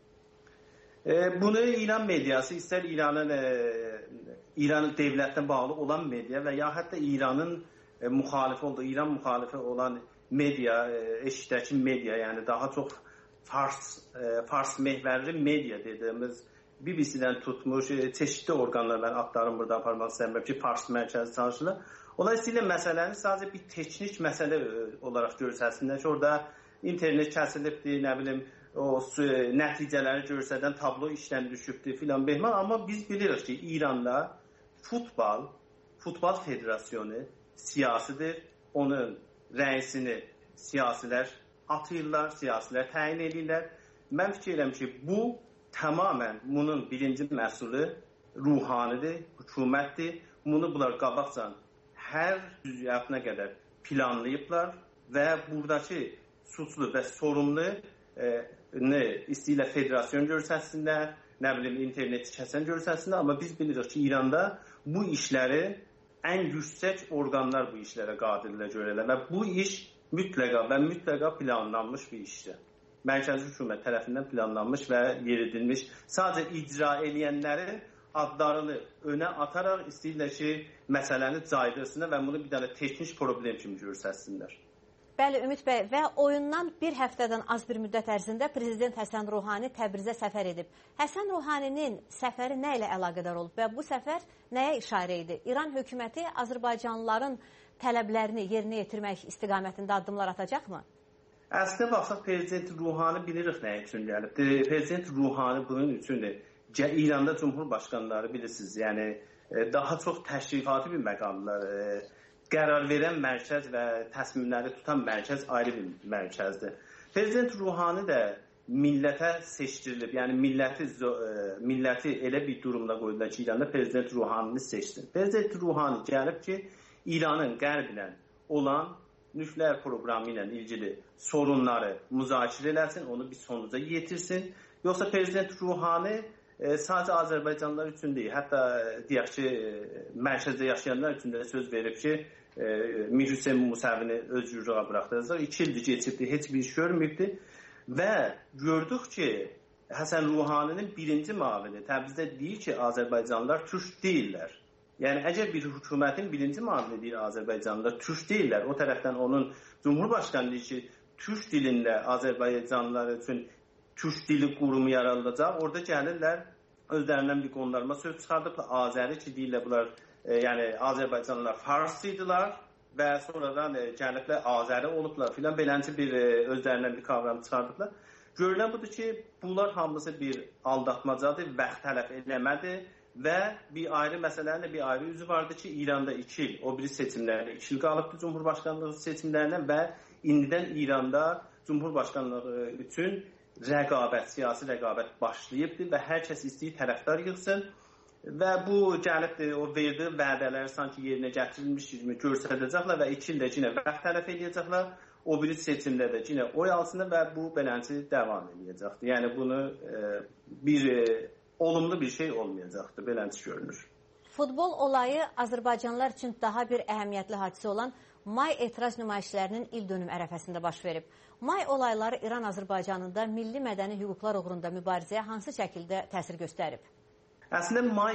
Bunu İran mediası, istər İran dövlətinə bağlı olan media və ya hətta İran müxalifi olan media, eşitdəki media, yəni daha çox fars məhvərli media dediyimiz BBC-dən tutmuş, çeşitli orqanlar, mən adlarını burada aparmaq istəmirəm ki, Fars mərkəzi çalışırlar. Onlar istəyirlər məsələni sadəcə bir teknik məsələ olaraq görsəsinlər ki, orada internet kəsilibdir, nə bilim, o nəticələri görsədən tablo işdən düşübdür filan behman. Amma biz bilirik ki, İranda futbol federasyonu siyasidir, onun rəisini siyasilər atırlar, siyasilər təyin edirlər. Mən fikirləm ki, bu tamamən bunun birinci məsulü ruhanidir, hökumətdir. Bunu bunlar qabaqcan hər cüziyyatına qədər planlayıblar və buradakı suçlu və sorumlu istəyirlər federasyon görsəsinlər, nə bilim interneti kəsən görsəsinlər, amma biz bilirik ki, İranda bu işləri ən yüksək orqanlar bu işlərə qadirlər görürlər və bu iş mütləqa planlanmış bir işdir. Mərkəzi hökumət tərəfindən planlanmış və yeridilmiş. Sadəcə icra edənlərin adlarını önə ataraq istəyirlər ki, məsələni caydırsınlar və bunu bir dənə teknik problem kimi görsəsinlər. Bəli, Ümid bəy, və oyundan bir həftədən az bir müddət ərzində Prezident Həsən Ruhani Təbrizə səfər edib. Həsən Ruhaninin səfəri nə ilə əlaqədar olub və bu səfər nəyə işarə idi? İran hökuməti Azərbaycanlıların tələblərini yerinə yetirmək istiqamətində addımlar atacaqmı? Əslində baxsaq, Prezident Ruhani bilirik nə üçün gəlib. Prezident Ruhani bunun üçündür. İranda Cumhurbaşqanları bilirsiniz, yəni daha çox təşrifati bir məqamlar. Qərar verən mərkəz və təsmimləri tutan mərkəz ayrı bir mərkəzdir. Prezident Ruhani də millətə seçdirilib. Yəni milləti elə bir durumda qoydular ki, İranda Prezident Ruhanini seçsin. Prezident Ruhani gəlib ki, İranın qərblə olan nükleer proqramı ilə ilgili sorunları müzakirə eləsin, onu bir sonuca yetirsin. Yoxsa Prezident Ruhani sadəcə Azərbaycanlılar üçün deyil, hətta deyək ki, mərkəzdə yaşayanlar üçün də söz verib ki, Mir Hüseyn Musəvini öz yurduğa buraxdıracaq. 2 ildir keçibdi, heç bir iş görməyibdi və gördük ki, Həsən Ruhaninin birinci müavini Təbrizdə deyir ki, Azərbaycanlılar türk deyirlər. Yəni, əgər bir hökumətin birinci müavini deyir Azərbaycanlılar türk deyirlər, o tərəfdən onun Cumhurbaşqanı deyir ki, türk dilində Azərbaycanlılar üçün türk dili qurumu yaradılacaq. Orada gəlirlər, özlərindən bir qondarma söz çıxardıblar. Azəri ki, deyirlər bunlar, yəni Azərbaycanlılar farsıydılar və sonradan gəliblər Azəri olublar filan. Beləncə bir özlərindən bir kavram çıxardıblar. Görülən budur ki, bunlar hamısı bir aldatmacadır, vaxt tələf eləmədir və bir ayrı məsələnin bir ayrı üzü vardı ki, İranda 2 il, o biri seçimlərdə 2 il qalıbdı Cumhurbaşqanlığı seçimlərindən və indidən İranda Cumhurbaşqanlığı üçün rəqabət, siyasi rəqabət başlayıbdır və hər kəs istəyir tərəfdar yığsın və bu gəlibdir, o verdiyi vədələri sanki yerinə gətirilmiş kimi göstərəcəklər və 2 ildə yenə vaxt tələf edəcəklər, o biri seçimdə də yenə oy alsınlar və bu beləncə davam edəcəkdir. Yəni bunu bir olumlu bir şey olmayacaqdır, beləncə görünür. Futbol olayı Azərbaycanlılar üçün daha bir əhəmiyyətli hadisə olan May etiraz nümayişlərinin il dönüm ərəfəsində baş verib. May olayları İran-Azərbaycanında milli mədəni hüquqlar uğrunda mübarizəyə hansı şəkildə təsir göstərib? Əslində May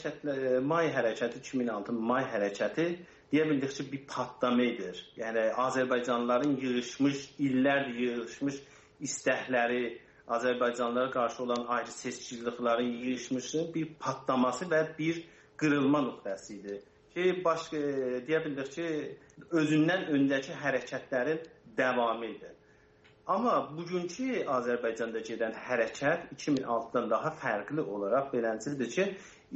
hərəkəti 2006 May hərəkəti deyə bildik ki, bir patlamadır. Yəni Azərbaycanlıların yığışmış, illərdir yığışmış istəkləri, Azərbaycanlılara qarşı olan ayrı seçkiliklərin yığışmışının bir patlaması və bir qırılma nöqtəsi idi. Deyə bildik ki, özündən öndəki hərəkətlərin davamı idi. Amma bugünkü Azərbaycanda gedən hərəkət 2006-dan daha fərqli olaraq beləncədir ki,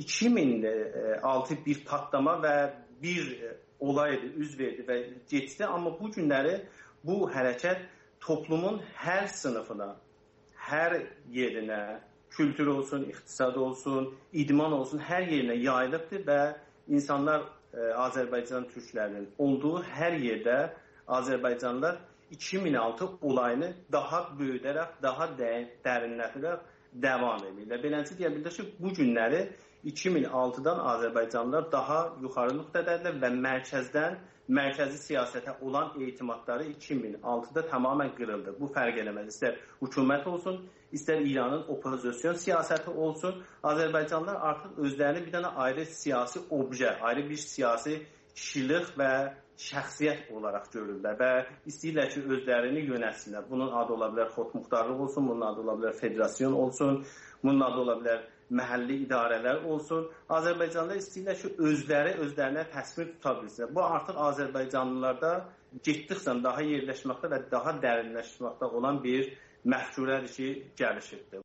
2006 bir patlama və bir olaydı, üz verdi və geçdi. Amma bu günləri bu hərəkət toplumun hər sınıfına, hər yerinə, kültür olsun, iqtisad olsun, idman olsun, hər yerinə yayılıbdır və İnsanlar Azərbaycan türklərinin olduğu hər yerdə Azərbaycanlılar 2006 olayını daha böyüdərək, daha dərinləşdirərək davam edirlər. Beləncə deyə bildik ki, bu günləri 2006-dan Azərbaycanlılar daha yuxarı nöqtədədirlər və mərkəzi siyasətə olan etimadları 2006-da tamamən qırıldı. Bu fərq eləməz. İstər hökumət olsun, istər İranın opozisyon siyasəti olsun, Azərbaycanlılar artıq özlərini bir dənə ayrı siyasi obje, ayrı bir siyasi kişilik və şəxsiyyət olaraq görürlər və istəyirlər ki, özlərini yönətsinlər. Bunun adı ola bilər xodmuxtarlıq olsun, bunun adı ola bilər federasyon olsun, bunun adı ola bilər məhəlli idarələr olsun. Azərbaycanlılar istəyirlər ki, özlərinə təsvir tuta bilsinlər. Bu artıq Azərbaycanlılarda getdikcə daha yerləşməkdə və daha dərinləşməkdə olan bir məfkurədir ki, gəlişibdir.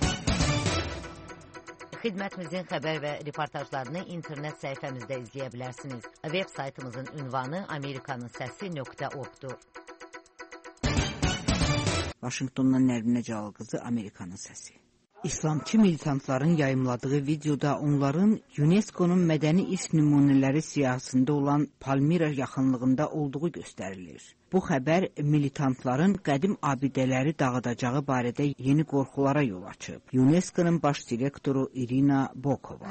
Xidmətimizin xəbər və reportajlarını internet səhifəmizdə izləyə bilərsiniz. Web saytımızın ünvanı amerikanınsəsi.org-dur. Vaşinqtondan Nərminə Cəlal qızı, Amerikanın səsi. İslamçı militantların yayımladığı videoda onların UNESCO-nun mədəni irsi nümunələri siyahısında olan Palmira yaxınlığında olduğu göstərilir. Bu xəbər militantların qədim abidələri dağıdacağı barədə yeni qorxulara yol açıb. UNESCO-nun baş direktoru Irina Bokova.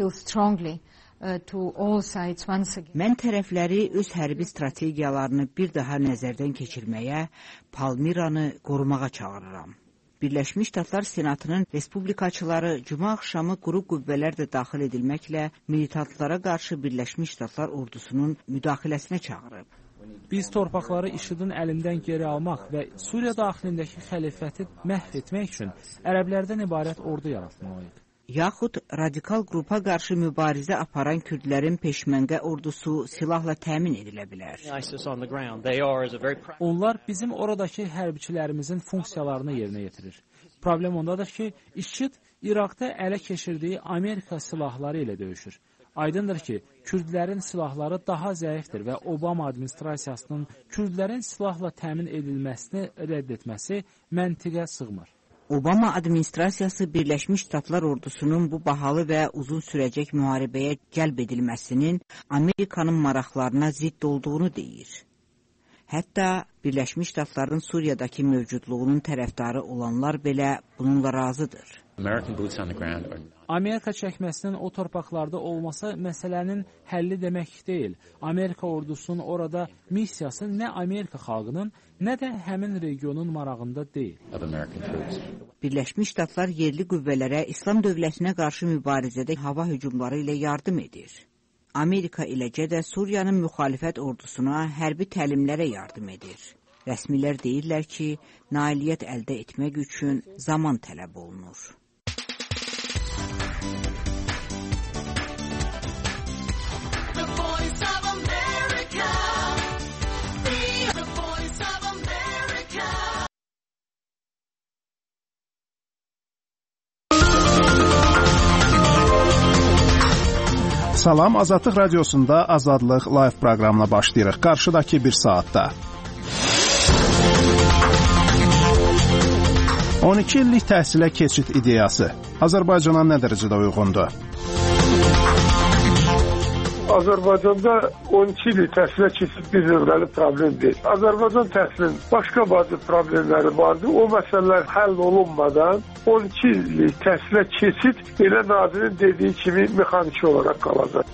Mən tərəfləri öz hərbi strategiyalarını bir daha nəzərdən keçirməyə, Palmiranı qorumağa çağırıram. Birləşmiş Ştatlar Senatının respublikaçıları cuma axşamı quru qüvvələr də daxil edilməklə militantlara qarşı Birləşmiş Ştatlar ordusunun müdaxiləsinə çağırıb. Biz torpaqları IŞİD-in əlindən geri almaq və Suriya daxilindəki xəlifəti məhv etmək üçün ərəblərdən ibarət ordu yaratmalıyıq. Yaxud radikal qrupa qarşı mübarizə aparan kürdlərin peşməngə ordusu silahla təmin edilə bilər. Onlar bizim oradakı hərbiçilərimizin funksiyalarını yerinə yetirir. Problem ondadır ki, IŞİD İraqda ələ keçirdiyi Amerika silahları ilə döyüşür. Aydındır ki, kürdlərin silahları daha zəifdir və Obama administrasiyasının kürdlərin silahla təmin edilməsini rədd etməsi məntiqə sığmır. Obama administrasiyası Birləşmiş Ştatlar ordusunun bu bahalı və uzun sürəcək müharibəyə cəlb edilməsinin Amerikanın maraqlarına zidd olduğunu deyir. Hətta Birləşmiş Ştatların Suriyadakı mövcudluğunun tərəfdarı olanlar belə bununla razıdır. Amerika çəkməsinin o torpaqlarda olması məsələnin həlli demək deyil. Amerika ordusunun orada missiyası nə Amerika xalqının, nə də həmin regionun marağında deyil. Birləşmiş Ştatlar yerli qüvvələrə İslam dövlətinə qarşı mübarizədə hava hücumları ilə yardım edir. Amerika eləcə də Suriyanın müxalifət ordusuna hərbi təlimlərə yardım edir. Rəsmilər deyirlər ki, nailiyyət əldə etmək üçün zaman tələb olunur. Salam, Azadlıq Radiosunda Azadlıq Live proqramına başlayırıq. Qarşıdakı bir saatda. 12 illik təhsilə keçid ideyası Azərbaycana nə dərəcədə uyğundur? Azərbaycanda 12 illik təhsilə keçid bir nömrəli problem deyil. Azərbaycan təhsilinin başqa bazı problemləri vardı. O məsələlər həll olunmadan 12 illik təhsilə keçid elə nazirin dediyi kimi mexaniki olaraq qalacaq.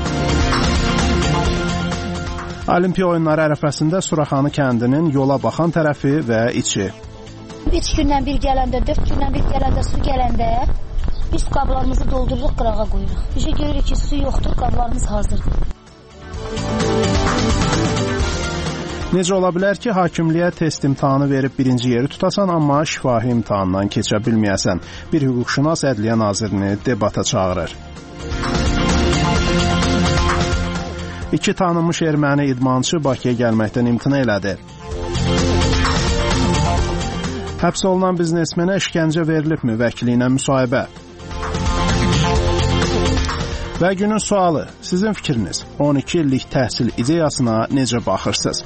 Olimpiya oyunları ərəfəsində Suraxanı kəndinin yola baxan tərəfi və içi. 3 gündən bir gələndə, 4 gündən bir gələndə, su gələndə biz qablarımızı doldururuq, qırağa qoyuruq. Bir şey görürük ki, su yoxdur, qablarımız hazırdır. Necə ola bilər ki, hakimliyə test imtahanı verib birinci yeri tutasan, amma şifahi imtahandan keçə bilməyəsən? Bir hüquqşünas Ədliyyə Nazirini debata çağırır. 2 tanınmış erməni idmançı Bakıya gəlməkdən imtina elədi. Həbs olunan biznesmenə işgəncə verilibmi? Vəkili ilə müsahibə. Və günün sualı, sizin fikriniz 12 illik təhsil ideyasına necə baxırsınız?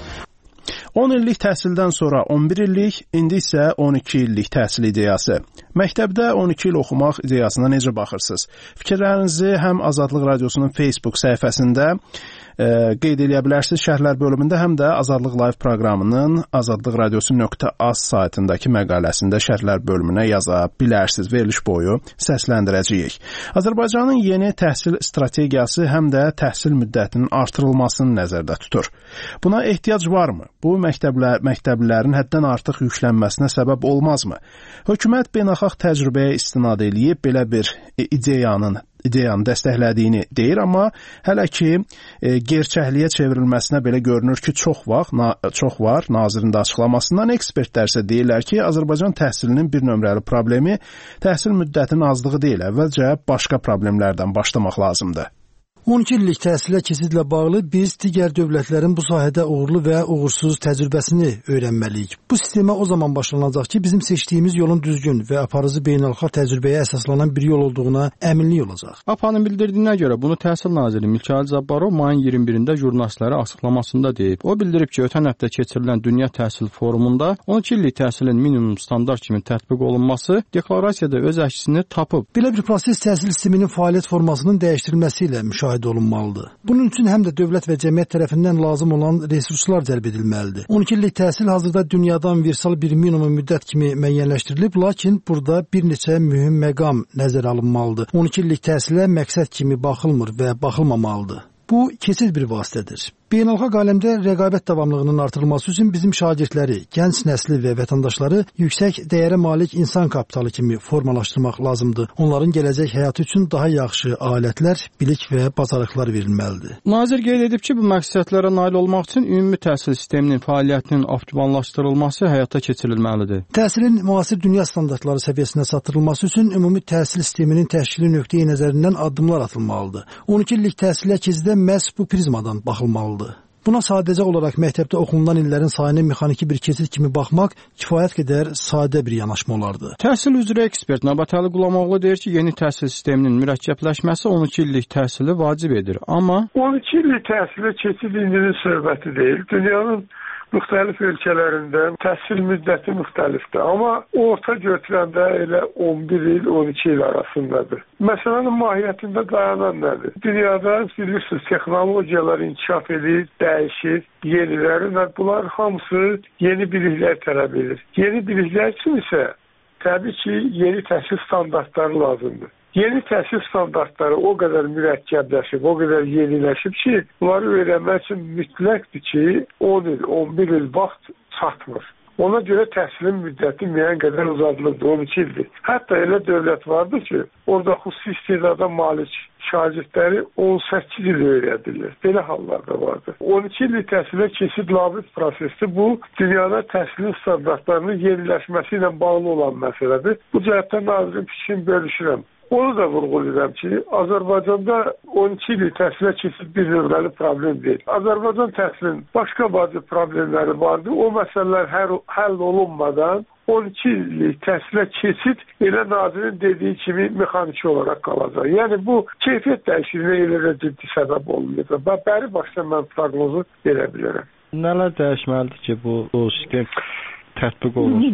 10 illik təhsildən sonra 11 illik, indi isə 12 illik təhsil ideyası. Məktəbdə 12 il oxumaq ideyasına necə baxırsınız? Fikirlərinizi həm Azadlıq Radiosunun Facebook səhifəsində qeyd edə bilərsiniz şərhlər bölümündə, həm də Azadlıq Live proqramının azadlıqradiosu.az saytındakı məqaləsində şərhlər bölümünə yaza bilərsiniz. Veriliş boyu səsləndirəcəyik. Azərbaycanın yeni təhsil strategiyası həm də təhsil müddətinin artırılmasını nəzərdə tutur. Buna ehtiyac varmı? Bu məktəblilərin həddən artıq yüklənməsinə səbəb olmazmı? Hökumət beynəlxalq təcrübəyə istinad eləyib belə bir ideyanı dəstəklədiyini deyir, amma hələ ki gerçəkliyə çevrilməsinə belə görünür ki, çox var. Nazirin də açıqlamasından ekspertlər isə deyirlər ki, Azərbaycan təhsilinin bir nömrəli problemi təhsil müddətinin azlığı deyil, əvvəlcə başqa problemlərdən başlamaq lazımdır. 12 illik təhsilə keçidlə bağlı biz digər dövlətlərin bu sahədə uğurlu və uğursuz təcrübəsini öyrənməliyik. Bu sistemə o zaman başlanacaq ki, bizim seçdiyimiz yolun düzgün və aparıcı beynəlxalq təcrübəyə əsaslanan bir yol olduğuna əminlik olacaq. APA'nın bildirdiyinə görə bunu Təhsil naziri Mikayıl Cabbarov mayın 21-də jurnalistlərə açıqlamasında deyib. O bildirib ki, ötən həftə keçirilən Dünya Təhsil Forumunda 12 illik təhsilin minimum standart kimi tətbiq olunması deklarasiyada öz əksini tapıb. Belə bir proses təhsil sisteminin fəaliyyət formasının dəyişdirilməsi ilə müşahidə olunmalıdır. Bunun üçün həm də dövlət və cəmiyyət tərəfindən lazım olan resurslar cəlb edilməlidir. 12 illik təhsil hazırda dünyada universal bir minimum müddət kimi müəyyənləşdirilib, lakin burada bir neçə mühüm məqam nəzərə alınmalıdır. 12 illik təhsilə məqsəd kimi baxılmır və baxılmamalıdır. Bu keçid bir vasitədir. Beynəlxalq aləmdə rəqabət davamlılığının artırılması üçün bizim şagirdləri, gənc nəsli və vətəndaşları yüksək dəyərə malik insan kapitalı kimi formalaşdırmaq lazımdır. Onların gələcək həyatı üçün daha yaxşı alətlər, bilik və bacarıqlar verilməlidir. Nazir qeyd edib ki, bu məqsədlərə nail olmaq üçün ümumi təhsil sisteminin fəaliyyətinin optimallaşdırılması həyata keçirilməlidir. Təhsilin müasir dünya standartları səviyyəsinə çatdırılması üçün ümumi təhsil sisteminin təşkili nöqteyi nəzərindən addımlar atılmalıdır. 12 illik təhsilə keçidə məhz bu prizmadan baxılmalıdır. Buna sadəcə olaraq məktəbdə oxunulan illərin sayını mexaniki bir keçid kimi baxmaq kifayət qədər sadə bir yanaşma olardı. Təhsil üzrə ekspert Nəbatəli Qulamoğlu deyir ki, yeni təhsil sisteminin mürəkkəbləşməsi 12 illik təhsili vacib edir. Amma 12 illik təhsilə keçid indinin söhbəti deyil. Dünyanın müxtəlif ölkələrində təhsil müddəti müxtəlifdir. Amma orta götürəndə elə 11 il, 12 il arasındadır. Məsələnin mahiyyətində dayanan nədir? Dünyada bilirsiniz, texnologiyalar inkişaf edir, dəyişir, yeniləri və bunlar hamısı yeni biliklər tələb edir. Yeni biliklər üçün isə təbii ki, yeni təhsil standartları lazımdır. Yeni təhsil standartları o qədər mürəkkəbləşib, o qədər yeniləşib ki, bunları öyrənmək üçün mütləqdir ki, 10 il, 11 il vaxt çatmır. Ona görə təhsilin müddəti müəyyən qədər uzadılırdı, 12 ildir. Hətta elə dövlət vardı ki, orada xüsusi istedada malik şagirdləri 18 il öyrədilir. Belə hallar da vardı. 12 illik təhsilə keçid labid prosesi bu, dünyada təhsilin standartlarının yeniləşməsi ilə bağlı olan məsələdir. Bu cəhətdən nazirin fikrini bölüşürəm. Onu da vurğulayıram ki, Azərbaycanda 12 illik təhsilə keçid bir növbəli problem deyil. Azərbaycan təhsilinin başqa bazı problemləri vardı. O məsələlər həll olunmadan 12 illik təhsilə keçid elə nazirin dediyi kimi mexaniki olaraq qalacaq. Yəni bu keyfiyyət dəyişikliyinə elə də ciddi səbəb olmayacaq. Bəri başda mən proqnozu verə bilərəm. Nələr dəyişməlidir ki, bu sistem tətbiq olunsun?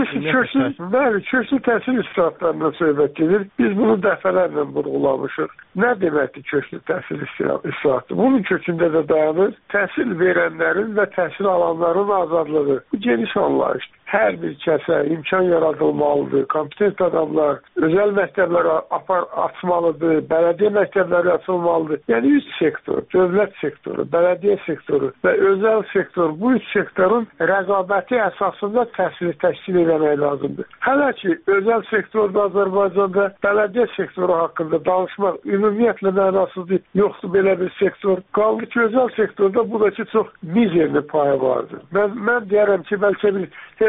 Köklü təhsil islahatlarından söhbət gedir. Biz bunu dəfələrlə vurğulamışıq. Nə deməkdir köklü təhsil islahatı? Bunun kökündə də dayanır təhsil verənlərin və təhsil alanların azadlığı. Bu geniş anlayışdır. Hər bir kəsə imkan yaradılmalıdır. Kompetent adamlar özəl məktəblər açmalıdır, bələdiyyə məktəbləri açılmalıdır. Yəni üç sektor, dövlət sektoru, bələdiyyə sektoru və özəl sektor, bu üç sektorun rəqabəti əsasında təhsili təşkil etmək lazımdır. Hələ ki, özəl sektorda Azərbaycanda bələdiyyə sektoru haqqında danışmaq ümumiyyətlə mənasızdır. Yoxdur belə bir sektor. Qaldı ki, özəl sektorda buradakı çox mizerli payı vardır. Mən deyərəm ki, bəlkə bir heç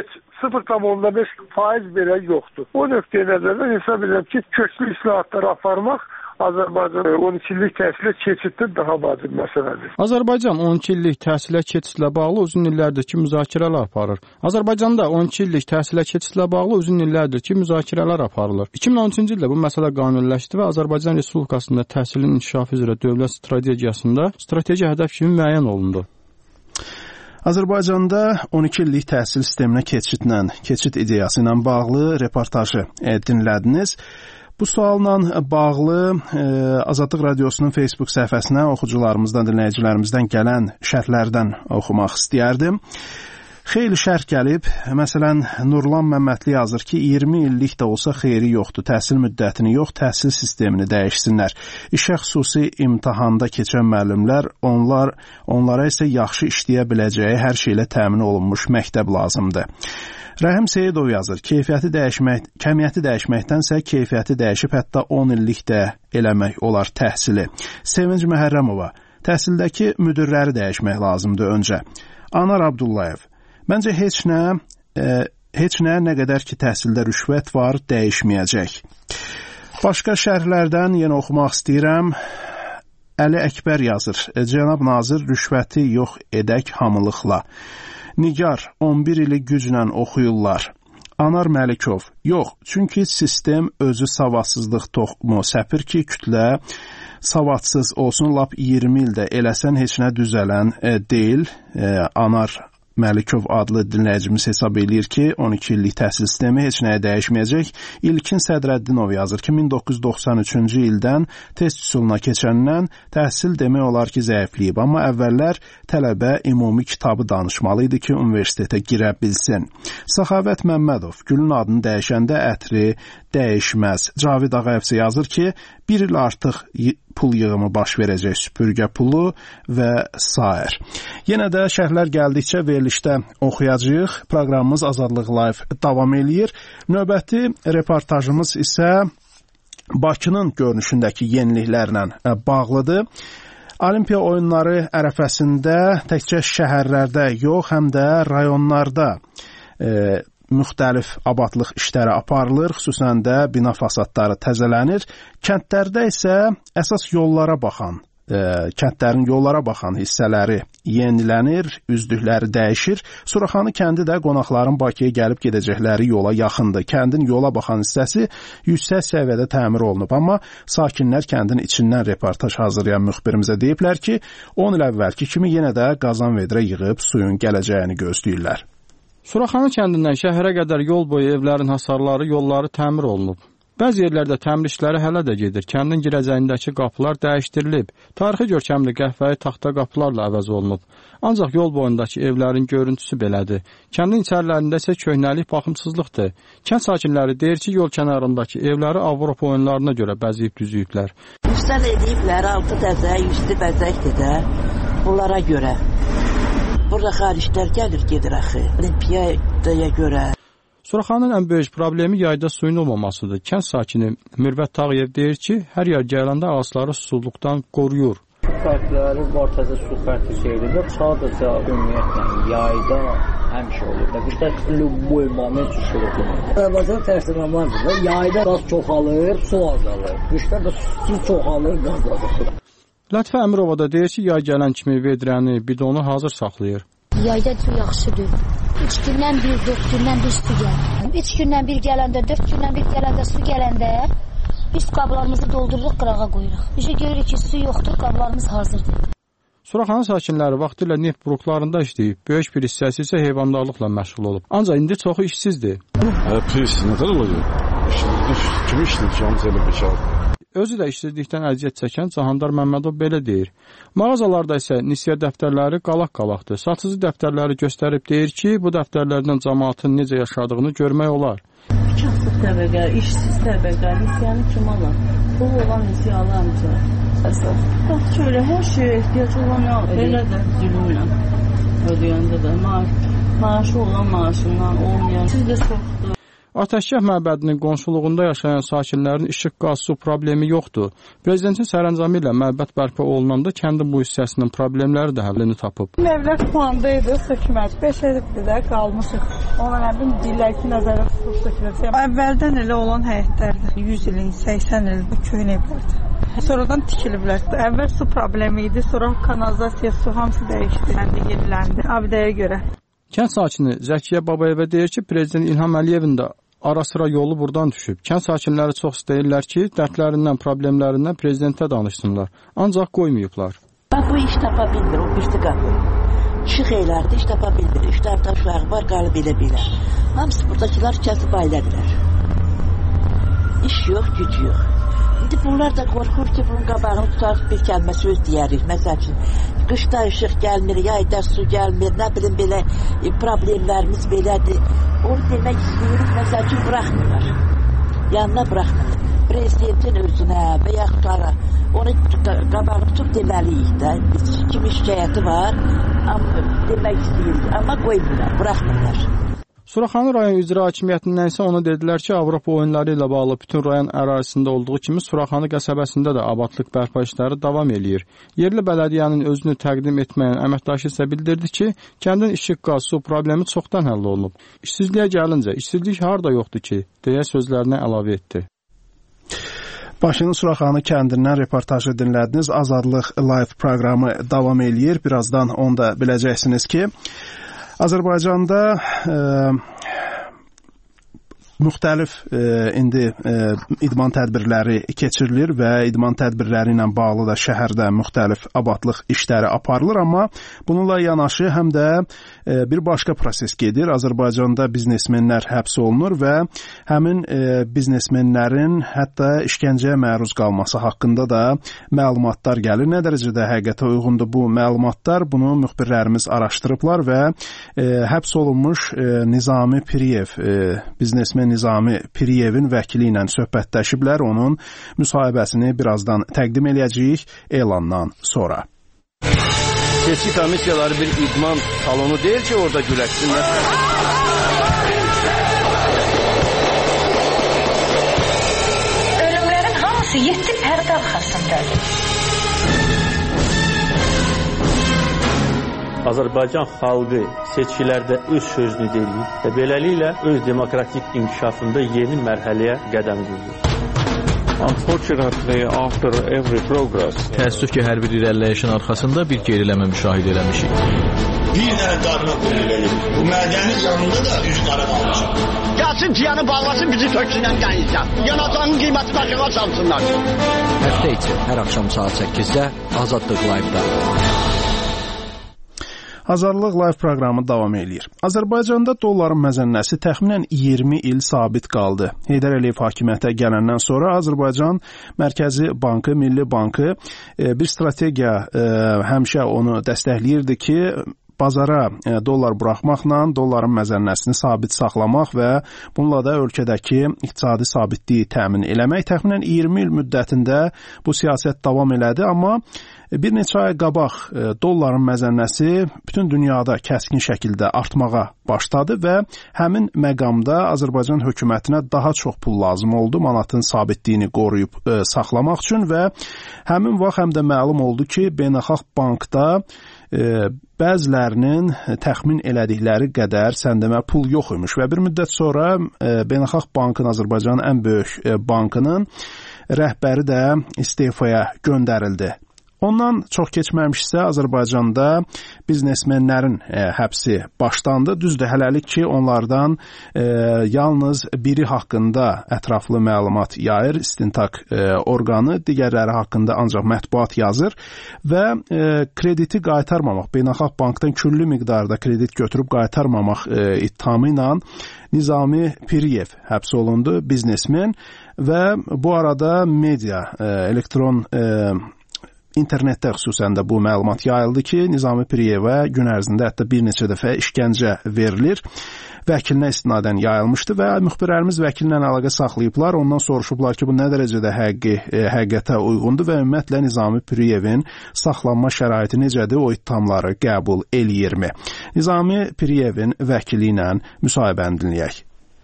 0,5% belə yoxdur. O nöqteyi nəzərdən hesab edirəm ki, köklü islahatları aparmaq Azərbaycan 12 illik təhsilə keçiddə daha vacib məsələdir. Azərbaycan 12 illik təhsilə keçidlə bağlı uzun illərdir ki, müzakirələr aparır. Azərbaycanda 12 illik təhsilə keçidlə bağlı uzun illərdir ki, müzakirələr aparılır. 2013-cü ildə bu məsələ qanuniləşdi və Azərbaycan Respublikasında təhsilin inkişafı üzrə dövlət strategiyasında strateji hədəf kimi müəyyən olundu. Azərbaycanda 12 illik təhsil sisteminə keçid ideyası ilə bağlı reportajı dinlədiniz. Bu sualla bağlı Azadlıq Radiosunun Facebook səhifəsinə oxucularımızdan, dinləyicilərimizdən gələn şərhlərdən oxumaq istəyərdim. Xeyli şərh gəlib. Məsələn, Nurlan Məmmədli yazır ki, 20 illik də olsa xeyri yoxdur. Təhsil müddətini yox, təhsil sistemini dəyişsinlər. İşə xüsusi imtahanda keçən müəllimlər, onlara isə yaxşı işləyə biləcəyi hər şeylə təmin olunmuş məktəb lazımdır. Rəhim Seyidov yazır, kəmiyyəti dəyişməkdənsə keyfiyyəti dəyişib hətta 10 illik də eləmək olar təhsili. Sevinc Məhərrəmova, təhsildəki müdirləri dəyişmək lazımdır öncə. Anar Abdullayev, məncə heç nə qədər ki təhsildə rüşvət var, dəyişməyəcək. Başqa şərhlərdən yenə oxumaq istəyirəm. Əli Əkbər yazır, Cənab Nazir rüşvəti yox edək hamılıqla. Nigar, 11 ili güclə oxuyurlar. Anar Məlikov, yox, çünki sistem özü savadsızlıq toxumu səpir ki, kütlə savadsız olsun, lap 20 ildə eləsən heç nə düzələn deyil. Anar Məlikov adlı dinləyicimiz hesab eləyir ki, 12 illik təhsil sistemi heç nəyə dəyişməyəcək. İlkin Sədrəddinov yazır ki, 1993-cü ildən test üsuluna keçəndən təhsil demək olar ki, zəifləyib. Amma əvvəllər tələbə ümumi kitabı danışmalı idi ki, universitetə girə bilsin. Səxavət Məmmədov, gülün adını dəyişəndə ətri dəyişməz. Cavid Ağayev yazır ki, bir il artıq pul yığımı baş verəcək, süpürgə pulu və s. Yenə də şərhlər gəldikcə verilişdə oxuyacağıq. Proqramımız Azadlıq Live davam eləyir. Növbəti reportajımız isə Bakının görünüşündəki yeniliklərlə bağlıdır. Olimpiya oyunları ərəfəsində təkcə şəhərlərdə yox, həm də rayonlarda müxtəlif abadlıq işləri aparılır, xüsusən də bina fasadları təzələnir. Kəndlərdə isə əsas yollara baxan kəndlərin yollara baxan hissələri yenilənir, üzdükləri dəyişir. Suraxanı kəndi də qonaqların Bakıya gəlib gedəcəkləri yola yaxındır. Kəndin yola baxan hissəsi yüksək səviyyədə təmir olunub, amma sakinlər kəndin içindən reportaj hazırlayan müxbirimizə deyiblər ki, 10 il əvvəlki kimi yenə də qazan vedrə yığıb suyun gələcəyini gözləyirlər. Suraxanı kəndindən şəhərə qədər yol boyu evlərin hasarları, yolları təmir olunub. Bəzi yerlərdə təmir işləri hələ də gedir. Kəndin girəcəyindəki qapılar dəyişdirilib. Tarixi görkəmli qəhvəyi taxta qapılarla əvəz olunub. Ancaq yol boyundakı evlərin görüntüsü belədir. Kəndin içərilərində isə köhnəlik, baxımsızlıqdır. Kənd sakinləri deyir ki, yol kənarındakı evləri Avropa oyunlarına görə bəzəyib düzüyüblər. Üstəl ediblər, altı dəzək, üstü bəzəkdir də bunlara görə. Burada xariclər gəlir, gedir axı. Olimpiyadaya görə. Suraxanın ən böyük problemi yayda suyun olmamasıdır. Kənd sakini Mürvət Tağıyev deyir ki, hər yer gələndə ağacları susuzluqdan qoruyur. Fərqləri var, təzə su fərqli şeydir. Sadəcə ümumiyyətlə yayda həmişə olur. Qışda любой момент susuzluq olur. Azərbaycan tərsinə vardır. Yayda qaz çoxalır, su azalır. Qışda da su çoxalır, qaz azalır. Lətifə Əmirova da deyir ki, yay gələn kimi vedrəni, bidonu hazır saxlayır. Yayda su yaxşıdır. 3 gündən bir, 4 gündən bir su gəlir. 3 gündən bir gələndə, 4 gündən bir gələndə su gələndə biz qablarımızı doldururuq, qırağa qoyuruq. Bizə görürük ki, su yoxdur, qablarımız hazırdır. Suraxanı sakinləri vaxtilə neft buruqlarında işləyib, böyük bir hissəsi isə heyvandarlıqla məşğul olub. Ancaq indi çoxu işsizdir. Pis, nə qədər olacaq? Kim işləyir ki, hamısı elə beşar? Özü də işsizlikdən əziyyət çəkən Cahandar Məmmədov belə deyir. Mağazalarda isə nisyə dəftərləri qalaq-qalaqdır. Satıcı dəftərləri göstərib deyir ki, bu dəftərlərdən cəmaatın necə yaşadığını görmək olar. Kasıb təbəqə, işsiz təbəqə, nisyanı kim alır? Bu olan nisya alamcaq. Əsas. Bax, şöyle hər şeyə ehtiyac olan nə alır? Elə də zülümlə ödəyəndə də maaşı olan maaşından olmayan. Siz də çoxdur. Atəşgah məbədinin qonşuluğunda yaşayan sakinlərin işıq, qaz, su problemi yoxdur. Prezidentin sərəncamı ilə məbəd bərpa olunanda kəndin bu hissəsinin problemləri də həllini tapıb. Məbləğ planda idi, sökməz. 5 ildir də qalmışıq. Ona nə bilim deyirlər ki, nəzərə tutulur. Əvvəldən elə olan həyətlərdir. 100 ilin, 80 ilin köhnə evlərdir. Sonradan tikiliblər. Əvvəl su problemi idi, sonra kanalizasiya, su hamısı dəyişdi. Yeniləndi abidəyə görə. Kənd sakini Zəkiyə Babayeva deyir ki, Prezident İlham Əliyevin də ara-sıra yolu buradan düşüb. Kənd sakinləri çox istəyirlər ki, dərdlərindən, problemlərindən prezidentə danışsınlar. Ancaq qoymayıblar. Bu iş tapa bilmir, o birti qapı. Işıq eylərdi, iş tapa bilmir. 3 dərdə uşağı var, qalıb elə-belə. Hamısı buradakilar kəsib ailədilər. İş yox, güc yox. İndi bunlar da qorxur ki, bunun qabağını tutarıq, bir kəlmə söz deyərik. Məsəl üçün, qışda işıq gəlmir, yayda su gəlmir, nə bilim belə problemlərimiz belədir. Onu demək istəyirik, məsəl üçün, buraxmırlar. Yanına buraxmırlar. Prezidentin özünə və yaxud ara onu qabağını tutub deməliyik də. Kimi şikayəti var, demək istəyirik, amma qoymurlar, buraxmırlar. Suraxanı rayon icra hakimiyyətindən isə ona dedilər ki, Avropa oyunları ilə bağlı bütün rayon ərazisində olduğu kimi Suraxanı qəsəbəsində də abadlıq bərpa işləri davam eləyir. Yerli bələdiyyənin özünü təqdim etməyən əməkdaşı isə bildirdi ki, kəndin işıq, qaz, su problemi çoxdan həll olunub. İşsizliyə gəlincə, işsizlik harda yoxdur ki, deyə sözlərinə əlavə etdi. Bakının Suraxanı kəndindən reportajı dinlədiniz. Azadlıq live proqramı davam eləyir. Birazdan onu da biləcəksiniz ki, Azərbaycanda müxtəlif indi idman tədbirləri keçirilir və idman tədbirləri ilə bağlı da şəhərdə müxtəlif abadlıq işləri aparılır, amma bununla yanaşı həm də bir başqa proses gedir. Azərbaycanda biznesmenlər həbs olunur və həmin biznesmenlərin hətta işgəncəyə məruz qalması haqqında da məlumatlar gəlir. Nə dərəcədə həqiqətə uyğundur bu məlumatlar? Bunu müxbirlərimiz araşdırıblar və həbs olunmuş Nizami Piriyev, biznesmen Nizami Piriyevin vəkili ilə söhbətləşiblər. Onun müsahibəsini birazdan təqdim eləyəcəyik elandan sonra. Seçki komissiyaları bir idman salonu deyil ki, orada güləşsinlər. Ölümlərin hamısı 7 pərdə arxasındadır. Azərbaycan xalqı seçkilərdə öz sözünü deyir və beləliklə öz demokratik inkişafında yeni mərhələyə qədəm qoyur. Unfortunately, after every progress, təəssüf ki, hər bir irəliləyişin arxasında bir geriləmə müşahidə eləmişik. Bir dənə darına qoyulur eləyir. Bu mədənin yanında da üç qara qalmışam. Gəlsin tiyanı bağlasın, bizi töksünən gəlirsən. Yanacağının qiymətini aşağı salsınlar. Həftə içi hər axşam saat 8-də Azadlıq Live-da. Azadlıq Live proqramı davam eləyir. Azərbaycanda dolların məzənnəsi təxminən 20 il sabit qaldı. Heydər Əliyev hakimiyyətə gələndən sonra Azərbaycan Mərkəzi Bankı, Milli Bankı bir strategiya həmişə onu dəstəkləyirdi ki, bazara dollar buraxmaqla dolların məzənnəsini sabit saxlamaq və bununla da ölkədəki iqtisadi sabitliyi təmin eləmək. Təxminən 20 il müddətində bu siyasət davam elədi, amma bir neçə ay qabaq dolların məzənnəsi bütün dünyada kəskin şəkildə artmağa başladı və həmin məqamda Azərbaycan hökumətinə daha çox pul lazım oldu manatın sabitliyini qoruyub saxlamaq üçün və həmin vaxt həm də məlum oldu ki, Beynəlxalq Bankda bəzilərinin təxmin elədikləri qədər səndəmə pul yox imiş və bir müddət sonra Beynəlxalq Bankın, Azərbaycanın ən böyük bankının rəhbəri də istefaya göndərildi. Ondan çox keçməmişsə Azərbaycanda biznesmenlərin həbsi başlandı. Düzdür, hələlik ki, onlardan yalnız biri haqqında ətraflı məlumat yayır, istintaq orqanı, digərləri haqqında ancaq mətbuat yazır və krediti qaytarmamaq, Beynəlxalq Bankdan küllü miqdarda kredit götürüb qaytarmamaq ittihamı ilə Nizami Piriyev həbs olundu, biznesmen və bu arada media, elektron İnternetdə xüsusən də bu məlumat yayıldı ki, Nizami Piriyevə gün ərzində hətta bir neçə dəfə işgəncə verilir. Vəkilinə istinadən yayılmışdı və müxbirlərimiz vəkillə əlaqə saxlayıblar. Ondan soruşublar ki, bu nə dərəcədə həqiqətə uyğundur və ümumiyyətlə Nizami Piriyevin saxlanma şəraiti necədir, o ittihamları qəbul eləyirmi? Nizami Piriyevin vəkili ilə müsahibəni dinləyək.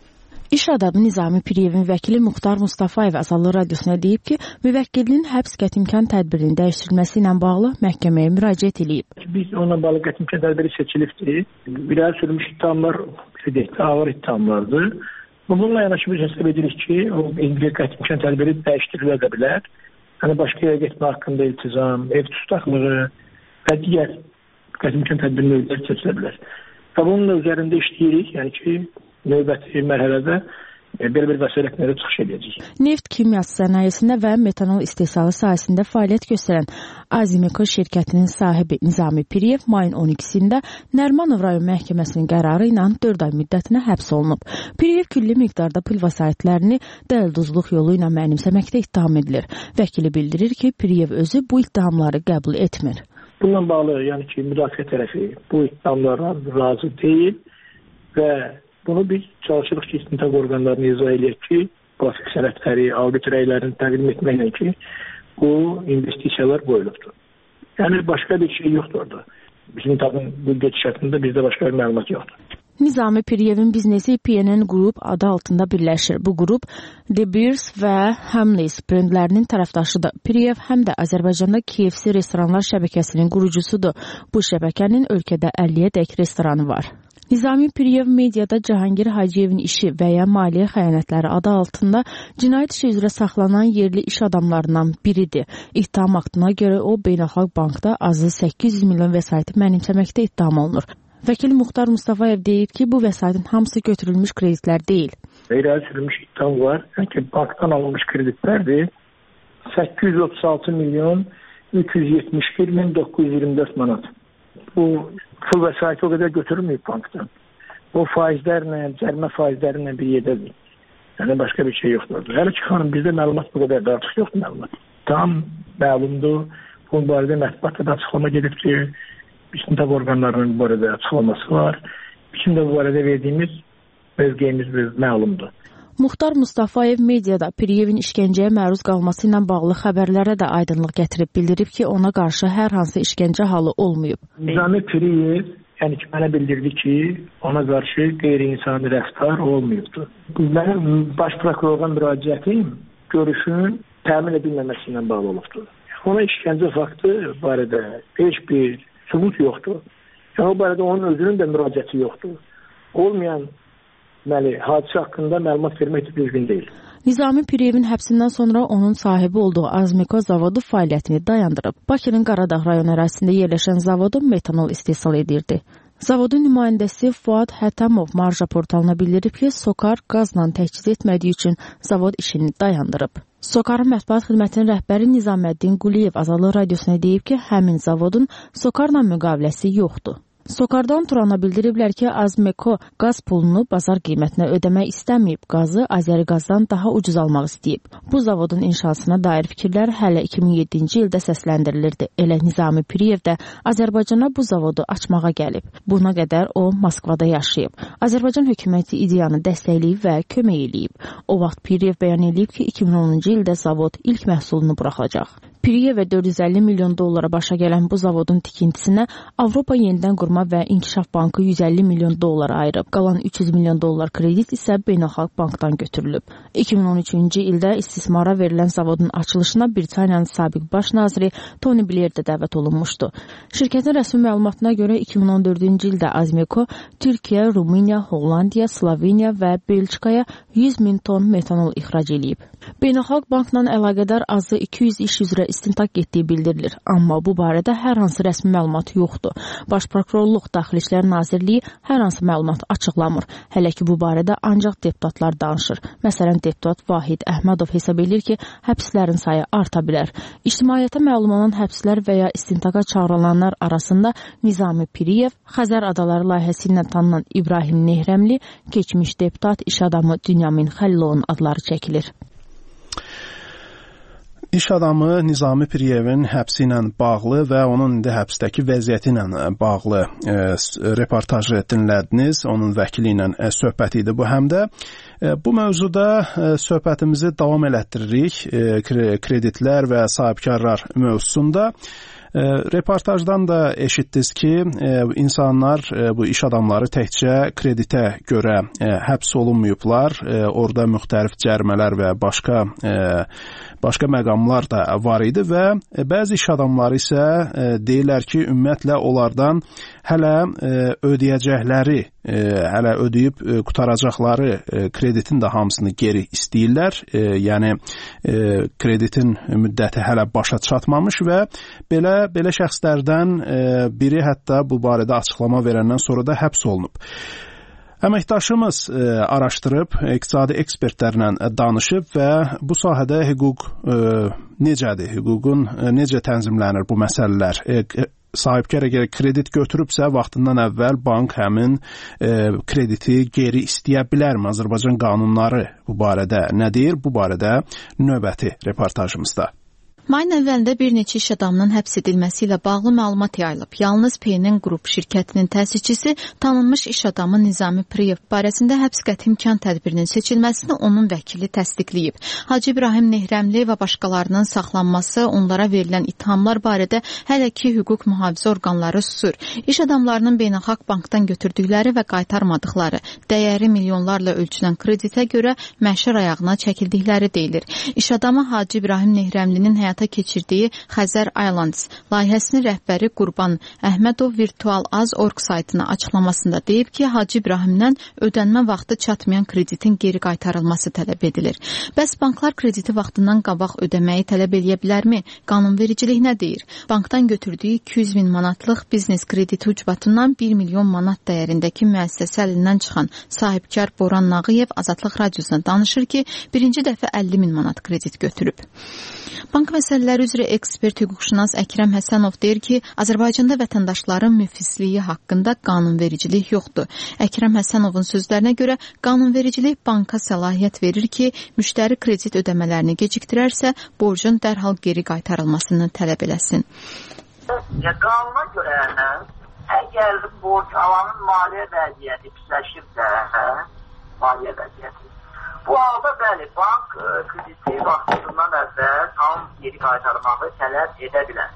İş adamı Nizami Piriyevin vəkili Muxtar Mustafayev Azadlıq Radiosuna deyib ki, müvəkkilinin həbs qətimkan tədbirinin dəyişdirilməsi ilə bağlı məhkəməyə müraciət edib. Biz onunla bağlı qətimkan tədbiri seçilibdir. Bir sürmüş ittihamlar, ağır ittihamlardır. Bununla yanaşı biz hesab edirik ki, o qətimkan tədbiri dəyişdirilə də bilər. Yəni başqa yerə getmə haqqında iltizam, ev tutaqlığı və digər qətimkan tədbiri növləri seçilə bilər. Və bunun üzərində işləyirik, yəni ki, növbəti mərhələdə belə bir vəsaitlərə çıxış edəcək. Neft kimyası sənayesində və metanol istehsalı sahəsində fəaliyyət göstərən Azimeko şirkətinin sahibi Nizami Piriyev mayın 12-sində Nərmanov rayon məhkəməsinin qərarı ilə 4 ay müddətinə həbs olunub. Piriyev külli miqdarda pul vəsaitlərini dələduzluq yolu ilə mənimsəməkdə ittiham edilir. Vəkili bildirir ki, Piriyev özü bu ittihamları qəbul etmir. Bununla bağlı, yəni ki, müdafiə tərəfi bu ittihamlara razı deyil və bunu biz çalışırıq ki, istintaq orqanlarını izah eləyək ki, qrafik sənədləri, audit rəylərini təqdim etməklə ki, bu investisiyalar qoyulubdur. Yəni, başqa bir şey yoxdur orada. Bizim tabii bu geçişatında bizdə başqa bir məlumat yoxdur. Nizami Piriyevin biznesi PNN Group adı altında birləşir. Bu qrup De Beers və Hamleys brendlərinin tərəfdaşıdır. Piriyev həm də Azərbaycanda KFC restoranlar şəbəkəsinin qurucusudur. Bu şəbəkənin ölkədə 50-yə dək restoranı var. Nizami Piriyev mediada Cahangir Hacıyevin işi və ya maliyyə xəyanətləri adı altında cinayət işi üzrə saxlanan yerli iş adamlarından biridir. İttiham aktına görə o, Beynəlxalq Bankda azı 800 milyon vəsaiti mənimsəməkdə ittiham olunur. Vəkil Muxtar Mustafayev deyib ki, bu vəsaitin hamısı götürülmüş kreditlər deyil. İrəli sürülmüş ittiham var. Yəni bankdan alınmış kreditlərdir. 836 milyon 371 min 924 manat. Bu pul vəsaiti o qədər götürülməyib bankdan. O faizlərlə, cərimə faizlərlə bir yerdədir. Yəni başqa bir şey yoxdur. Hələ ki, xanım, bizdə məlumat bu qədər də artıq yoxdur məlumat. Tam məlumdur. Bu barədə mətbuatda da açıqlama gedibdir. İstintaq orqanlarının bu barədə açıqlaması var. Bizim də bu barədə verdiyimiz mövqeyimiz məlumdur. Muxtar Mustafayev mediada Piriyevin işgəncəyə məruz qalması ilə bağlı xəbərlərə də aydınlıq gətirib bildirib ki, ona qarşı hər hansı işgəncə halı olmayıb. Nizami Piriyev yəni ki, mənə bildirdi ki, ona qarşı qeyri-insani rəftar olmayıbdır. Mənim baş prokurordan müraciətim görüşün təmin edilməməsi ilə bağlı olubdur. Ona işgəncə faktı barədə heç bir sübut yoxdur. Yəni o barədə onun özünün də müraciəti yoxdur. Olmayan deməli, hadisə haqqında məlumat vermək də düzgün deyil. Nizami Piriyevin həbsindən sonra onun sahibi olduğu Azmeko zavodu fəaliyyətini dayandırıb. Bakının Qaradağ rayon ərazisində yerləşən zavodu metanol istehsal edirdi. Zavodun nümayəndəsi Fuad Hətamov Marja portalına bildirib ki, SOCAR qazla təchiz etmədiyi üçün zavod işini dayandırıb. SOCAR-ın mətbuat xidmətinin rəhbəri Nizaməddin Quliyev Azadlıq Radiosuna deyib ki, həmin zavodun SOCAR-la müqaviləsi yoxdur. SOCAR-dan Turana bildiriblər ki, Azmeko qaz pulunu bazar qiymətinə ödəmək istəməyib, qazı Azəriqazdan daha ucuz almaq istəyib. Bu zavodun inşasına dair fikirlər hələ 2007-ci ildə səsləndirilirdi. Elə Nizami Piriyev də Azərbaycana bu zavodu açmağa gəlib. Buna qədər o Moskvada yaşayıb. Azərbaycan hökuməti ideyanı dəstəkləyib və kömək eləyib. O vaxt Piriyev bəyan edib ki, 2010-cu ildə zavod ilk məhsulunu buraxacaq. Piriyevə 450 milyon dollara başa gələn bu zavodun tikintisinə Avropa Yenidən Qurma və İnkişaf Bankı 150 milyon dollar ayırıb. Qalan 300 milyon dollar kredit isə Beynəlxalq Bankdan götürülüb. 2013-cü ildə istismara verilən zavodun açılışına Britaniyanın sabiq baş naziri Tony Blair də dəvət olunmuşdu. Şirkətin rəsmi məlumatına görə 2014-cü ildə Azmeko Türkiyə, Rumıniya, Hollandiya, Sloveniya və Belçikaya 100 min ton metanol ixrac edib. Beynəlxalq Bankla əlaqədar azı 200 iş üzrə istintaq getdiyi bildirilir. Amma bu barədə hər hansı rəsmi məlumat yoxdur. Baş prokurorluq Daxili İşlər Nazirliyi hər hansı məlumat açıqlamır. Hələ ki bu barədə ancaq deputatlar danışır. Məsələn, deputat Vahid Əhmədov hesab edir ki, həbslərin sayı arta bilər. İctimaiyyətə məlum olan həbslər və ya istintaqa çağrılanlar arasında Nizami Piriyev, Xəzər Adaları layihəsi ilə tanınan İbrahim Nehrəmli, keçmiş deputat, iş adamı Dünyamin Xəlilovun adları çəkilir. İş adamı Nizami Piriyevin həbsi ilə bağlı və onun indi həbsdəki vəziyyəti ilə bağlı reportajı dinlədiniz. Onun vəkili ilə söhbət idi bu həm də. Bu mövzuda söhbətimizi davam elətdiririk. Kreditlər və sahibkarlar mövzusunda. Reportajdan da eşitdiniz ki, insanlar, bu iş adamları təkcə kreditə görə həbs olunmayıblar. Orada müxtəlif cərimələr və başqa məqamlar da var idi və bəzi iş adamları isə deyirlər ki, ümumiyyətlə onlardan hələ ödəyəcəkləri, hələ ödəyib qutaracaqları kreditin də hamısını geri istəyirlər. Yəni kreditin müddəti hələ başa çatmamış və belə şəxslərdən biri hətta bu barədə açıqlama verəndən sonra da həbs olunub. Əməkdaşımız araşdırıb, iqtisadi ekspertlərlə danışıb və bu sahədə hüquq necədir, hüququn necə tənzimlənir bu məsələlər? Sahibkar əgər kredit götürübsə, vaxtından əvvəl bank həmin krediti geri istəyə bilərmi? Azərbaycan qanunları bu barədə nə deyir? Bu barədə növbəti reportajımızda. Mayın əvvəlində bir neçə iş adamının həbs edilməsi ilə bağlı məlumat yayılıb. Yalnız PNN Qrup şirkətinin təsisçisi tanınmış iş adamı Nizami Piriyev barəsində həbs qəti imkan tədbirinin seçilməsini onun vəkili təsdiqləyib. Hacı İbrahim Nehrəmli və başqalarının saxlanması, onlara verilən ittihamlar barədə hələ ki hüquq mühafizə orqanları susur. İş adamlarının Beynəlxalq Bankdan götürdükləri və qaytarmadıqları, dəyəri milyonlarla ölçülən kreditə görə məşər ayağına çəkildikləri deyilir. İş adamı Hacı İbrahim Nehrəmlinin həyata keçirdiyi Xəzər Islands layihəsinin rəhbəri Qurban Əhmədov Virtual Az.org saytına açıqlamasında deyib ki, Hacı İbrahimdən ödənmə vaxtı çatmayan kreditin geri qaytarılması tələb edilir. Bəs banklar krediti vaxtından qabaq ödəməyi tələb edə bilərmi? Qanunvericilik nə deyir? Bankdan götürdüyü 200 min manatlıq biznes krediti ucbatından 1 milyon manat dəyərindəki müəssisəsi əlindən çıxan sahibkar Boran Nağıyev Azadlıq Radiosuna danışır ki, birinci dəfə 50 min manat kredit götürüb. Bank məsələləri üzrə ekspert hüquqşünas Əkrəm Həsənov deyir ki, Azərbaycanda vətəndaşların müflisliyi haqqında qanunvericilik yoxdur. Əkrəm Həsənovun sözlərinə görə qanunvericilik banka səlahiyyət verir ki, müştəri kredit ödəmələrini gecikdirərsə, borcun dərhal geri qaytarılmasını tələb eləsin. Qanuna görə əgər borc alanın maliyyə vəziyyəti pisləşibsə, maliyyə vəziyyəti. Bu halda bəli, bank krediti vaxtından əvvəl tam geri qaytarmağı tələb edə bilər.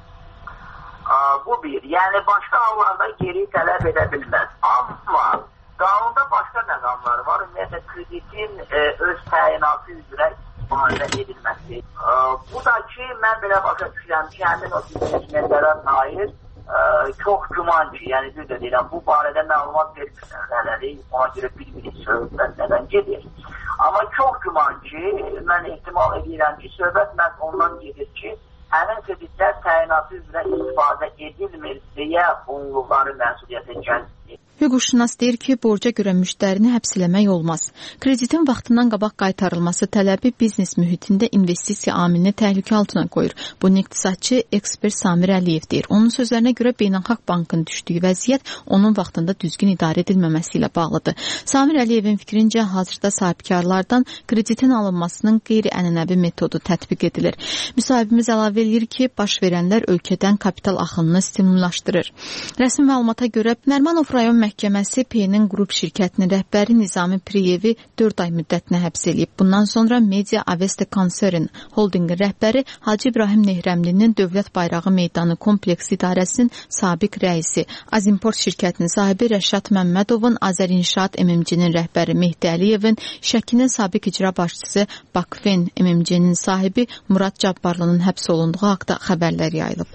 Bu bir, yəni başqa hallarda geri tələb edə bilməz. Amma qanunda başqa məqamlar var. Ümumiyyətlə, kreditin öz təyinatı üzrə istifadə edilməsi. Bu da ki, mən belə başa düşürəm ki, həmin o biznesmenlərə dair çox güman ki, yəni düz də deyirəm, bu barədə məlumat vermişlər, ona görə bilmirik. söhbət nədən gedir. Amma çox güman ki, mən ehtimal edirəm ki, söhbət məhz ondan gedir ki, həmin kreditlər təyinatı üzrə istifadə edilmir deyə onluqları məsuliyyətə gəlmir. Hüquqşünas deyir ki, borca görə müştərini həbs eləmək olmaz. Kreditin vaxtından qabaq qaytarılması tələbi biznes mühitində investisiya amilini təhlükə altına qoyur. Bunu iqtisadçı ekspert Samir Əliyev deyir. Onun sözlərinə görə Beynəlxalq Bankın düşdüyü vəziyyət onun vaxtında düzgün idarə edilməməsi ilə bağlıdır. Samir Əliyevin fikrincə hazırda sahibkarlardan kreditin alınmasının qeyri-ənənəvi metodu tətbiq edilir. Müsahibimiz əlavə edir ki, baş verənlər ölkədən kapital axınını stimullaşdırır. Rəsmi məlumata görə Nərimanov rayon məhkəməsi P-nin qrup şirkətinin rəhbəri Nizami Priyevi 4 ay müddətinə həbs edib. Bundan sonra Media Avesta Concern Holdingin rəhbəri Hacı İbrahim Nehrəmlinin Dövlət Bayrağı Meydanı Kompleks İdarəsinin sabiq rəisi, Azimport şirkətinin sahibi Rəşad Məmmədovun, Azərinşaat MMC-nin rəhbəri Mehdi Əliyevin, Şəkinin sabiq icra başçısı Bakfen MMC-nin sahibi Murad Cabbarlının həbs olunduğu haqda xəbərlər yayılıb.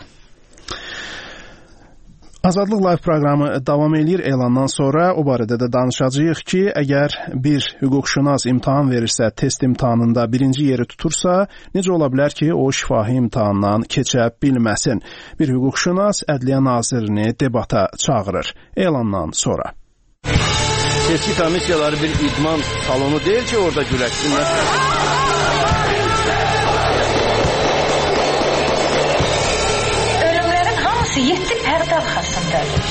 Azadlıq Live proqramı davam edir. Elandan sonra o barədə də danışacağıq ki, əgər bir hüquqşünas imtahan verirsə, test imtahanında birinci yeri tutursa, necə ola bilər ki, o şifahi imtahandan keçə bilməsin? Bir hüquqşünas Ədliyyə Nazirini debata çağırır. Elandan sonra. Seçki komissiyaları bir idman salonu deyil ki, orada güləşsinlər. Ölümlərin hamısı 7 pərdə arxasındadır.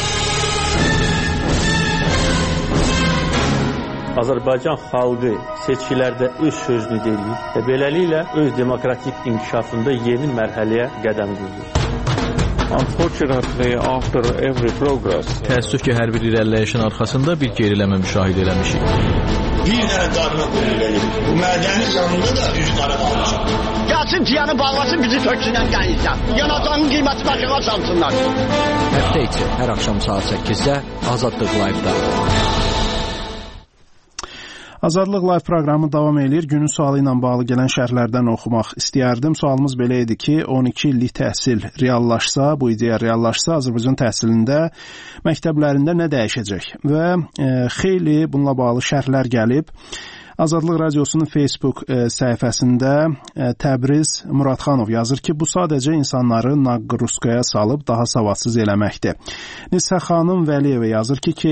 Azərbaycan xalqı seçkilərdə öz sözünü deyir və beləliklə öz demokratik inkişafında yeni mərhələyə qədəm qoyur. Unfortunately, after every progress, təəssüf ki, hər bir irəliləyişin arxasında bir geriləmə müşahidə eləmişik. Bir dənə darına qoyulur. Bu mədənin yanında da üç qara qalmışam. Gəlsin tiyanı bağlasın, bizi töksünən gəlirsən. Yanacağın qiyməti başına salsınlar. Həftə içi hər axşam saat 8-də Azadlıq Live-da. Azadlıq Live proqramı davam edir. Günün sualı ilə bağlı gələn şərhlərdən oxumaq istəyərdim. Sualımız belə idi ki, 12 illik təhsil reallaşsa, bu ideya reallaşsa, Azərbaycan təhsilində, məktəblərində nə dəyişəcək? Və xeyli bununla bağlı şərhlər gəlib. Azadlıq Radiosunun Facebook səhifəsində Təbriz Muradxanov yazır ki, bu sadəcə insanları naqruskaya salıb daha savadsız eləməkdir. Nisə xanım Vəliyeva yazır ki,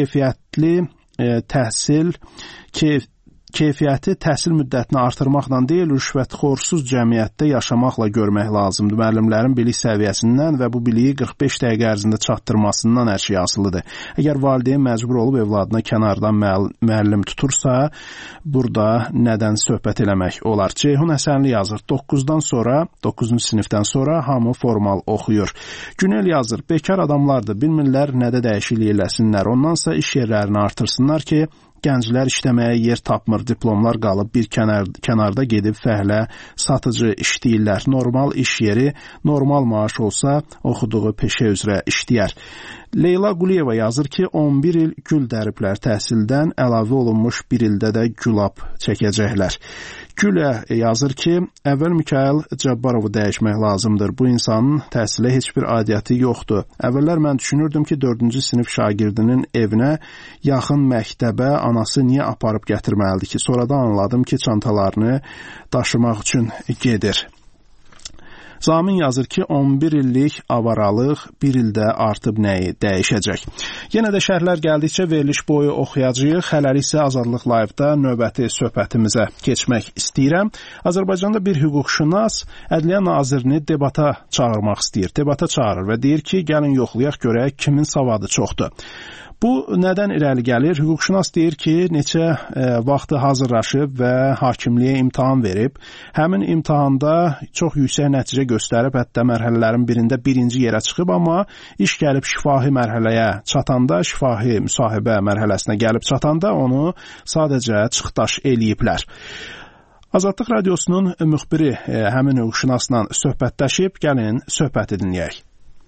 keyfiyyəti təhsil müddətini artırmaqla deyil, rüşvətxorsuz cəmiyyətdə yaşamaqla görmək lazımdır. Müəllimlərin bilik səviyyəsindən və bu biliyi 45 dəqiqə ərzində çatdırmasından hər şey asılıdır. Əgər valideyn məcbur olub evladına kənardan müəllim tutursa, burada nədən söhbət eləmək olar? Ceyhun Həsənli yazır, 9-cu sinifdən sonra hamı formal oxuyur. Günel yazır, bekar adamlardır, bilmirlər nədə dəyişiklik eləsinlər, ondansa iş yerlərini artırsınlar ki, gənclər işləməyə yer tapmır, diplomlar qalıb bir kənarda gedib fəhlə, satıcı işləyirlər. Normal iş yeri, normal maaş olsa oxuduğu peşə üzrə işləyər. Leyla Quliyeva yazır ki, 11 il gül dəriblər təhsildən, əlavə olunmuş bir ildə də gülab çəkəcəklər. Gülə yazır ki, əvvəl Mikail Cabbarovu dəyişmək lazımdır. Bu insanın təhsilə heç bir adiyyəti yoxdur. Əvvəllər mən düşünürdüm ki, 4-cü sinif şagirdinin evinə yaxın məktəbə anası niyə aparıb gətirməlidir ki, sonradan anladım ki, çantalarını daşımaq üçün gedir. Zamin yazır ki, 11 illik avaralıq bir ildə artıb nəyi dəyişəcək. Yenə də şərhlər gəldikcə veriliş boyu oxuyacağıq. Hələlik isə Azadlıq Live-da növbəti söhbətimizə keçmək istəyirəm. Azərbaycanda bir hüquqşünas Ədliyyə Nazirini debata çağırmaq istəyir. Debata çağırır və deyir ki, gəlin yoxlayaq görək kimin savadı çoxdur. Bu nədən irəli gəlir? Hüquqşünas deyir ki, neçə vaxtı hazırlaşıb və hakimliyə imtahan verib. Həmin imtahanda çox yüksək nəticə göstərib, hətta mərhələlərin birində birinci yerə çıxıb, amma iş gəlib şifahi mərhələyə çatanda, şifahi müsahibə mərhələsinə gəlib çatanda onu sadəcə çıxdaş eləyiblər. Azadlıq Radiosunun müxbiri həmin hüquqşünasla söhbətləşib, gəlin söhbəti dinləyək.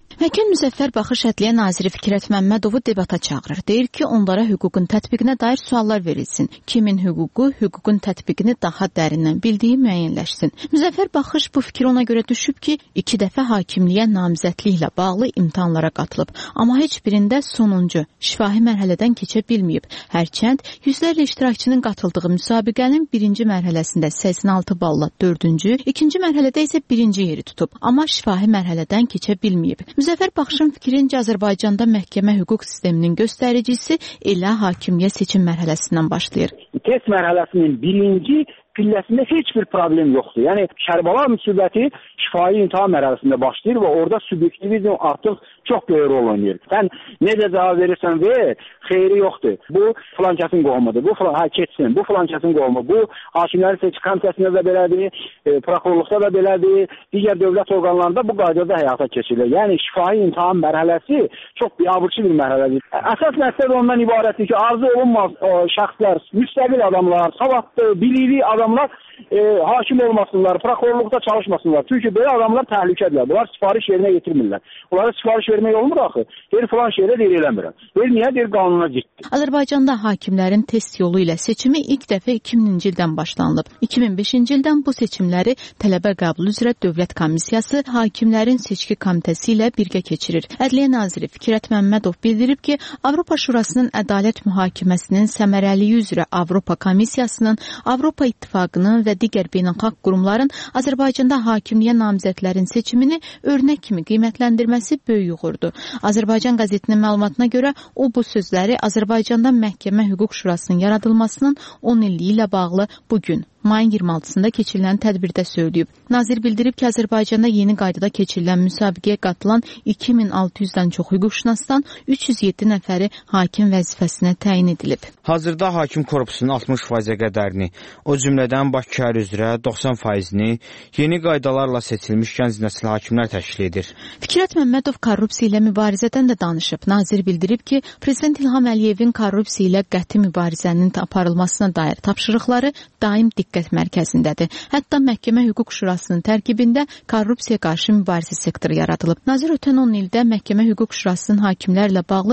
Həkim Müzəffər Baxış Ədliyyə naziri Fikrət Məmmədovu debata çağırır. Deyir ki, onlara hüququn tətbiqinə dair suallar verilsin. Kimin hüququ, hüququn tətbiqini daha dərindən bildiyi müəyyənləşsin. Müzəffər Baxış bu fikir ona görə düşüb ki, 2 dəfə hakimliyə namizədliklə bağlı imtahanlara qatılıb. Amma heç birində sonuncu, şifahi mərhələdən keçə bilməyib. Hərçənd yüzlərlə iştirakçının qatıldığı müsabiqənin 1-ci mərhələsində 86 balla 4-cü, 2-ci mərhələdə isə 1-ci yeri tutub. Amma şifahi mərhələdən keçə bilməyib. Müzəffər Baxışın fikrincə Azərbaycanda məhkəmə hüquq sisteminin göstəricisi elə hakimiyyə seçim mərhələsindən başlayır. Test mərhələsinin 1-ci pilləsində heç bir problem yoxdur. Yəni Kərbəla müsibəti şifahi imtahan mərhələsində başlayır və orada subyektivizm artıq çox böyük rol oynayır. Sən necə cavab verirsən ver, xeyri yoxdur. Bu filan kəsin qohumudur. Bu filan keçsin. Bu filan kəsin qohumu. Bu hakimlərin seçki komitəsində də belədir, prokurorluqda da belədir, digər dövlət orqanlarında bu qaydada həyata keçirilir. Yəni şifahi imtahan mərhələsi çox biabırçı bir mərhələdir. Əsas məqsəd ondan ibarətdir ki, arzu olunmaz şəxslər, müstəqil adamlar, savadlı, bilikli adamlar hakim olmasınlar, prokurorluqda çalışmasınlar. Çünki belə adamlar təhlükədirlər. Bunlar sifariş yerinə yetirmirlər. Onlara sifariş vermək olmur axı. Deyir filan şeydə deyir eləmirəm. Deyir niyə? Deyir qanuna ciddi. Azərbaycanda hakimlərin test yolu ilə seçimi ilk dəfə 2000-ci ildən başlanılıb. 2005-ci ildən bu seçimləri tələbə qəbulu üzrə Dövlət Komissiyası hakimlərin seçki komitəsi ilə birgə keçirir. Ədliyyə naziri Fikrət Məmmədov bildirib ki, Avropa Şurasının ədalət mühakiməsinin səmərəliyi üzrə Avropa Komissiyasının, Avropa İttifaqının və digər beynəlxalq qurumların Azərbaycanda hakimliyə namizədlərin seçimini örnək kimi qiymətləndirməsi böyük uğurdur. Azərbaycan qəzetinin məlumatına görə o bu sözləri Azərbaycanda Məhkəmə Hüquq Şurasının yaradılmasının 10 illiyi ilə bağlı bugün mayın 26-sında keçirilən tədbirdə söyləyib. Nazir bildirib ki, Azərbaycanda yeni qaydada keçirilən müsabiqəyə qatılan 2600-dən çox hüquqşünasdan 307 nəfəri hakim vəzifəsinə təyin edilib. Hazırda hakim korpusunun 60%-ə qədərini, o cümlədən Bakı şəhəri üzrə 90%-ni yeni qaydalarla seçilmiş gənc nəsil hakimlər təşkil edir. Fikrət Məmmədov korrupsiya ilə mübarizədən də danışıb. Nazir bildirib ki, Prezident İlham Əliyevin korrupsiya ilə qəti mübarizənin aparılmasına dair tapşırıqları daim diqqət mərkəzindədir. Hətta Məhkəmə Hüquq Şurasının tərkibində korrupsiya qarşı mübarizə sektoru yaradılıb. Nazir ötən 10 ildə Məhkəmə Hüquq Şurasının hakimlərlə bağlı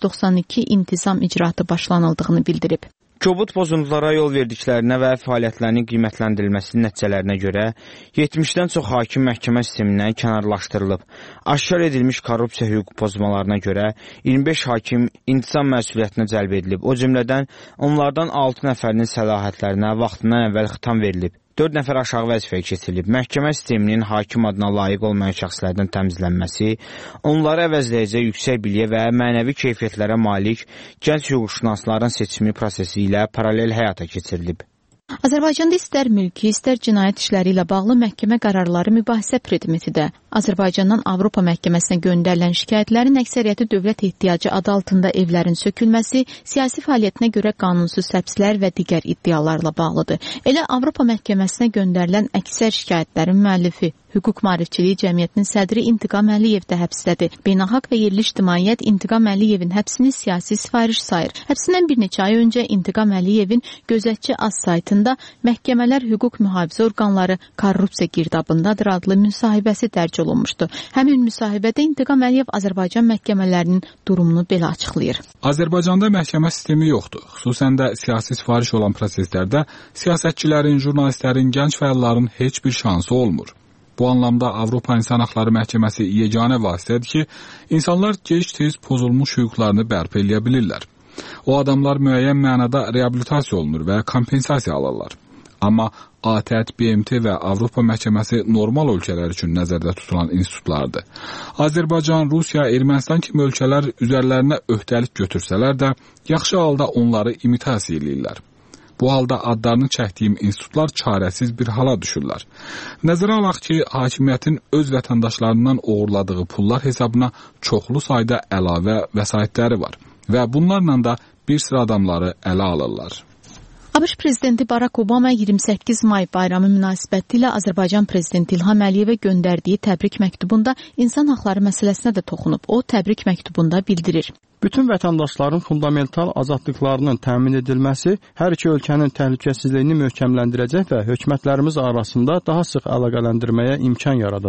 192 intizam icraatı başlanıldığını bildirib. Kobud pozuntulara yol verdiklərinə və fəaliyyətlərinin qiymətləndirilməsinin nəticələrinə görə 70-dən çox hakim məhkəmə sistemindən kənarlaşdırılıb. Aşkar edilmiş korrupsiya hüquq pozmalarına görə 25 hakim intizam məsuliyyətinə cəlb edilib. O cümlədən onlardan 6 nəfərinin səlahiyyətlərinə vaxtından əvvəl xitam verilib. 4 nəfər aşağı vəzifəyə keçirilib. Məhkəmə sisteminin hakim adına layiq olmayan şəxslərdən təmizlənməsi, onları əvəzləyəcək yüksək biliyə və mənəvi keyfiyyətlərə malik gənc hüquqşünasların seçimi prosesi ilə paralel həyata keçirilib. Azərbaycanda istər mülki, istər cinayət işləri ilə bağlı məhkəmə qərarları mübahisə predmetidir. Azərbaycandan Avropa məhkəməsinə göndərilən şikayətlərin əksəriyyəti dövlət ehtiyacı adı altında evlərin sökülməsi, siyasi fəaliyyətinə görə qanunsuz həbslər və digər iddialarla bağlıdır. Elə Avropa məhkəməsinə göndərilən əksər şikayətlərin müəllifi Hüquq Maarifçiliyi Cəmiyyətinin sədri İntiqam Əliyev də həbsdədir. Beynəlxalq və yerli ictimaiyyət İntiqam Əliyevin həbsini siyasi sifariş sayır. Həbsindən bir neçə ay öncə İntiqam Əliyevin Gözətçi Az saytında Məhkəmələr Hüquq Mühafizə Orqanları korrupsiya girdabındadır adlı müsahibəsi dərc olunmuşdu. Həmin müsahibədə İntiqam Əliyev Azərbaycan məhkəmələrinin durumunu belə açıqlayır. Azərbaycanda məhkəmə sistemi yoxdur. Xüsusən də siyasi sifariş olan proseslərdə siyasətçilərin, jurnalistlərin, gənc fəalların heç bir şansı olmur. Bu anlamda Avropa İnsan Haqları Məhkəməsi yeganə vasitədir ki, insanlar gec-tez pozulmuş hüquqlarını bərpa eləyə bilirlər. O adamlar müəyyən mənada reabilitasiya olunur və kompensasiya alırlar. Amma ATƏT, BMT və Avropa Məhkəməsi normal ölkələr üçün nəzərdə tutulan institutlardır. Azərbaycan, Rusiya, Ermənistan kimi ölkələr üzərlərinə öhdəlik götürsələr də, yaxşı halda onları imitasiya edirlər. Bu halda adlarını çəkdiyim institutlar çarəsiz bir hala düşürlər. Nəzərə alaq ki, hakimiyyətin öz vətəndaşlarından oğurladığı pullar hesabına çoxlu sayda əlavə vəsaitləri var və bunlarla da bir sıra adamları ələ alırlar. ABŞ prezidenti Barack Obama 28 may bayramı münasibətilə Azərbaycan prezidenti İlham Əliyevə göndərdiyi təbrik məktubunda insan haqları məsələsinə də toxunub. O, təbrik məktubunda bildirir. Bütün vətəndaşların fundamental azadlıqlarının təmin edilməsi hər iki ölkənin təhlükəsizliyini möhkəmləndirəcək və hökumətlərimiz arasında daha sıx əlaqələndirməyə imkan yaradacaq.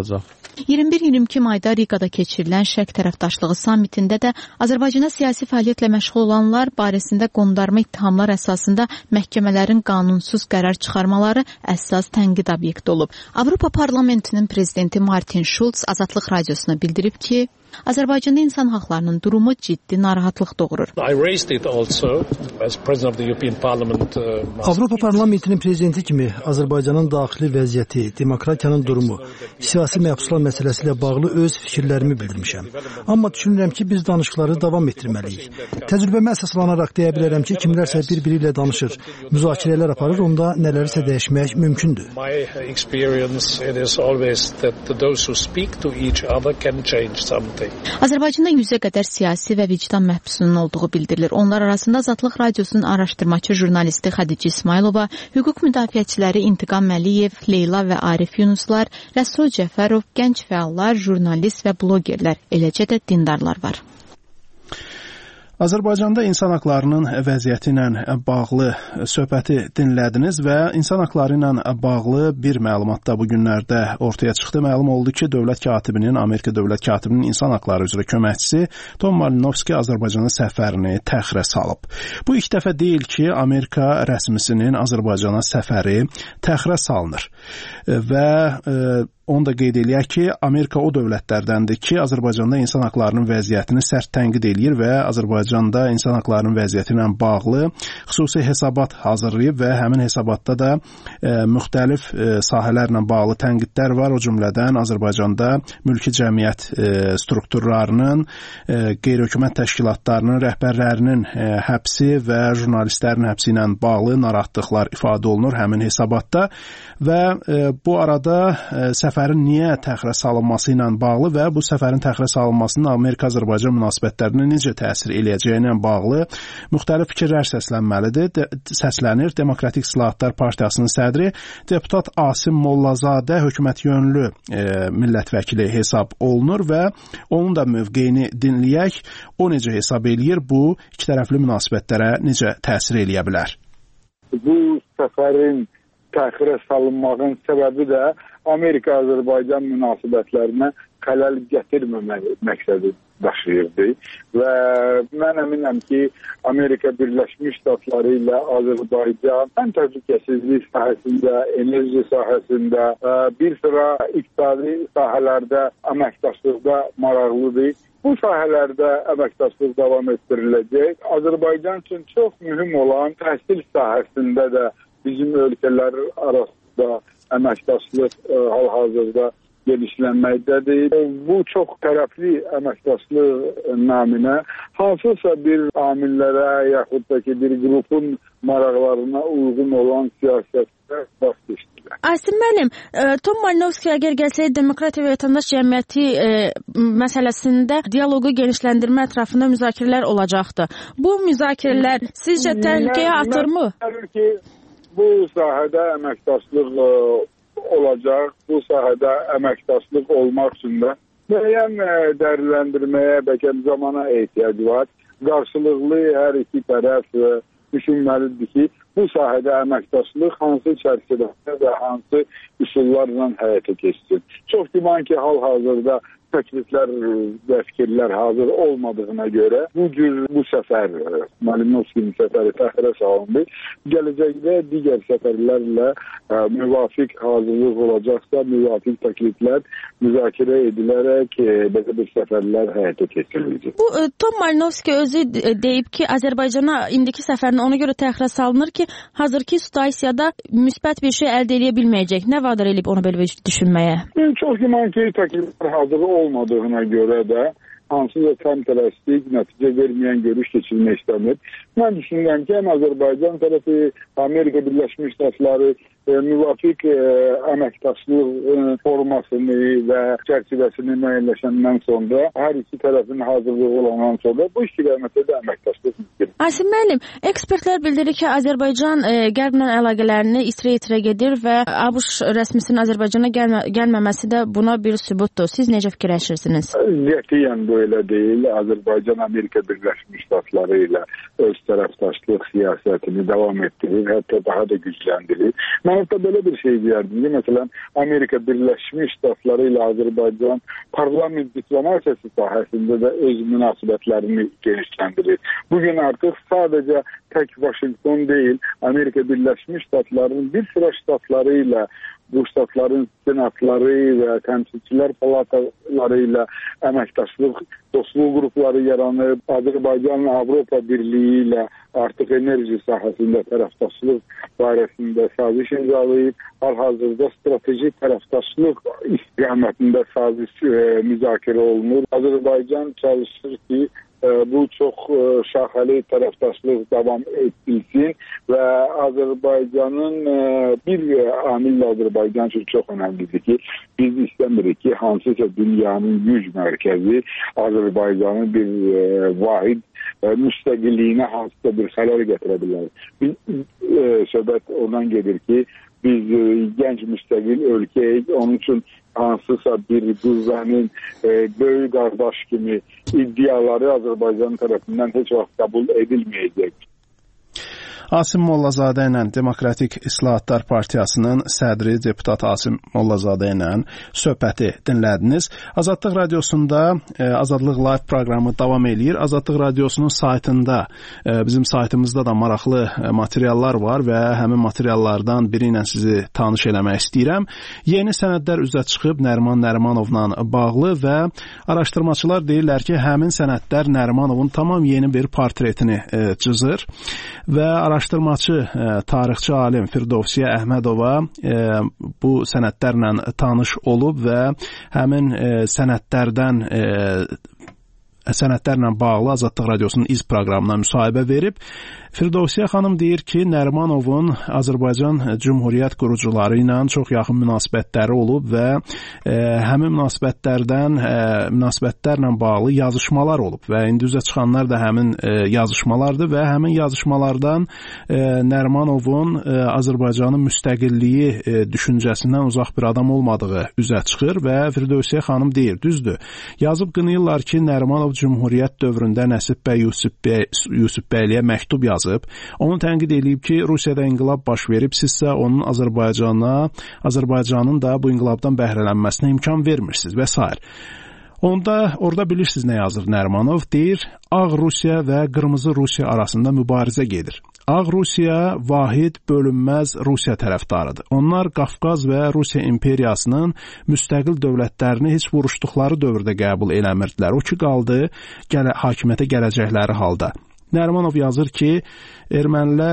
21-22 mayda Riqada keçirilən Şərq tərəfdaşlığı sammitində də Azərbaycana siyasi fəaliyyətlə məşğul olanlar barəsində qondarma ittihamlar əsasında məhkəmələrin qanunsuz qərar çıxarmaları əsas tənqid obyekti olub. Avropa Parlamentinin prezidenti Martin Schulz Azadlıq radiosuna bildirib ki, Azərbaycanda insan haqlarının durumu ciddi narahatlıq doğurur. Avropa Parlamentinin prezidenti kimi Azərbaycanın daxili vəziyyəti, demokratiyanın durumu, siyasi məhbuslar məsələsi ilə bağlı öz fikirlərimi bildirmişəm. Amma düşünürəm ki, biz danışıqları davam etdirməliyik. Təcrübəmə əsaslanaraq deyə bilərəm ki, kimlərsə bir-biri ilə danışır, müzakirələr aparır, onda nələrsə dəyişmək mümkündür. Azərbaycanda 100-ə qədər siyasi və vicdan məhbusunun olduğu bildirilir. Onlar arasında Azadlıq radiosunun araşdırmaçı jurnalisti Xadic İsmailova, hüquq müdafiəçiləri İntiqam Əliyev, Leyla və Arif Yunuslar, Rəsul Cəfərov, gənc fəallar, jurnalist və blogerlər, eləcə də dindarlar var. Azərbaycanda insan haqlarının vəziyyəti ilə bağlı söhbəti dinlədiniz və insan haqları ilə bağlı bir məlumat da bu günlərdə ortaya çıxdı. Məlum oldu ki, Amerika dövlət katibinin insan haqları üzrə köməkçisi Tom Malinovski Azərbaycana səfərini təxirə salıb. Bu ilk dəfə deyil ki, Amerika rəsmisinin Azərbaycana səfəri təxirə salınır və onu da qeyd eləyək ki, Amerika o dövlətlərdəndir ki, Azərbaycanda insan haqlarının vəziyyətini sərt tənqid eləyir və Azərbaycanda insan haqlarının vəziyyəti ilə bağlı xüsusi hesabat hazırlayıb və həmin hesabatda da müxtəlif sahələrlə bağlı tənqidlər var. O cümlədən Azərbaycanda mülki cəmiyyət strukturlarının, qeyri-hökumət təşkilatlarının rəhbərlərinin həbsi və jurnalistlərin həbsi ilə bağlı narahatlıqlar ifadə olunur həmin hesabatda və bu arada səfərin niyə təxirə salınması ilə bağlı və bu səfərin təxirə salınmasının Amerika-Azərbaycan münasibətlərinə necə təsir eləyəcəyi ilə bağlı müxtəlif fikirlər səslənir. Demokratik İslahatlar Partiyasının sədri deputat Asim Mollazadə hökumətyönlü millət vəkili hesab olunur və onun da mövqeyini dinləyək. O necə hesab eləyir, bu ikitərəfli münasibətlərə necə təsir eləyə bilər? Bu səfərin təxirə salınmağın səbəbi də Amerika-Azərbaycan münasibətlərinə xələl gətirməmək məqsədi daşıyırdı və mən əminəm ki, Amerika Birləşmiş Ştatları ilə Azərbaycan həm təhlükəsizlik sahəsində, enerji sahəsində, bir sıra iqtisadi sahələrdə əməkdaşlıqda maraqlıdır. Bu sahələrdə əməkdaşlıq davam etdiriləcək. Azərbaycan üçün çox mühüm olan təhsil sahəsində də bizim ölkələr arasında əməkdaşlıq hal-hazırda genişlənməkdədir. Bu çox tərəfli əməkdaşlıq naminə hansısa bir amillərə yaxud da ki, bir qrupun maraqlarına uyğun olan siyasətdə baş keçdilər. Asim müəllim, Tom Malinovski əgər gəlsəydi Demokratiya və Vətəndaş Cəmiyyəti məsələsində dialoqu genişləndirmə ətrafında müzakirələr olacaqdı. Bu müzakirələr sizcə təhlükəyə atırmı? Bu sahədə əməkdaşlıq olacaq. Bu sahədə əməkdaşlıq olmaq üçün də müəyyən dəyərləndirməyə, bəlkə zamana ehtiyac var. Qarşılıqlı hər iki tərəf düşünməlidir ki, bu sahədə əməkdaşlıq hansı çərçivədə və hansı üsullarla həyata keçsin. Çox güman ki, hal-hazırda təkliflər və fikirlər hazır olmadığına görə bu səfər, Malinovskinin səfəri təxirə salındı. Gələcəkdə digər səfərlərlə müvafiq hazırlıq olacaqsa, müvafiq təkliflər müzakirə edilərək belə bir səfərlər həyata keçiriləcək. Bu Tom Malinovski özü deyib ki, Azərbaycana indiki səfərini ona görə təxirə salınır ki, hazırki situasiyada müsbət bir şey əldə edə bilməyəcək. Nə vadar edib onu belə düşünməyə? Çox güman ki, təkliflər hazır olmadığına görə də hansısa tam tərəflik nəticə verməyən görüş keçirmək istəmir. Mən düşünürəm ki, Azərbaycan tərəfi, Amerika Birləşmiş Ştatları müvafiq əməkdaşlıq formasını və çərçivəsini müəyyənləşəndən sonra, hər iki tərəfin hazırlığı olandan sonra bu istiqamətdə də əməkdaşlıq mümkün. Asim müəllim, ekspertlər bildirir ki, Azərbaycan Qərblə əlaqələrini itirə gedir və ABŞ rəsmisinin Azərbaycana gəlməməsi də buna bir sübutdur. Siz necə fikirləşirsiniz? Qətiyyən bu elə deyil. Azərbaycan Amerika Birləşmiş Ştatları ilə öz tərəfdaşlıq siyasətini davam etdirir, hətta daha da gücləndirir. Mən hətta belə bir şey deyərdim ki, məsələn, Amerika Birləşmiş Ştatları ilə Azərbaycan parlament diplomatiyası sahəsində də öz münasibətlərini genişləndirir. Bugün artıq sadəcə tək Vaşinqton deyil, Amerika Birləşmiş Ştatlarının bir sıra ştatları ilə, bu ştatların senatları və təmsilçilər palataları ilə əməkdaşlıq, dostluq qrupları yaranıb, Azərbaycanla Avropa Birliyi ilə artıq enerji sahəsində tərəfdaşlıq barəsində saziş imzalayıb, hal-hazırda strateji tərəfdaşlıq istiqamətində saziş müzakirə olunur. Azərbaycan çalışır ki, bu çox şaxəli tərəfdaşlıq davam edilsin və Azərbaycanın bir amil Azərbaycan üçün çox önəmlidir ki, biz istəmirik ki, hansısa dünyanın güc mərkəzi Azərbaycanın bir vahid müstəqilliyinə hansısa bir xələl gətirə bilər. Söhbət ondan gedir ki, biz gənc müstəqil ölkəyik, onun üçün hansısa bir qüvvənin böyük qardaş kimi iddiaları Azərbaycan tərəfindən heç vaxt qəbul edilməyəcək. Asim Mollazadə ilə Demokratik İslahatlar Partiyasının sədri deputat Asim Mollazadə ilə söhbəti dinlədiniz. Azadlıq Radiosunda Azadlıq Live proqramı davam eləyir. Azadlıq Radiosunun saytında, bizim saytımızda da maraqlı materiallar var və həmin materiallardan biri ilə sizi tanış eləmək istəyirəm. Yeni sənədlər üzə çıxıb Nəriman Nərimanovla bağlı və araşdırmaçılar deyirlər ki, həmin sənədlər Nərimanovun tamam yeni bir portretini cızır və araşdırmaçı, tarixçi alim Firdovsiyə Əhmədova bu sənədlərlə tanış olub və həmin sənədlərlə bağlı Azadlıq Radiosunun iz proqramına müsahibə verib. Firdovsiyə xanım deyir ki, Nərimanovun Azərbaycan Cümhuriyyət qurucuları ilə çox yaxın münasibətləri olub və həmin münasibətlərlə bağlı yazışmalar olub və indi üzə çıxanlar da həmin yazışmalardır və həmin yazışmalardan Nərimanovun Azərbaycanın müstəqilliyi düşüncəsindən uzaq bir adam olmadığı üzə çıxır və Firdovsiyə xanım deyir, düzdür, yazıb qınayırlar ki, Nərimanov Cümhuriyyət dövründə Nəsib bəy Yusuf bəyliyə məktub yazıb. Onu tənqid edib ki, Rusiyada inqilab baş verib, sizsə onun Azərbaycanın da bu inqilabdan bəhrələnməsinə imkan vermirsiniz və s. Orada bilirsiniz nə yazır Nərimanov? Deyir, Ağ Rusiya və Qırmızı Rusiya arasında mübarizə gedir. Ağ Rusiya vahid, bölünməz Rusiya tərəfdarıdır. Onlar Qafqaz və Rusiya imperiyasının müstəqil dövlətlərini heç vuruşduqları dövrdə qəbul eləmirdilər. O ki, qaldı hakimiyyətə gələcəkləri halda. Nərimanov yazır ki, ermənilər